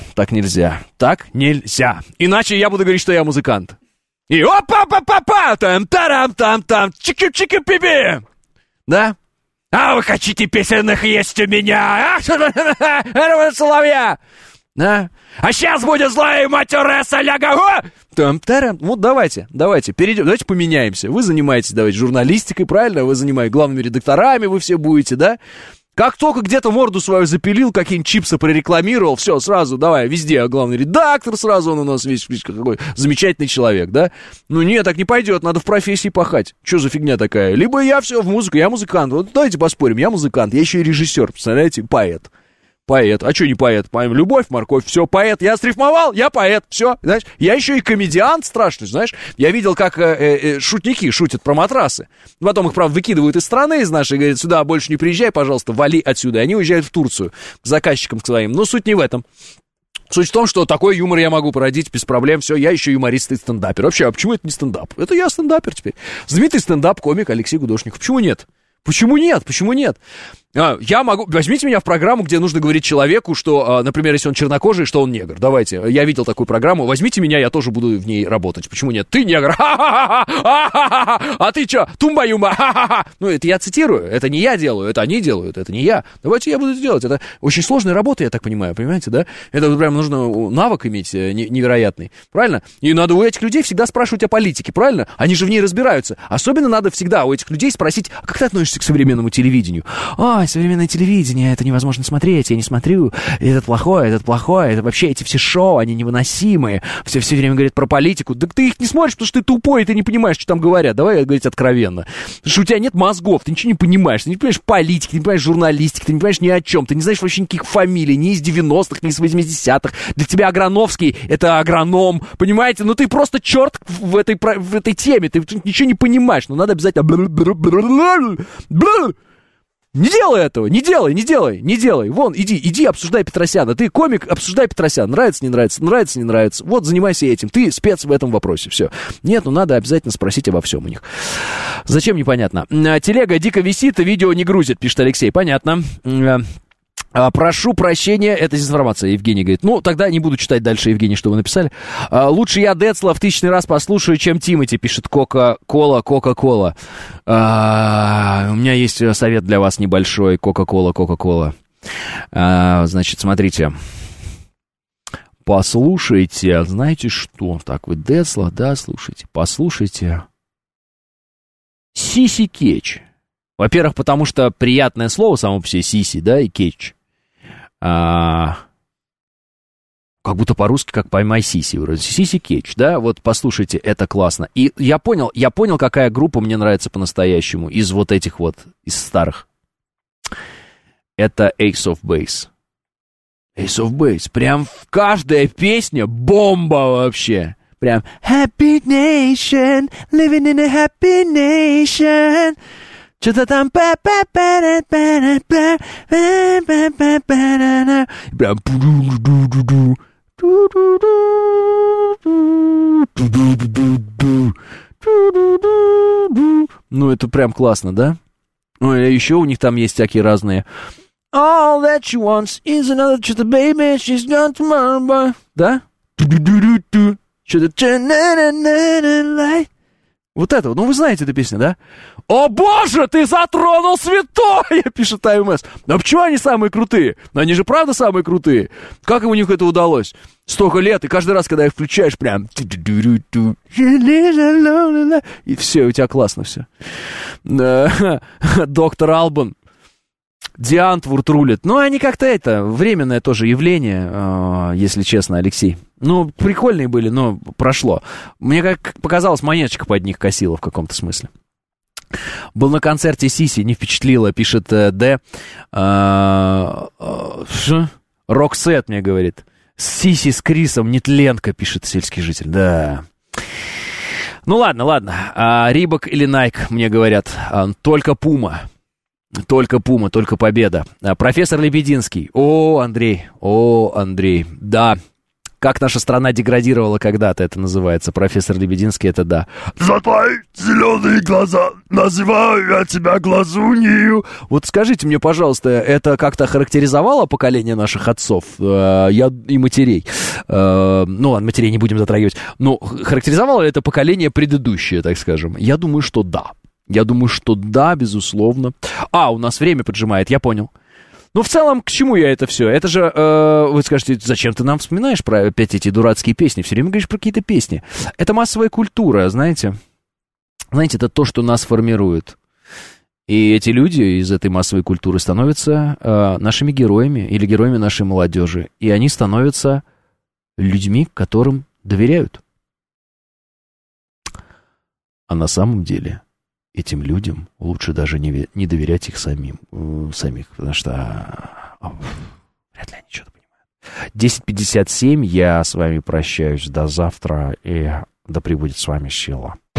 Иначе я буду говорить, что я музыкант. И опа-па-па-па! Там-тарам-там-там! Чики-чики-пи-пи! Да? А вы хотите песенных есть у меня? Соловья! Да? А сейчас будет злая матерая соляга! Там-тарам! Вот давайте перейдем, давайте поменяемся. Вы занимаетесь, давайте, журналистикой, правильно? Вы занимаетесь главными редакторами, вы все будете, да? Как только где-то морду свою запилил, какие-нибудь чипсы прорекламировал, все, сразу, давай, везде, главный редактор, сразу он у нас весь какой замечательный человек, да? Ну, нет, так не пойдет, надо в профессии пахать. Что за фигня такая? Либо я все в музыку, я музыкант. Вот давайте поспорим, я музыкант, я еще и режиссер, представляете, поэт. Поэт. А что не поэт? Любовь, морковь, все, поэт. Я срифмовал, я поэт, все. Знаешь, я еще и комедиант страшный, знаешь. Я видел, как шутники шутят про матрасы. Потом их, правда, выкидывают из страны, из нашей, говорят, сюда больше не приезжай, пожалуйста, вали отсюда. И они уезжают в Турцию к заказчикам к своим. Но суть не в этом. Суть в том, что такой юмор я могу породить без проблем. Все, я еще юморист и стендапер. Вообще, а почему это не стендап? Это я стендапер теперь. Знаменитый стендап-комик Алексей Гудошников. Почему нет? Почему нет? Почему нет? Я могу... Возьмите меня в программу, где нужно говорить человеку, что, например, если он чернокожий, что он негр. Давайте. Я видел такую программу. Возьмите меня, я тоже буду в ней работать. Почему нет? Ты негр. А ты что? Тумба-юмба. Ну, это я цитирую. Это не я делаю. Это они делают. Это не я. Давайте я буду делать. Это очень сложная работа, я так понимаю. Понимаете, да? Это прям нужно навык иметь невероятный. Правильно? И надо у этих людей всегда спрашивать о политике. Правильно? Они же в ней разбираются. Особенно надо всегда у этих людей спросить, а как ты относишься к современному телевидению? Современное телевидение, это невозможно смотреть, я не смотрю, это плохое, это вообще эти все шоу, они невыносимые, все время говорят про политику, да ты их не смотришь, потому что ты тупой, и ты не понимаешь, что там говорят, давай говорить откровенно, потому что у тебя нет мозгов, ты ничего не понимаешь политики, ты не понимаешь журналистики, ты не понимаешь ни о чем, ты не знаешь вообще никаких фамилий, ни из 90-х, ни из 80-х, для тебя Аграновский, это агроном, понимаете, ну ты просто черт в этой теме, ты ничего не понимаешь, но надо обязательно... Не делай этого, не делай. Вон, иди обсуждай Петросяна. Ты комик, обсуждай Петросяна. Нравится, не нравится. Вот, занимайся этим. Ты спец в этом вопросе, все. Нет, ну надо обязательно спросить обо всем у них. Зачем, непонятно. Телега дико висит, видео не грузит, пишет Алексей. Понятно. Прошу прощения, это дезинформация, Евгений говорит. Ну, тогда не буду читать дальше, Евгений, что вы написали. Лучше я Децла в 1000-й раз послушаю, чем Тимати, пишет Кока-Кола. У меня есть совет для вас небольшой. Кока-Кола. Значит, смотрите. Послушайте, знаете что? Так, вы Децла, да, слушайте. Послушайте. Сиси Кетч. Во-первых, потому что приятное слово само по себе Сиси, да, и Кетч. Как будто по-русски, как поймай Сиси, вроде. Сиси Кетч, да, вот послушайте, это классно. И я понял, какая группа мне нравится по-настоящему из вот этих вот, из старых. Это Ace of Base. Ace of Base. Прям каждая песня бомба вообще. Прям Happy Nation, living in a happy nation. Что-то там прям ну, это прям классно, да? Ну, и еще у них там есть всякие разные. All that she wants is another что-то baby, she's gone tomorrow. Да? Что-то вот это, ну вы знаете эту песню, да? О боже, ты затронул святое, пишет АМС. А почему они самые крутые? Они же правда самые крутые. Как у них это удалось? Столько лет, и каждый раз, когда их включаешь, прям... И все, у тебя классно все. Доктор Албан. Диантвурд рулит. Ну, они как-то это, временное тоже явление, если честно, Алексей. Ну, прикольные были, но прошло. Мне, как показалось, монеточка под них косила в каком-то смысле. Был на концерте Сиси, не впечатлило, пишет Д. Роксет мне говорит. Сиси с Крисом, нетленка, пишет сельский житель. Да. Ну, ладно. Рибок или Найк, мне говорят. Только Пума. Только Пума, только победа. Профессор Лебединский. О, Андрей. Да. Как наша страна деградировала когда-то, это называется. Профессор Лебединский, это да. За твои зеленые глаза называю я тебя глазунью. Вот скажите мне, пожалуйста, это как-то характеризовало поколение наших отцов и матерей? Ну, ладно, матерей не будем затрагивать. Но характеризовало ли это поколение предыдущее, так скажем? Я думаю, что да. Безусловно. У нас время поджимает, я понял. Ну, в целом, к чему я это все? Это же, вы скажете, зачем ты нам вспоминаешь про опять эти дурацкие песни? Все время говоришь про какие-то песни. Это массовая культура, знаете. Знаете, это то, что нас формирует. И эти люди из этой массовой культуры становятся нашими героями или героями нашей молодежи. И они становятся людьми, которым доверяют. А на самом деле этим людям лучше даже не доверять их самих, потому что вряд ли они что-то понимают. 10:57, я с вами прощаюсь до завтра, и да пребудет с вами сила.